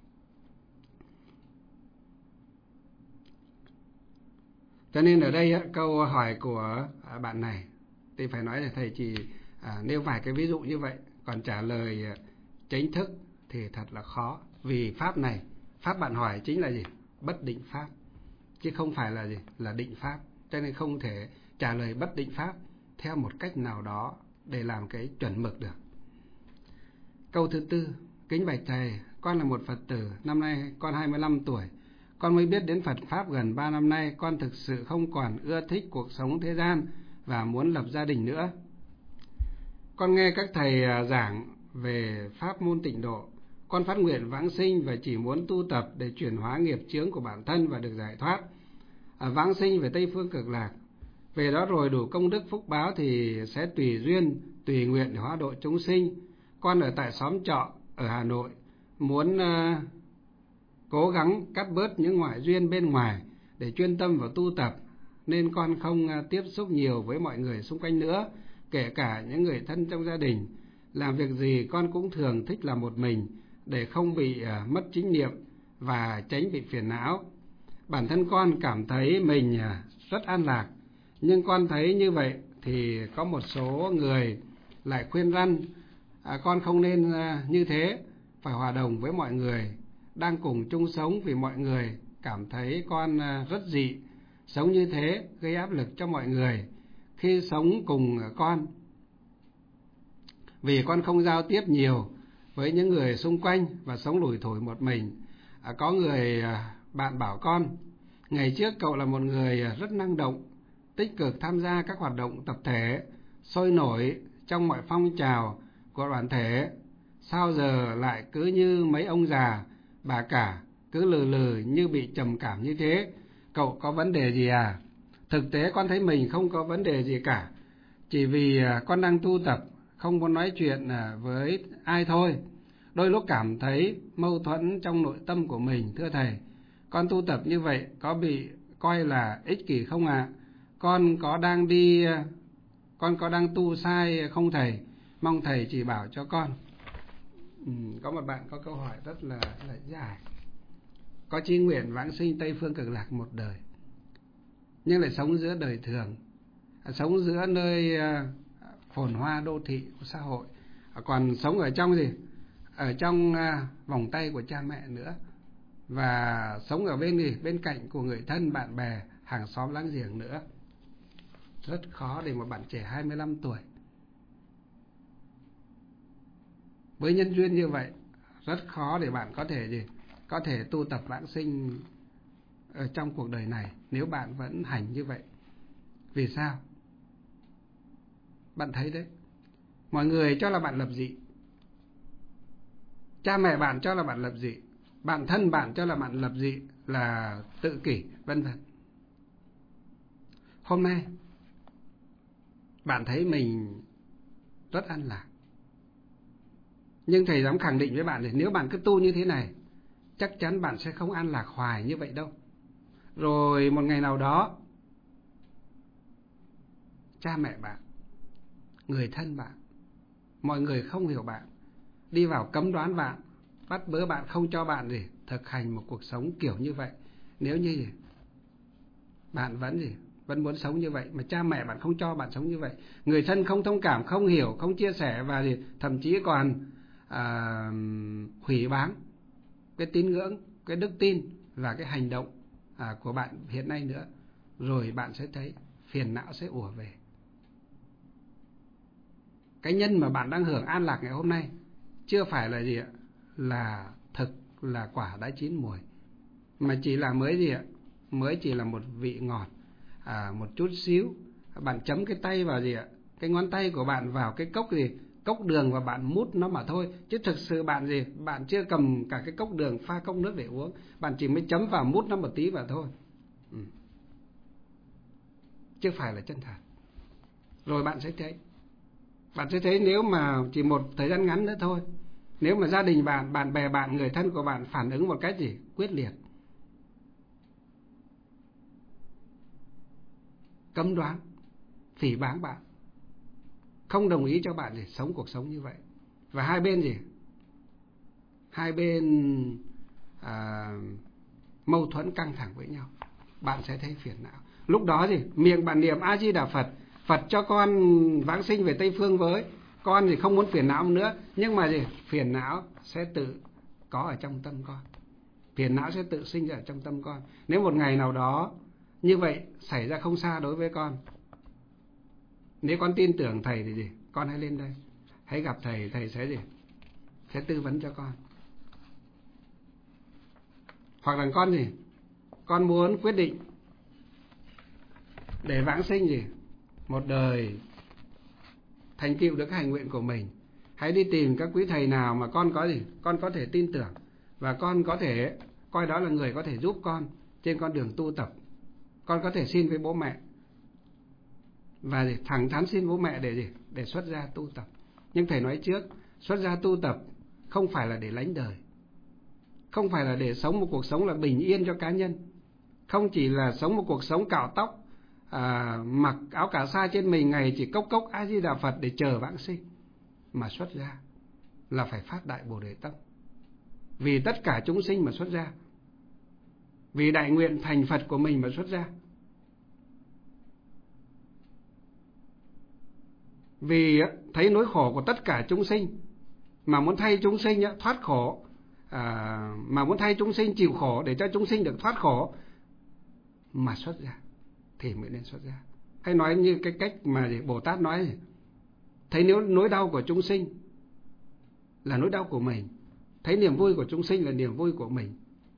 Cho nên ở đây câu hỏi của bạn này thì phải nói là thầy chỉ à, nêu vài cái ví dụ như vậy, còn trả lời chính thức thì thật là khó. Vì pháp này, pháp bạn hỏi chính là gì bất định pháp, chứ không phải là gì là định pháp, cho nên không thể trả lời bất định pháp theo một cách nào đó để làm cái chuẩn mực được. Câu thứ tư: kính bạch thầy, con là một Phật tử, năm nay con hai mươi lăm tuổi. Con mới biết đến Phật pháp gần ba năm nay, con thực sự không còn ưa thích cuộc sống thế gian và muốn lập gia đình nữa. Con nghe các thầy giảng về pháp môn tịnh độ, con phát nguyện vãng sinh và chỉ muốn tu tập để chuyển hóa nghiệp chướng của bản thân và được giải thoát, à, vãng sinh về Tây Phương Cực Lạc. Về đó rồi đủ công đức phúc báo thì sẽ tùy duyên, tùy nguyện để hóa độ chúng sinh. Con ở tại xóm trọ ở Hà Nội, muốn uh, cố gắng cắt bớt những ngoại duyên bên ngoài để chuyên tâm vào tu tập, nên con không uh, tiếp xúc nhiều với mọi người xung quanh nữa, kể cả những người thân trong gia đình. Làm việc gì con cũng thường thích làm một mình để không bị uh, mất chánh niệm và tránh bị phiền não. Bản thân con cảm thấy mình uh, rất an lạc, nhưng con thấy như vậy thì có một số người lại khuyên răn à, con không nên à, như thế, phải hòa đồng với mọi người đang cùng chung sống, vì mọi người cảm thấy con à, rất dị, sống như thế gây áp lực cho mọi người khi sống cùng con. vì con không giao tiếp nhiều với những người xung quanh và sống lủi thủi một mình. À, có người à, bạn bảo con, ngày trước cậu là một người rất năng động, tích cực tham gia các hoạt động tập thể, sôi nổi trong mọi phong trào của đoàn thể. Sao giờ lại cứ như mấy ông già, bà cả, cứ lừ lừ như bị trầm cảm như thế? Cậu có vấn đề gì à? Thực tế con thấy mình không có vấn đề gì cả, chỉ vì con đang tu tập, không muốn nói chuyện với ai thôi. Đôi lúc cảm thấy mâu thuẫn trong nội tâm của mình, thưa thầy. Con tu tập như vậy có bị coi là ích kỷ không ạ? À? Con có đang đi, con có đang tu sai không thầy? Mong thầy chỉ bảo cho con. Ừ, có một bạn có câu hỏi rất là, là dài. Có chí nguyện vãng sinh Tây Phương Cực Lạc một đời, nhưng lại sống giữa đời thường, sống giữa nơi phồn hoa đô thị của xã hội, còn sống ở trong gì? Ở trong vòng tay của cha mẹ nữa, và sống ở bên gì? Bên cạnh của người thân, bạn bè, hàng xóm láng giềng nữa. Rất khó để một bạn trẻ hai mươi lăm tuổi với nhân duyên như vậy, rất khó để bạn có thể gì? Có thể tu tập vãng sinh ở trong cuộc đời này nếu bạn vẫn hành như vậy. Vì sao? Bạn thấy đấy, mọi người cho là bạn lập dị, cha mẹ bạn cho là bạn lập dị, bạn thân bạn cho là bạn lập dị, là tự kỷ, vân vân. Hôm nay bạn thấy mình rất an lạc, nhưng thầy dám khẳng định với bạn là nếu bạn cứ tu như thế này, chắc chắn bạn sẽ không an lạc hoài như vậy đâu. Rồi một ngày nào đó, cha mẹ bạn, người thân bạn, mọi người không hiểu bạn, đi vào cấm đoán bạn, bắt bớ bạn, không cho bạn gì thực hành một cuộc sống kiểu như vậy. Nếu như gì bạn vẫn gì vẫn muốn sống như vậy, mà cha mẹ bạn không cho bạn sống như vậy, người thân không thông cảm, không hiểu, không chia sẻ, và gì thậm chí còn à, hủy báng cái tín ngưỡng, cái đức tin và cái hành động à, của bạn hiện nay nữa, rồi bạn sẽ thấy phiền não sẽ ùa về. Cái nhân mà bạn đang hưởng an lạc ngày hôm nay chưa phải là gì ạ? Là thực, là quả đã chín mùi, mà chỉ là mới gì ạ? Mới chỉ là một vị ngọt, à, một chút xíu. Bạn chấm cái tay vào gì ạ? Cái ngón tay của bạn vào cái cốc gì? Cốc đường, và bạn mút nó mà thôi. Chứ thực sự bạn gì? Bạn chưa cầm cả cái cốc đường pha cốc nước để uống. Bạn chỉ mới chấm vào, mút nó một tí vào thôi. Ừ. Chứ phải là chân thật. Rồi bạn sẽ thấy. Bạn sẽ thấy nếu mà chỉ một thời gian ngắn nữa thôi, nếu mà gia đình bạn, bạn bè bạn, người thân của bạn phản ứng một cách gì? Quyết liệt, cấm đoán, phỉ báng bạn, không đồng ý cho bạn gì sống cuộc sống như vậy, và hai bên gì? Hai bên à, mâu thuẫn căng thẳng với nhau, bạn sẽ thấy phiền não. Lúc đó gì? Miệng bạn niệm A Di Đà Phật, Phật cho con vãng sinh về Tây Phương với, con thì không muốn phiền não nữa, nhưng mà gì? Phiền não sẽ tự có ở trong tâm con, phiền não sẽ tự sinh ra ở trong tâm con. Nếu một ngày nào đó như vậy xảy ra không xa đối với con, nếu con tin tưởng thầy thì gì? Con hãy lên đây, hãy gặp thầy, thầy sẽ gì? Sẽ tư vấn cho con. Hoặc là con gì? Con muốn quyết định để vãng sinh gì? Một đời thành tựu được cái hành nguyện của mình, hãy đi tìm các quý thầy nào mà con có gì? Con có thể tin tưởng, và con có thể coi đó là người có thể giúp con trên con đường tu tập. Con có thể xin với bố mẹ, và gì? Thẳng thắn xin bố mẹ để gì? Để xuất gia tu tập. Nhưng thầy nói trước, xuất gia tu tập không phải là để lánh đời, không phải là để sống một cuộc sống là bình yên cho cá nhân, không chỉ là sống một cuộc sống cạo tóc, à, mặc áo cà sa trên mình, ngày chỉ cốc cốc A Di Đà Phật để chờ vãng sinh. Mà xuất gia là phải phát đại Bồ Đề tâm, vì tất cả chúng sinh mà xuất gia, vì đại nguyện thành Phật của mình mà xuất gia, vì thấy nỗi khổ của tất cả chúng sinh mà muốn thay chúng sinh thoát khổ, à, mà muốn thay chúng sinh chịu khổ để cho chúng sinh được thoát khổ mà xuất gia thì mới nên xuất gia. Hay nói như cái cách mà Bồ Tát nói gì? thấy nếu nỗi đau của chúng sinh là nỗi đau của mình, thấy niềm vui của chúng sinh là niềm vui của mình,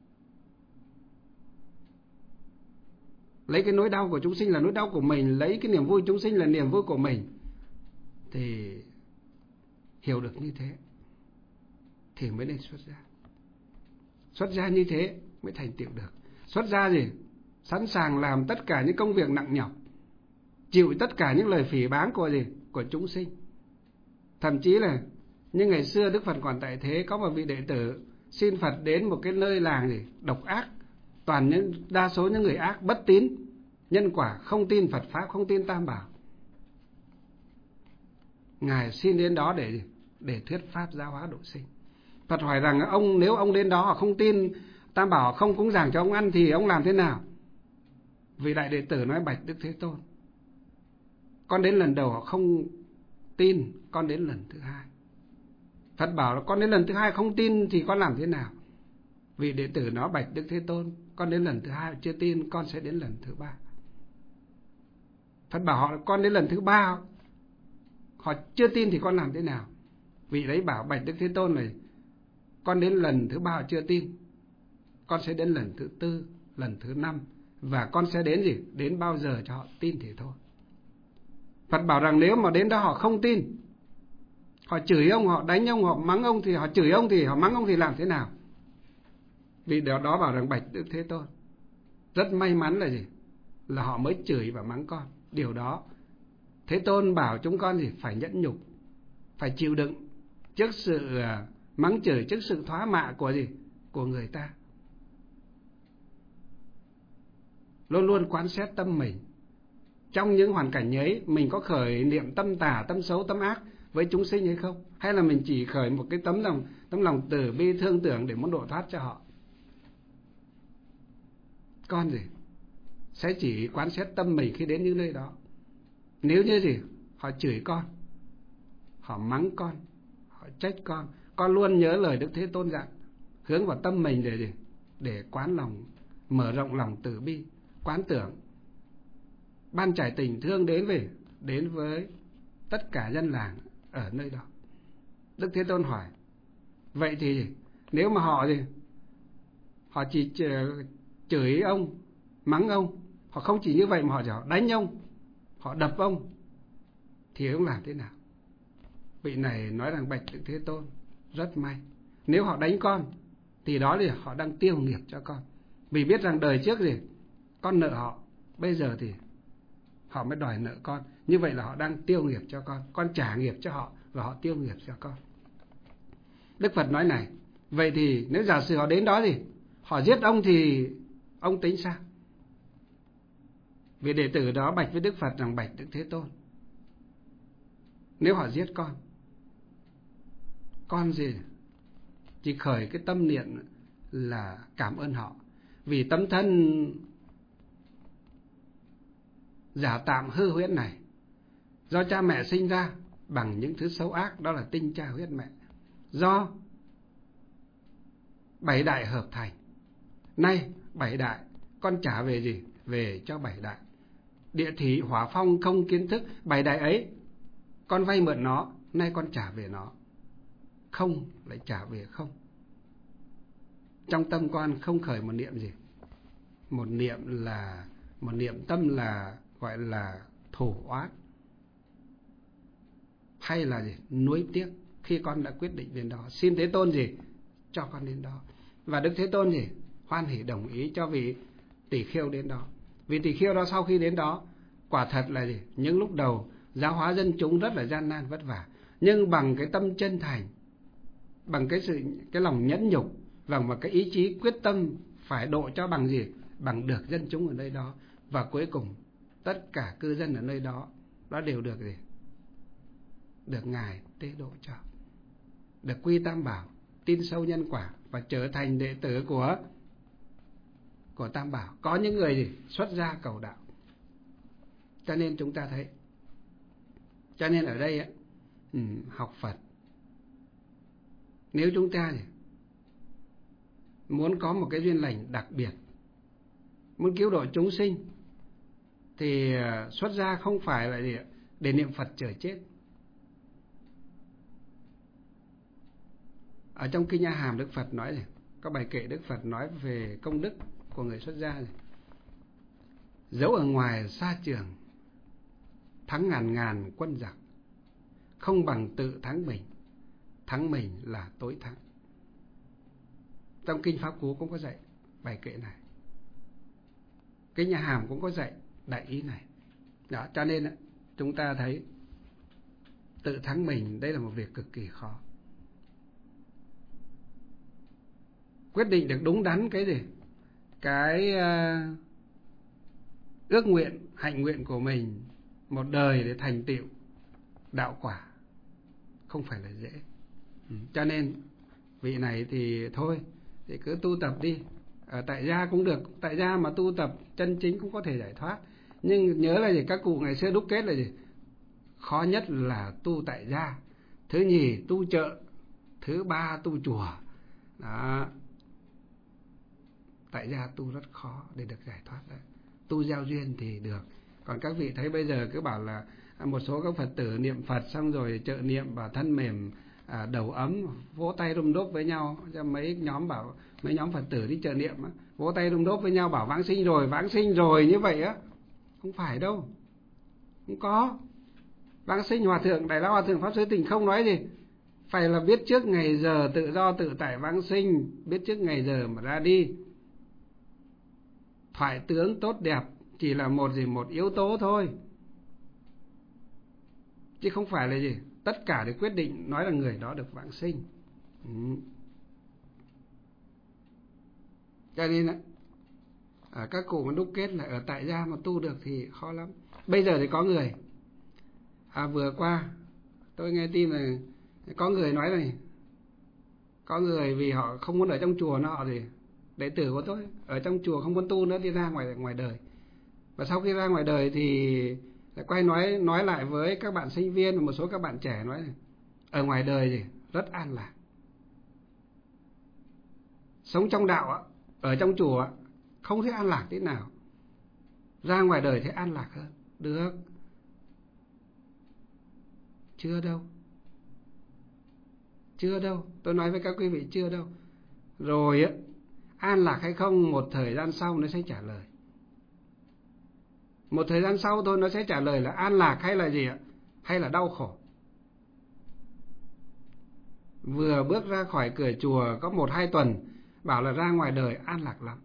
lấy cái nỗi đau của chúng sinh là nỗi đau của mình, lấy cái niềm vui chúng sinh là niềm vui của mình, thì hiểu được như thế thì mới nên xuất gia. Xuất gia như thế mới thành tựu được. Xuất gia gì? Sẵn sàng làm tất cả những công việc nặng nhọc, chịu tất cả những lời phỉ báng của gì? Của chúng sinh. Thậm chí là như ngày xưa Đức Phật còn tại thế, có một vị đệ tử xin Phật đến một cái nơi làng gì? Độc ác, toàn những đa số những người ác, bất tín nhân quả, không tin Phật pháp, không tin Tam Bảo. Ngài xin đến đó để để thuyết pháp giáo hóa độ sinh. Phật hỏi rằng ông nếu ông đến đó họ không tin Tam Bảo, không cúng dường cho ông ăn thì ông làm thế nào? Vị đại đệ tử nói: bạch Đức Thế Tôn, con đến lần đầu họ không tin, con đến lần thứ hai. Phật bảo là con đến lần thứ hai không tin thì con làm thế nào? Vị đệ tử nói: bạch Đức Thế Tôn, con đến lần thứ hai chưa tin, con sẽ đến lần thứ ba. Phật bảo họ: con đến lần thứ ba họ chưa tin thì con làm thế nào? Vị đấy bảo: bạch Đức Thế Tôn này, con đến lần thứ ba họ chưa tin, con sẽ đến lần thứ tư, lần thứ năm, và con sẽ đến gì? Đến bao giờ cho họ tin thì thôi. Phật bảo rằng nếu mà đến đó họ không tin, họ chửi ông, họ đánh ông, họ mắng ông, thì họ chửi ông thì họ mắng ông thì làm thế nào? Vì đó, đó bảo rằng: bạch Đức Thế Tôn, rất may mắn là gì? Là họ mới chửi và mắng con. Điều đó Thế Tôn bảo chúng con gì? Phải nhẫn nhục, phải chịu đựng trước sự mắng chửi, trước sự thoá mạ của gì? Của người ta. Luôn luôn quán xét tâm mình. Trong những hoàn cảnh ấy, mình có khởi niệm tâm tà, tâm xấu, tâm ác với chúng sinh hay không? Hay là mình chỉ khởi một cái tấm lòng, tấm lòng từ bi thương tưởng để muốn độ thoát cho họ? Con gì? Sẽ chỉ quán xét tâm mình khi đến những nơi đó. Nếu như gì? Họ chửi con, họ mắng con, họ trách con, con luôn nhớ lời Đức Thế Tôn dặn, hướng vào tâm mình để gì? Để quán lòng, mở rộng lòng từ bi, quán tưởng, ban trải tình thương đến về đến với tất cả dân làng ở nơi đó. Đức Thế Tôn hỏi: vậy thì nếu mà họ gì? Họ chỉ chửi ông, mắng ông, họ không chỉ như vậy mà họ chỉ đánh ông, họ đập ông, thì ông làm thế nào? Vị này nói rằng: bạch Đức Thế Tôn, rất may. Nếu họ đánh con thì đó thì họ đang tiêu nghiệp cho con. Vì biết rằng đời trước gì? Con nợ họ, bây giờ thì họ mới đòi nợ con. Như vậy là họ đang tiêu nghiệp cho con, con trả nghiệp cho họ và họ tiêu nghiệp cho con. Đức Phật nói này: vậy thì nếu giả sử họ đến đó thì họ giết ông thì ông tính sao? Vị đệ tử đó bạch với Đức Phật rằng: bạch Đức Thế Tôn, nếu họ giết con, con gì? Chỉ khởi cái tâm niệm là cảm ơn họ, vì tấm thân giả tạm hư huyễn này do cha mẹ sinh ra bằng những thứ xấu ác, đó là tinh cha huyết mẹ, do bảy đại hợp thành. Nay bảy đại con trả về gì? Về cho bảy đại. Địa thủy hỏa phong không kiến thức, bảy đại ấy con vay mượn nó, nay con trả về nó. Không lại trả về không. Trong tâm con không khởi một niệm gì? Một niệm là một niệm tâm là gọi là thù oán, hay là gì? Nuối tiếc khi con đã quyết định đến đó. Xin Thế Tôn gì? Cho con đến đó. Và Đức Thế Tôn gì? Hoan hỉ đồng ý cho vị tỷ khưu đến đó. Vị tỷ khưu đó sau khi đến đó, quả thật là gì? Những lúc đầu giáo hóa dân chúng rất là gian nan vất vả, nhưng bằng cái tâm chân thành, bằng cái sự cái lòng nhẫn nhục, và một cái ý chí quyết tâm phải độ cho bằng gì? Bằng được dân chúng ở nơi đó. Và cuối cùng tất cả cư dân ở nơi đó đó đều được gì? Được Ngài tế độ cho, được quy Tam Bảo, tin sâu nhân quả và trở thành đệ tử của của Tam Bảo. Có những người gì? Xuất gia cầu đạo. Cho nên chúng ta thấy, cho nên ở đây ấy, ừ, học Phật, nếu chúng ta gì? Muốn có một cái duyên lành đặc biệt, muốn cứu độ chúng sinh, thì xuất gia không phải là gì? Để niệm Phật chờ chết, Ở trong Kinh A Hàm, Đức Phật nói này, có bài kệ Đức Phật nói về công đức của người xuất gia này. Dẫu ở ngoài xa trường, thắng ngàn ngàn quân giặc, không bằng tự thắng mình, thắng mình là tối thắng. Trong Kinh Pháp Cú cũng có dạy bài kệ này. Kinh A Hàm cũng có dạy đại ý này. Đó, cho nên chúng ta thấy tự thắng mình đây là một việc cực kỳ khó. Quyết định được đúng đắn cái gì? Cái uh, ước nguyện, hạnh nguyện của mình một đời để thành tựu đạo quả không phải là dễ. Ừ. Cho nên vị này thì thôi, thì cứ tu tập đi. Ở tại gia cũng được, tại gia mà tu tập chân chính cũng có thể giải thoát. Nhưng nhớ là gì? Các cụ ngày xưa đúc kết là gì? Khó nhất là tu tại gia, thứ nhì tu chợ, thứ ba tu chùa. Đó. Tại gia tu rất khó để được giải thoát đấy. Tu giao duyên thì được. Còn các vị thấy bây giờ cứ bảo là một số các Phật tử niệm Phật xong rồi trợ niệm bảo thân mềm, à, đầu ấm, vỗ tay rung đốp với nhau. Mấy nhóm bảo mấy nhóm Phật tử đi trợ niệm á, vỗ tay rung đốp với nhau bảo vãng sinh rồi, vãng sinh rồi như vậy á. Không phải đâu. Không có. Vãng sinh Hòa thượng Đại Lão Hòa thượng Pháp Sư Tình không nói gì. Phải là biết trước ngày giờ tự do tự tại vãng sinh, biết trước ngày giờ mà ra đi. Thoại tướng tốt đẹp chỉ là một gì một yếu tố thôi, chứ không phải là gì tất cả để quyết định nói là người đó được vãng sinh. Ừ. Cho nên á, à, các cụ mà đúc kết là ở tại gia mà tu được thì khó lắm. Bây giờ thì có người à, vừa qua tôi nghe tin là có người nói này, có người vì họ không muốn ở trong chùa nó họ gì đệ tử của tôi ở trong chùa không muốn tu nữa, đi ra ngoài ngoài đời. Và sau khi ra ngoài đời thì lại quay nói nói lại với các bạn sinh viên và một số các bạn trẻ nói này, ở ngoài đời thì rất an lạc, sống trong đạo ở trong chùa không thấy an lạc thế nào, ra ngoài đời thấy an lạc hơn. Được, chưa đâu, chưa đâu, tôi nói với các quý vị chưa đâu. Rồi á, an lạc hay không một thời gian sau nó sẽ trả lời. Một thời gian sau thôi nó sẽ trả lời là an lạc hay là gì ạ? Hay là đau khổ. Vừa bước ra khỏi cửa chùa có một hai tuần bảo là ra ngoài đời an lạc lắm.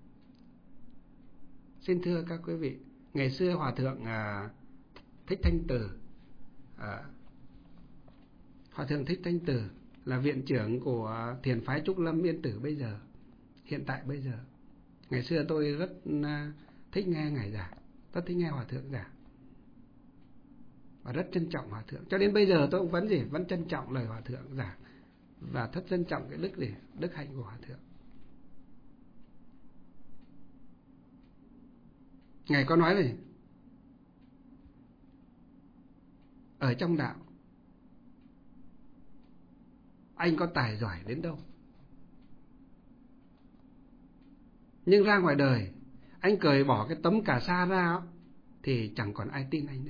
Xin thưa các quý vị, ngày xưa Hòa thượng à, Thích Thanh Từ, à, Hòa thượng Thích Thanh Từ là viện trưởng của thiền phái Trúc Lâm Yên Tử bây giờ, hiện tại bây giờ. Ngày xưa tôi rất à, thích nghe ngài giảng, rất thích nghe Hòa thượng giảng và rất trân trọng Hòa thượng. Cho đến bây giờ tôi cũng vẫn gì vẫn trân trọng lời Hòa thượng giảng và rất trân trọng cái đức gì đức hạnh của Hòa thượng. Ngài có nói này, ở trong đạo anh có tài giỏi đến đâu, nhưng ra ngoài đời anh cởi bỏ cái tấm cà sa ra thì chẳng còn ai tin anh nữa.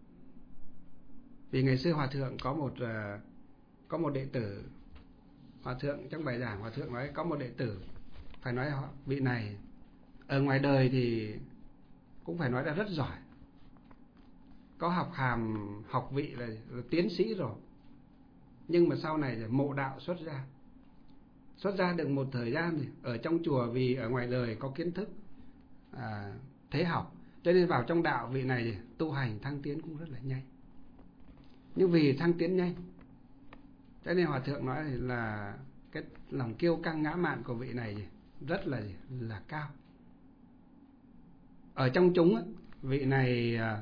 Vì ngày xưa Hòa thượng có một uh, có một đệ tử, Hòa thượng trong bài giảng Hòa thượng nói có một đệ tử, phải nói họ vị này ở ngoài đời thì cũng phải nói là rất giỏi, có học hàm học vị là, là tiến sĩ rồi, nhưng mà sau này là mộ đạo xuất gia. Xuất gia được một thời gian thì ở trong chùa vì ở ngoài đời có kiến thức à, thế học, cho nên vào trong đạo vị này thì tu hành thăng tiến cũng rất là nhanh. Nhưng vì thăng tiến nhanh cho nên Hòa thượng nói là cái lòng kiêu căng ngã mạn của vị này rất là là cao. Ở trong chúng vị này à,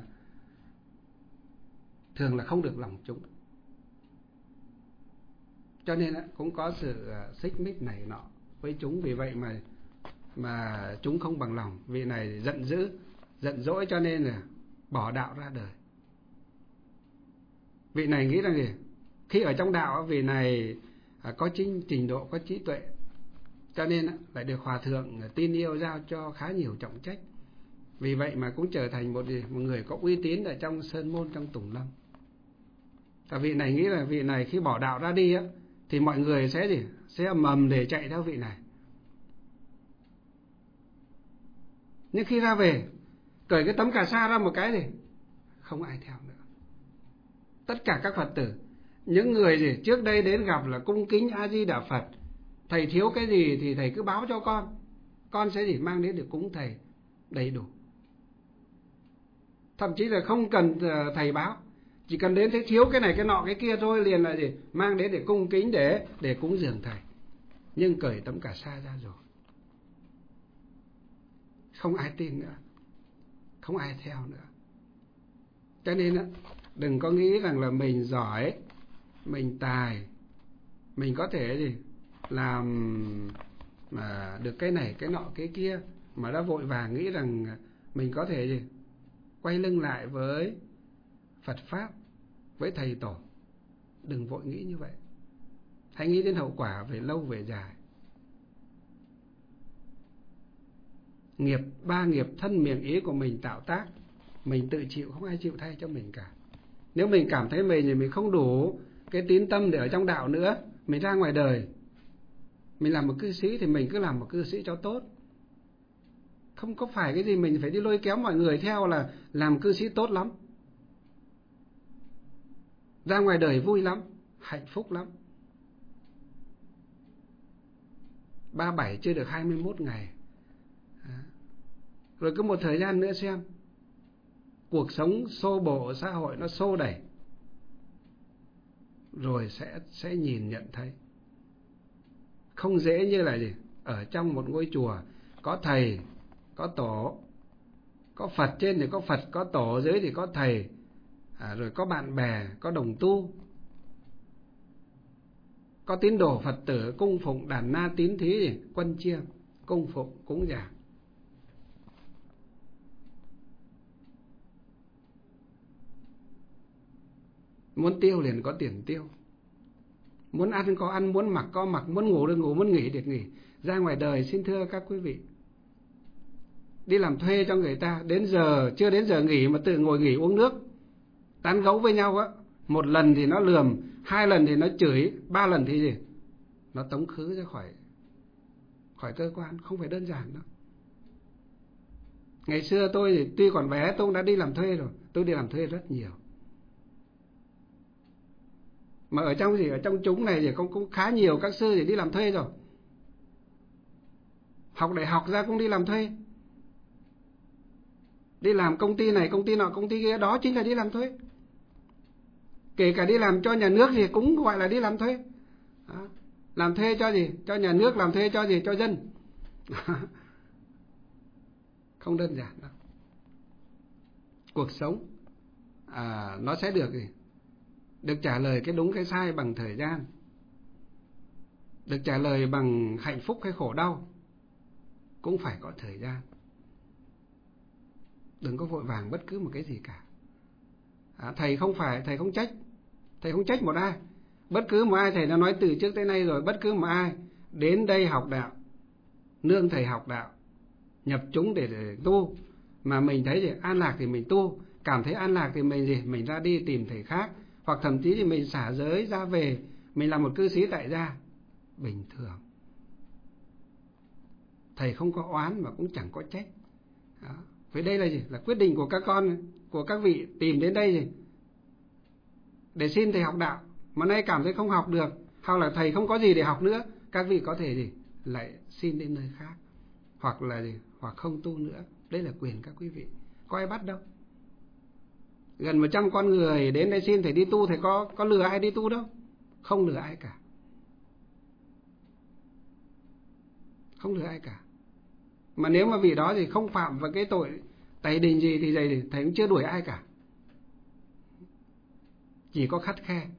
thường là không được lòng chúng, cho nên cũng có sự xích mích này nọ với chúng. Vì vậy mà mà chúng không bằng lòng. Vị này giận dữ, giận dỗi cho nên là bỏ đạo ra đời. Vị này nghĩ rằng gì? Khi ở trong đạo vị này có chính trình độ, có trí tuệ, cho nên lại được Hòa thượng tin yêu giao cho khá nhiều trọng trách. Vì vậy mà cũng trở thành một, một người có uy tín ở trong sơn môn, trong Tùng Lâm. Và vị này nghĩ là vị này khi bỏ đạo ra đi á, thì mọi người sẽ gì? Sẽ mầm để chạy theo vị này. Nhưng khi ra về, cởi cái tấm cà sa ra một cái thì không ai theo nữa. Tất cả các Phật tử, những người gì trước đây đến gặp là cung kính A Di Đà Phật, thầy thiếu cái gì thì thầy cứ báo cho con, con sẽ gì mang đến để cúng thầy đầy đủ. Thậm chí là không cần thầy báo, chỉ cần đến thấy thiếu cái này cái nọ cái kia thôi, liền là gì mang đến để cung kính để để cúng dường thầy. Nhưng cởi tấm cà sa ra rồi, không ai tin nữa, không ai theo nữa. Cho nên đừng có nghĩ rằng là mình giỏi, mình tài, mình có thể gì làm mà được cái này cái nọ cái kia, mà đã vội vàng nghĩ rằng mình có thể gì quay lưng lại với Phật Pháp, với thầy tổ. Đừng vội nghĩ như vậy. Hãy nghĩ đến hậu quả về lâu về dài. Nghiệp, ba nghiệp thân miệng ý của mình tạo tác, mình tự chịu, không ai chịu thay cho mình cả. Nếu mình cảm thấy mình thì mình không đủ cái tín tâm để ở trong đạo nữa, mình ra ngoài đời, mình làm một cư sĩ thì mình cứ làm một cư sĩ cho tốt. Không có phải cái gì mình phải đi lôi kéo mọi người theo là làm cư sĩ tốt lắm. Ra ngoài đời vui lắm, hạnh phúc lắm. ba bảy chưa được hai mươi mốt ngày. Rồi cứ một thời gian nữa xem, cuộc sống xô bồ xã hội nó xô đẩy, rồi sẽ sẽ nhìn nhận thấy không dễ như là gì ở trong một ngôi chùa có thầy, có tổ, có Phật trên thì có Phật, có tổ, dưới thì có thầy, à, rồi có bạn bè, có đồng tu, có tín đồ Phật tử cung phụng đàn na tín thí gì, quân chiêng, cung phụng cúng dường. Muốn tiêu liền có tiền tiêu, muốn ăn có ăn, muốn mặc có mặc, muốn ngủ được ngủ, muốn nghỉ được nghỉ. Ra ngoài đời xin thưa các quý vị, đi làm thuê cho người ta, đến giờ chưa đến giờ nghỉ mà tự ngồi nghỉ uống nước, tán gẫu với nhau á, một lần thì nó lườm, hai lần thì nó chửi, ba lần thì gì nó tống khứ ra khỏi khỏi cơ quan. Không phải đơn giản đâu. Ngày xưa tôi thì tuy còn bé, tôi đã đi làm thuê rồi, tôi đi làm thuê rất nhiều. Mà ở trong gì ở trong chúng này thì cũng, cũng khá nhiều các sư thì đi làm thuê rồi. Học đại học ra cũng đi làm thuê, đi làm công ty này công ty nọ công ty kia, đó chính là đi làm thuê. Kể cả đi làm cho nhà nước thì cũng gọi là đi làm thuê. Đó. Làm thuê cho gì? Cho nhà nước, làm thuê cho gì? Cho dân. Không đơn giản đâu. Cuộc sống à, nó sẽ được gì? Được trả lời cái đúng cái sai bằng thời gian, được trả lời bằng hạnh phúc hay khổ đau cũng phải có thời gian. Đừng có vội vàng bất cứ một cái gì cả. À, thầy không phải, thầy không trách, thầy không trách một ai. Bất cứ một ai, thầy đã nói từ trước tới nay rồi, bất cứ một ai đến đây học đạo, nương thầy học đạo, nhập chúng để, để tu, mà mình thấy gì an lạc thì mình tu, cảm thấy an lạc thì mình gì mình ra đi tìm thầy khác, hoặc thậm chí thì mình xả giới ra về, mình làm một cư sĩ tại gia, bình thường. Thầy không có oán mà cũng chẳng có trách. Đó. Với đây là gì? Là quyết định của các con, của các vị tìm đến đây gì để xin thầy học đạo, mà nay cảm thấy không học được, hoặc là thầy không có gì để học nữa, các vị có thể gì lại xin đến nơi khác, hoặc là gì hoặc không tu nữa. Đây là quyền các quý vị, có ai bắt đâu. Gần một trăm con người đến đây xin thầy đi tu, thầy có có lừa ai đi tu đâu, không lừa ai cả, không lừa ai cả. Mà nếu mà vì đó thì không phạm vào cái tội tày đình gì thì thầy thầy cũng chưa đuổi ai cả, chỉ có khắt khe,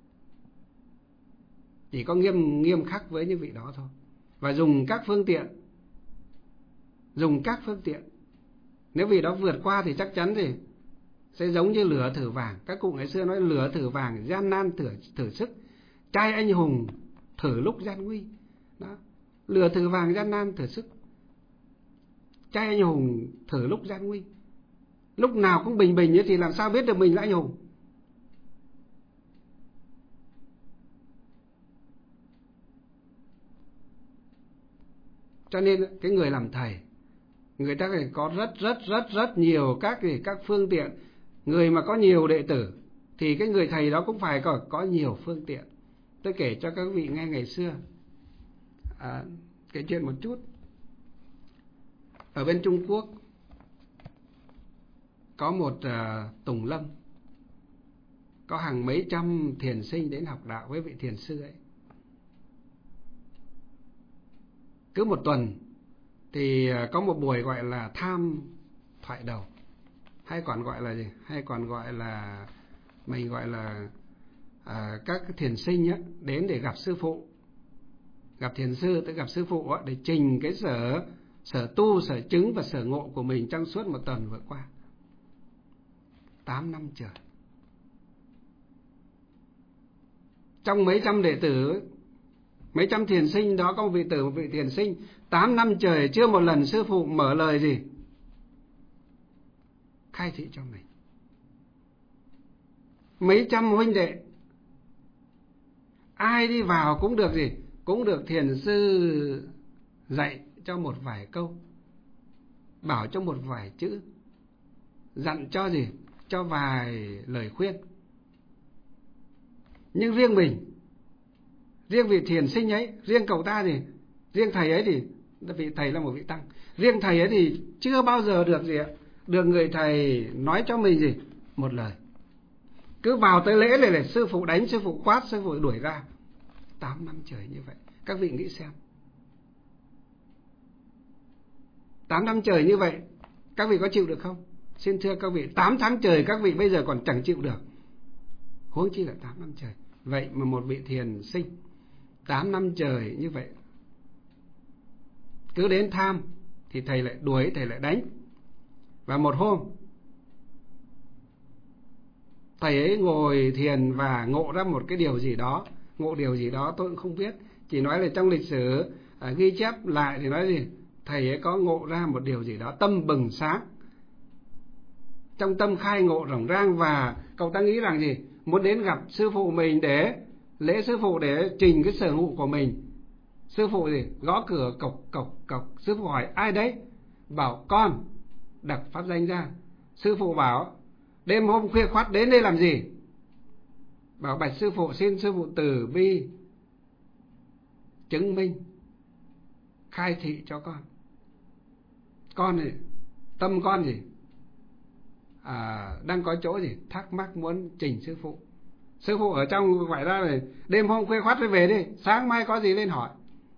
chỉ có nghiêm nghiêm khắc với những vị đó thôi, và dùng các phương tiện, dùng các phương tiện. Nếu vị đó vượt qua thì chắc chắn thì sẽ giống như lửa thử vàng. Các cụ ngày xưa nói lửa thử vàng, gian nan thử thử sức, trai anh hùng thử lúc gian nguy. Đó, lửa thử vàng, gian nan thử sức, trai anh hùng thử lúc gian nguy. Lúc nào cũng bình bình như thì làm sao biết được mình là anh hùng? Cho nên cái người làm thầy, người ta phải có rất rất rất rất nhiều các các phương tiện. Người mà có nhiều đệ tử thì cái người thầy đó cũng phải có, có nhiều phương tiện. Tôi kể cho các vị nghe ngày xưa à, kể chuyện một chút. Ở bên Trung Quốc có một uh, tùng lâm, có hàng mấy trăm thiền sinh đến học đạo với vị thiền sư ấy. Cứ một tuần thì có một buổi gọi là tham thoại đầu, hay còn gọi là gì? Hay còn gọi là mình gọi là à, các thiền sinh á, đến để gặp sư phụ, gặp thiền sư, tới gặp sư phụ á, để trình cái sở sở tu, sở chứng và sở ngộ của mình trong suốt một tuần vừa qua. Tám năm trời. Trong mấy trăm đệ tử, mấy trăm thiền sinh đó có một vị tử, một vị thiền sinh, tám năm trời chưa một lần sư phụ mở lời gì khai thị cho mình. Mấy trăm huynh đệ, ai đi vào cũng được gì, cũng được thiền sư dạy cho một vài câu, bảo cho một vài chữ, dặn cho gì, cho vài lời khuyên. Nhưng riêng mình, riêng vị thiền sinh ấy, riêng cậu ta thì, riêng thầy ấy thì, vị thầy là một vị tăng, riêng thầy ấy thì chưa bao giờ được gì ạ, được người thầy nói cho mình gì, một lời. Cứ vào tới lễ này là sư phụ đánh, sư phụ quát, sư phụ đuổi ra. Tám năm trời như vậy, các vị nghĩ xem. Tám năm trời như vậy, các vị có chịu được không? Xin thưa các vị, tám tháng trời các vị bây giờ còn chẳng chịu được, huống chi là tám năm trời. Vậy mà một vị thiền sinh tám năm trời như vậy, cứ đến tham thì thầy lại đuổi, thầy lại đánh. Và một hôm thầy ấy ngồi thiền và ngộ ra một cái điều gì đó. Ngộ điều gì đó tôi cũng không biết, chỉ nói là trong lịch sử à, ghi chép lại thì nói gì, thầy ấy có ngộ ra một điều gì đó, tâm bừng sáng, trong tâm khai ngộ rộng rang. Và cậu ta nghĩ rằng gì, muốn đến gặp sư phụ mình để lễ sư phụ, để trình cái sở ngộ của mình. Sư phụ gì, gõ cửa cộc cộc cộc. Sư phụ hỏi ai đấy? Bảo con. Đặt pháp danh ra. Sư phụ bảo đêm hôm khuya khoắt đến đây làm gì? Bảo bạch sư phụ, xin sư phụ từ bi chứng minh, khai thị cho con. Con gì, tâm con gì à, đang có chỗ gì thắc mắc muốn trình sư phụ. Sư phụ ở trong gọi ra này, đêm hôm khuya khoắt về đi, sáng mai có gì lên hỏi.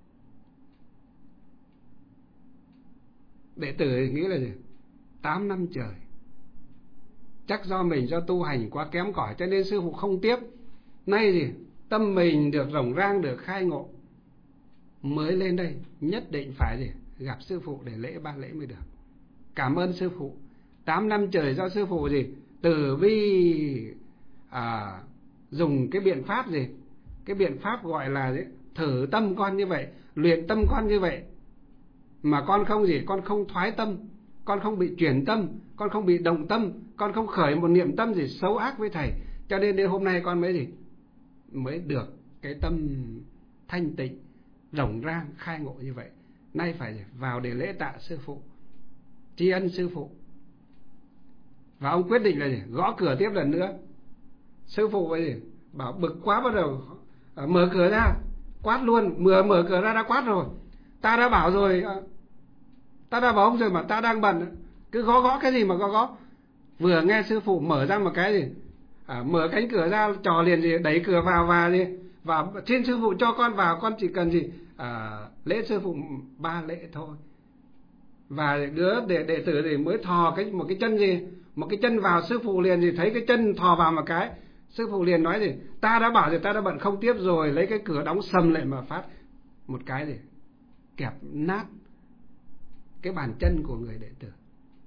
Đệ tử nghĩ là gì, tám năm trời chắc do mình do tu hành quá kém cỏi cho nên sư phụ không tiếp. Nay gì tâm mình được rộng rang, được khai ngộ, mới lên đây nhất định phải gì gặp sư phụ để lễ ba lễ mới được. Cảm ơn sư phụ. Tám năm trời do sư phụ gì từ bi à, dùng cái biện pháp gì, cái biện pháp gọi là gì, thử tâm con như vậy, luyện tâm con như vậy, mà con không gì, con không thoái tâm, con không bị chuyển tâm, con không bị động tâm, con không khởi một niệm tâm gì xấu ác với thầy. Cho nên đến hôm nay con mới gì, mới được cái tâm thanh tịnh, rộng rang, khai ngộ như vậy. Nay phải vào để lễ tạ sư phụ, tri ân sư phụ. Và ông quyết định là gì, gõ cửa tiếp lần nữa. Sư phụ vậy gì, bảo bực quá, bắt đầu mở cửa ra, quát luôn. Mở mở cửa ra đã quát rồi. Ta đã bảo rồi, ta đã bảo ông rồi mà ta đang bận, cứ gõ gõ cái gì mà gõ gõ. Vừa nghe sư phụ mở ra một cái gì à, mở cánh cửa ra, trò liền gì, đẩy cửa vào và gì, và xin sư phụ cho con vào, con chỉ cần gì à, lễ sư phụ ba lễ thôi. Và đứa đệ đệ tử thì mới thò cái một cái chân gì, một cái chân vào, sư phụ liền gì thấy cái chân thò vào một cái, sư phụ liền nói gì, ta đã bảo rồi, ta đã bận không tiếp rồi, lấy cái cửa đóng sầm lại mà phát một cái gì kẹp nát cái bàn chân của người đệ tử.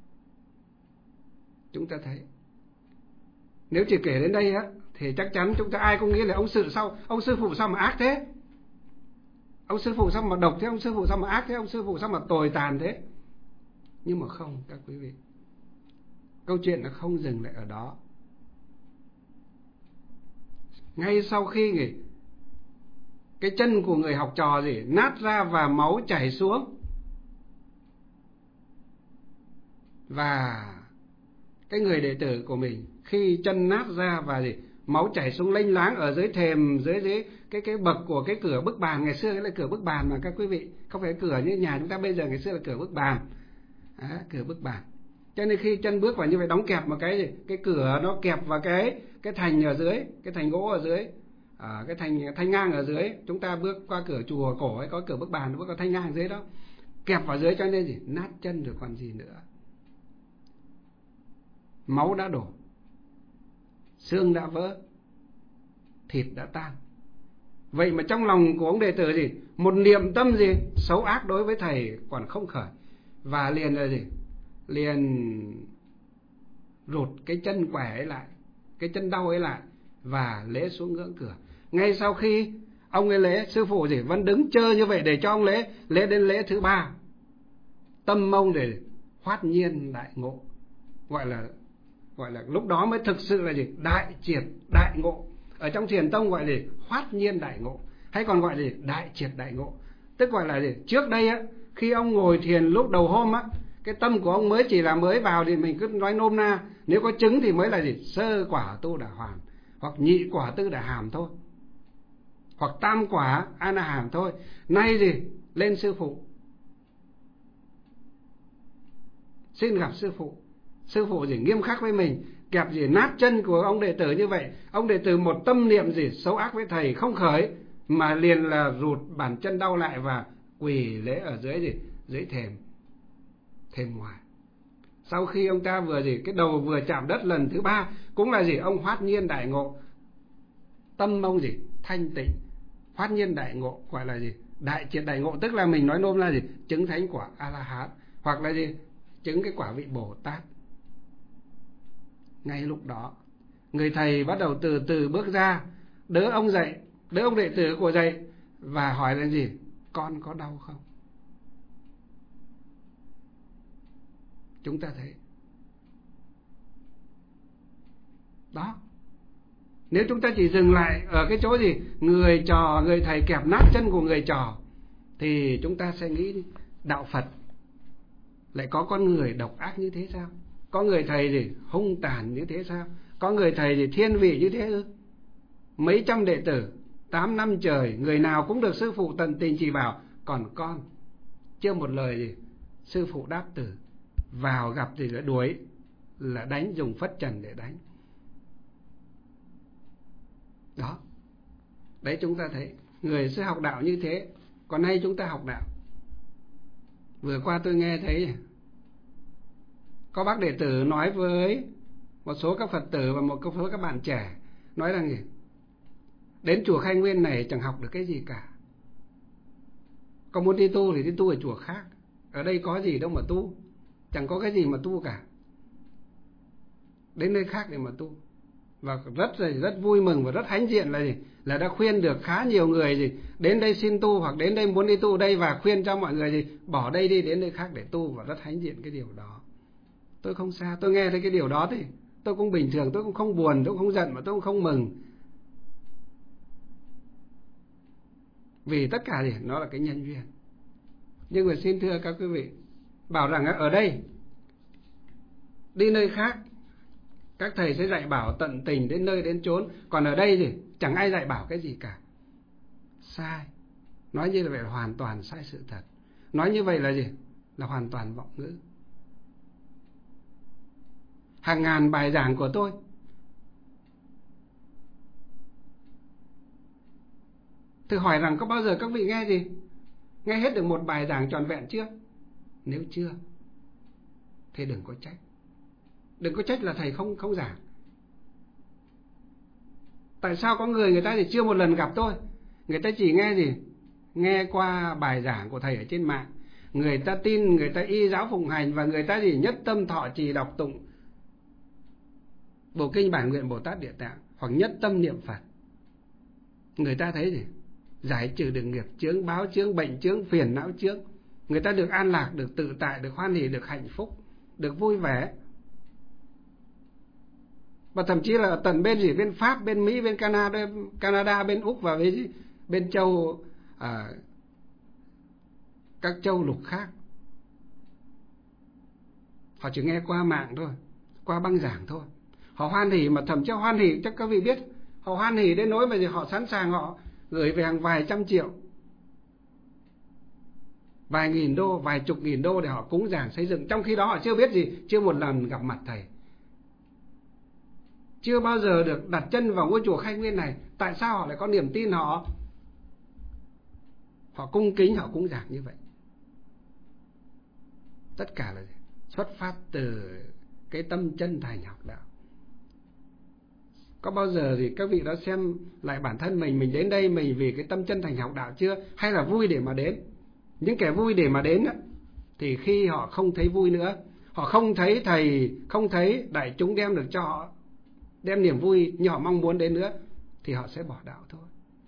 Chúng ta thấy, nếu chỉ kể đến đây á thì chắc chắn chúng ta ai cũng nghĩ là ông sự sao, ông sư phụ sao mà ác thế, ông sư phụ sao mà độc thế, ông sư phụ sao mà ác thế, ông sư phụ sao mà tồi tàn thế. Nhưng mà không, các quý vị, câu chuyện nó không dừng lại ở đó. Ngay sau khi nghỉ, cái chân của người học trò gì nát ra và máu chảy xuống, Và cái người đệ tử của mình khi chân nát ra và gì máu chảy xuống lênh láng ở dưới thềm, dưới dưới cái cái bậc của cái cửa bức bàn. Ngày xưa cái là cửa bức bàn mà các quý vị, không phải cửa như nhà chúng ta bây giờ, ngày xưa là cửa bức bàn. Đó, cửa bức bàn. Cho nên khi chân bước vào như vậy, đóng kẹp một cái gì, cái cửa nó kẹp vào cái cái thành ở dưới, cái thành gỗ ở dưới, à, cái thành thanh ngang ở dưới. Chúng ta bước qua cửa chùa cổ ấy có cửa bức bàn, bước qua thanh ngang dưới đó, kẹp vào dưới, cho nên gì nát chân rồi còn gì nữa. Máu đã đổ, xương đã vỡ, thịt đã tan. Vậy mà trong lòng của ông đệ tử gì, một niệm tâm gì xấu ác đối với thầy còn không khởi, và liền là gì, liền rụt cái chân quẻ ấy lại, cái chân đau ấy lại, và lễ xuống ngưỡng cửa. Ngay sau khi ông ấy lễ, sư phụ gì vẫn đứng chơi như vậy để cho ông lễ. Lễ đến lễ thứ ba, tâm ông để hoát nhiên đại ngộ, gọi là gọi là lúc đó mới thực sự là gì đại triệt đại ngộ. Ở trong Thiền tông gọi là hoát nhiên đại ngộ, hay còn gọi là đại triệt đại ngộ. Tức gọi là gì, trước đây á, khi ông ngồi thiền lúc đầu hôm á, cái tâm của ông mới chỉ là mới vào thì mình cứ nói nôm na, nếu có chứng thì mới là gì sơ quả tu đà hoàn, hoặc nhị quả tư đà hàm thôi, hoặc tam quả a na hàm thôi. Nay gì lên sư phụ, xin gặp sư phụ. Sư phụ gì nghiêm khắc với mình, kẹp gì nát chân của ông đệ tử như vậy. Ông đệ tử một tâm niệm gì xấu ác với thầy không khởi, mà liền là rụt bàn chân đau lại và quỳ lễ ở dưới gì dưới thềm thềm ngoài. Sau khi ông ta vừa gì cái đầu vừa chạm đất lần thứ ba, cũng là gì ông hoát nhiên đại ngộ, tâm ông gì thanh tịnh, hoát nhiên đại ngộ, gọi là gì đại triệt đại ngộ. Tức là mình nói nôm là gì chứng thánh quả A La Hán, hoặc là gì chứng cái quả vị Bồ Tát. Ngay lúc đó, người thầy bắt đầu từ từ bước ra, đỡ ông dậy, đỡ ông đệ tử của dậy, và hỏi là gì, con có đau không? Chúng ta thấy đó, nếu chúng ta chỉ dừng lại ở cái chỗ gì người trò, người thầy kẹp nát chân của người trò, thì chúng ta sẽ nghĩ đạo Phật lại có con người độc ác như thế sao? Có người thầy gì hung tàn như thế sao? Có người thầy gì thiên vị như thế ư? Mấy trăm đệ tử, tám năm trời, người nào cũng được sư phụ tận tình chỉ bảo, còn con chưa một lời gì sư phụ đáp từ, vào gặp thì là đuổi, là đánh, dùng phất trần để đánh. Đó, đấy chúng ta thấy người sẽ học đạo như thế. Còn nay chúng ta học đạo, vừa qua tôi nghe thấy có bác đệ tử nói với một số các Phật tử và một số các bạn trẻ, nói rằng gì đến chùa Khai Nguyên này chẳng học được cái gì cả, có muốn đi tu thì đi tu ở chùa khác, ở đây có gì đâu mà tu, chẳng có cái gì mà tu cả, đến nơi khác để mà tu. Và rất rất vui mừng và rất hãnh diện là gì là đã khuyên được khá nhiều người gì đến đây xin tu, hoặc đến đây muốn đi tu đây, và khuyên cho mọi người gì bỏ đây đi đến nơi khác để tu, và rất hãnh diện cái điều đó. Tôi không sao, tôi nghe thấy cái điều đó thì tôi cũng bình thường, tôi cũng không buồn, tôi cũng không giận, mà tôi cũng không mừng. Vì tất cả thì nó là cái nhân duyên. Nhưng mà xin thưa các quý vị, bảo rằng ở đây đi nơi khác các thầy sẽ dạy bảo tận tình đến nơi đến chốn, còn ở đây thì chẳng ai dạy bảo cái gì cả. Sai. Nói như vậy là hoàn toàn sai sự thật. Nói như vậy là gì? Là hoàn toàn vọng ngữ. Hàng ngàn bài giảng của tôi, thử hỏi rằng có bao giờ các vị nghe gì? Nghe hết được một bài giảng trọn vẹn chưa? Nếu chưa thì đừng có trách. Đừng có trách là thầy không không giảng. Tại sao có người người ta thì chưa một lần gặp tôi, người ta chỉ nghe gì? Nghe qua bài giảng của thầy ở trên mạng, người ta tin, người ta y giáo phụng hành, và người ta gì nhất tâm thọ trì đọc tụng Bộ kinh Bản Nguyện Bồ Tát Địa Tạng, hoặc nhất tâm niệm Phật. Người ta thấy gì? Giải trừ được nghiệp chướng, báo chướng, bệnh chướng, phiền não chướng. Người ta được an lạc, được tự tại, được hoan hỷ, được hạnh phúc, được vui vẻ. Và thậm chí là tận bên gì, bên Pháp, bên Mỹ, bên Canada, Canada bên Úc, và bên, bên châu à, các châu lục khác, Họ chỉ nghe qua mạng thôi, qua băng giảng thôi. Họ hoan hỉ, mà thậm chí hoan hỉ, chắc các vị biết, họ hoan hỉ đến nỗi mà họ sẵn sàng họ gửi về hàng vài trăm triệu, vài nghìn đô, vài chục nghìn đô để họ cúng giảng xây dựng. Trong khi đó họ chưa biết gì, chưa một lần gặp mặt thầy, chưa bao giờ được đặt chân vào ngôi chùa Khai Nguyên này. Tại sao họ lại có niềm tin, họ họ cung kính, họ cúng giảng như vậy? Tất cả là xuất phát từ cái tâm chân thành học đạo. Có bao giờ thì các vị đã xem lại bản thân mình, mình đến đây mình vì cái tâm chân thành học đạo chưa? Hay là vui để mà đến? Những kẻ vui để mà đến á, thì khi họ không thấy vui nữa, họ không thấy thầy, không thấy đại chúng đem được cho họ, đem niềm vui như họ mong muốn đến nữa, thì họ sẽ bỏ đạo thôi.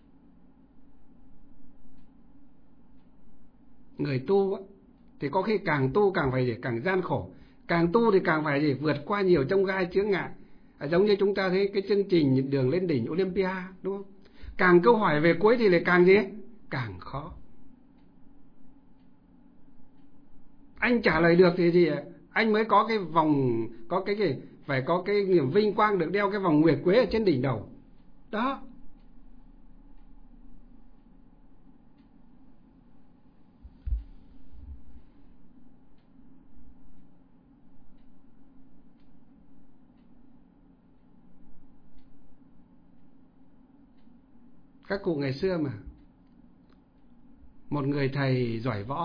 Người tu á, thì có khi càng tu càng phải gì? Càng gian khổ. Càng tu thì càng phải gì? Vượt qua nhiều chông gai chướng ngại. À, giống như chúng ta thấy cái chương trình Đường Lên Đỉnh Olympia, đúng không? Càng câu hỏi về cuối thì lại càng gì? Càng khó. Anh trả lời được thì gì? Anh mới có cái vòng, có cái gì? Phải có cái niềm vinh quang được đeo cái vòng nguyệt quế ở trên đỉnh đầu. Đó. Các cụ ngày xưa mà, một người thầy giỏi võ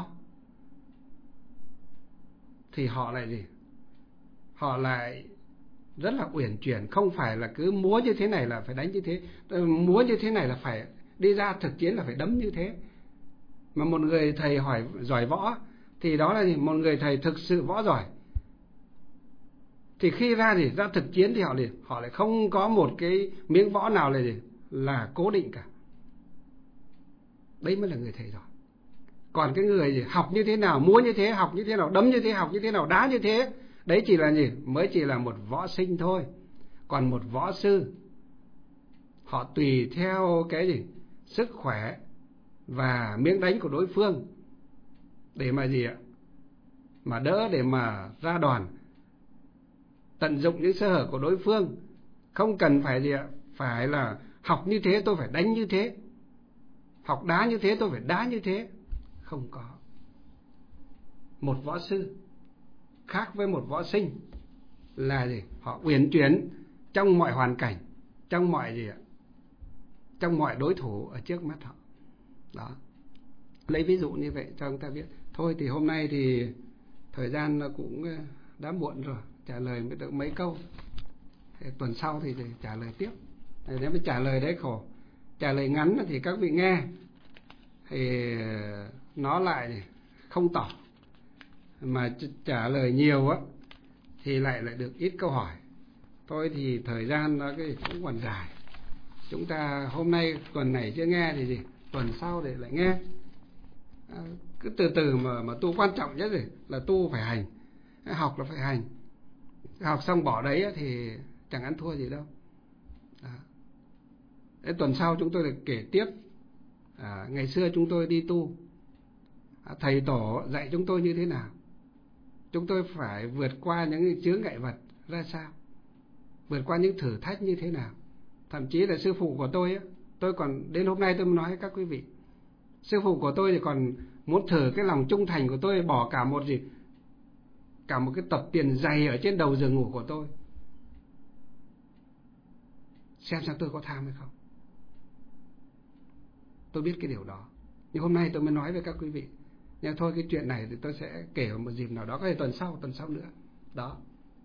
thì họ lại gì? Họ lại rất là uyển chuyển, không phải là cứ múa như thế này là phải đánh như thế, múa như thế này là phải đi ra thực chiến là phải đấm như thế. Mà một người thầy hỏi giỏi võ thì đó là gì? Một người thầy thực sự võ giỏi. Thì khi ra thì ra thực chiến thì họ liền họ lại không có một cái miếng võ nào là gì? Là cố định cả. Đấy mới là người thầy giỏi. Còn cái người gì? Học như thế nào, múa như thế, học như thế nào, đấm như thế, học như thế nào, đá như thế, đấy chỉ là gì? Mới chỉ là một võ sinh thôi. Còn một võ sư, họ tùy theo cái gì? Sức khỏe và miếng đánh của đối phương để mà gì ạ? Mà đỡ, để mà ra đòn, tận dụng những sơ hở của đối phương. Không cần phải gì ạ? Phải là học như thế tôi phải đánh như thế, học đá như thế tôi phải đá như thế. Không có. Một võ sư khác với một võ sinh là gì? Họ uyển chuyển trong mọi hoàn cảnh, trong mọi gì ạ? Trong mọi đối thủ ở trước mắt họ. Đó. Lấy ví dụ như vậy cho chúng ta biết. Thôi thì hôm nay thì thời gian nó cũng đã muộn rồi, trả lời mới được mấy câu. Thế tuần sau thì trả lời tiếp. Nếu mà trả lời đấy khổ. Trả lời ngắn thì các vị nghe thì nó lại không tỏ, mà trả lời nhiều á thì lại lại được ít câu hỏi. Thôi thì thời gian nó cái cũng còn dài. Chúng ta hôm nay tuần này chưa nghe thì gì? Tuần sau để lại nghe. À, cứ từ từ mà mà tu. Quan trọng nhất gì? Là tu phải hành. Học là phải hành. Học xong bỏ đấy thì chẳng ăn thua gì đâu. À. Thế tuần sau chúng tôi được kể tiếp. À, ngày xưa chúng tôi đi tu, à, thầy tổ dạy chúng tôi như thế nào, chúng tôi phải vượt qua những chướng ngại vật ra sao, vượt qua những thử thách như thế nào. Thậm chí là sư phụ của tôi á, tôi còn đến hôm nay tôi mới nói với các quý vị, sư phụ của tôi thì còn muốn thử cái lòng trung thành của tôi, bỏ cả một gì cả một cái tập tiền dày ở trên đầu giường ngủ của tôi, xem xem tôi có tham hay không. Tôi biết cái điều đó, nhưng hôm nay tôi mới nói với các quý vị. Nhưng thôi cái chuyện này thì tôi sẽ kể ở một dịp nào đó, có thể tuần sau, tuần sau nữa. Đó.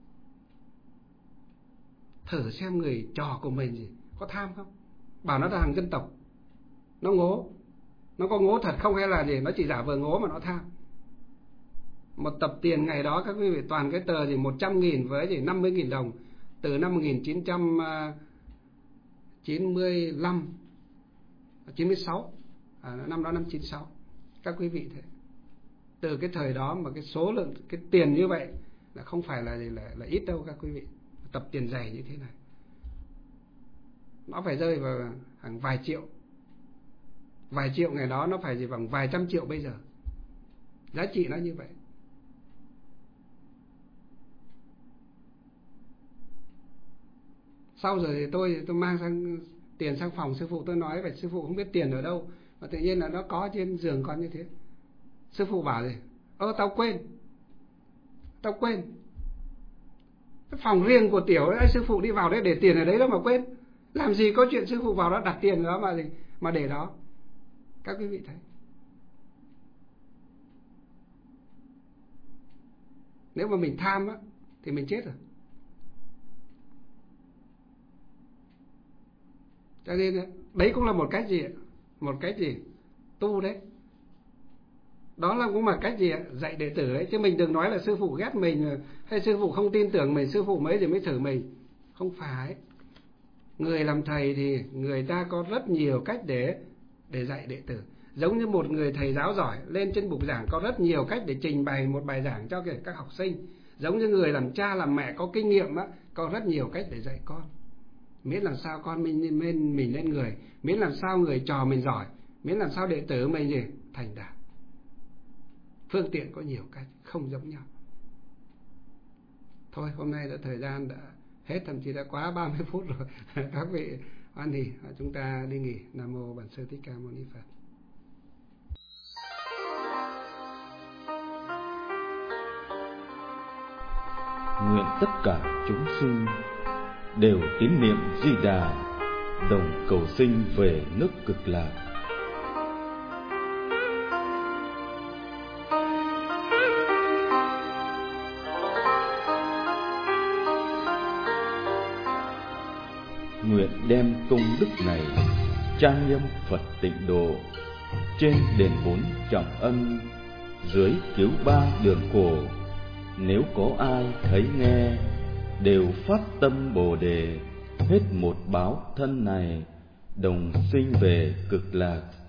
Thử xem người trò của mình gì có tham không. Bảo nó là thằng dân tộc, nó ngố, nó có ngố thật không hay là gì? Nó chỉ giả vờ ngố mà nó tham. Một tập tiền ngày đó các quý vị, toàn cái tờ gì một trăm nghìn với gì năm mươi nghìn đồng, từ năm một nghìn chín trăm chín mươi lăm, chín mươi sáu, à, năm đó năm chín sáu. Các quý vị thế, từ cái thời đó mà cái số lượng cái tiền như vậy là không phải là là, là ít đâu các quý vị. Tập tiền dày như thế này nó phải rơi vào hàng vài triệu. Vài triệu ngày đó nó phải gì bằng vài trăm triệu bây giờ. Giá trị nó như vậy. Sau rồi thì tôi tôi mang sang tiền sang phòng sư phụ, tôi nói vậy sư phụ không biết tiền ở đâu, và tự nhiên là nó có trên giường con như thế. Sư phụ bảo gì? Ơ tao quên, tao quên. Cái phòng riêng của Tiểu ấy, sư phụ đi vào đấy để tiền ở đấy đâu mà quên. Làm gì có chuyện sư phụ vào đó đặt tiền đó mà gì mà để đó. Các quý vị thấy. Nếu mà mình tham á thì mình chết rồi. Cho nên đấy cũng là một cách gì ạ? Một cách gì? Tu đấy. Đó là cũng là cách gì ạ? Dạy đệ tử đấy. Chứ mình đừng nói là sư phụ ghét mình, hay sư phụ không tin tưởng mình, sư phụ mấy giờ mới thử mình. Không phải. Người làm thầy thì người ta có rất nhiều cách để để dạy đệ tử. Giống như một người thầy giáo giỏi lên trên bục giảng có rất nhiều cách để trình bày một bài giảng cho các học sinh. Giống như người làm cha làm mẹ có kinh nghiệm á, có rất nhiều cách để dạy con. Miễn làm sao con mình mình mình lên người, miễn làm sao người trò mình giỏi, miễn làm sao đệ tử mình gì thành đạt. Phương tiện có nhiều cách, không giống nhau. Thôi hôm nay đã thời gian đã hết, thậm chí đã quá ba mươi phút rồi. Các vị hoan hỉ, chúng ta đi nghỉ. Nam mô Bản Sư Thích Ca Mâu Ni Phật. Nguyện tất cả chúng sinh đều tín niệm Di Đà, đồng cầu sinh về nước Cực Lạc. Nguyện đem công đức này trang nghiêm Phật Tịnh Độ, trên đền bốn trọng ân, dưới cứu ba đường cổ. Nếu có ai thấy nghe, đều phát tâm Bồ Đề, hết một báo thân này, đồng sinh về Cực Lạc.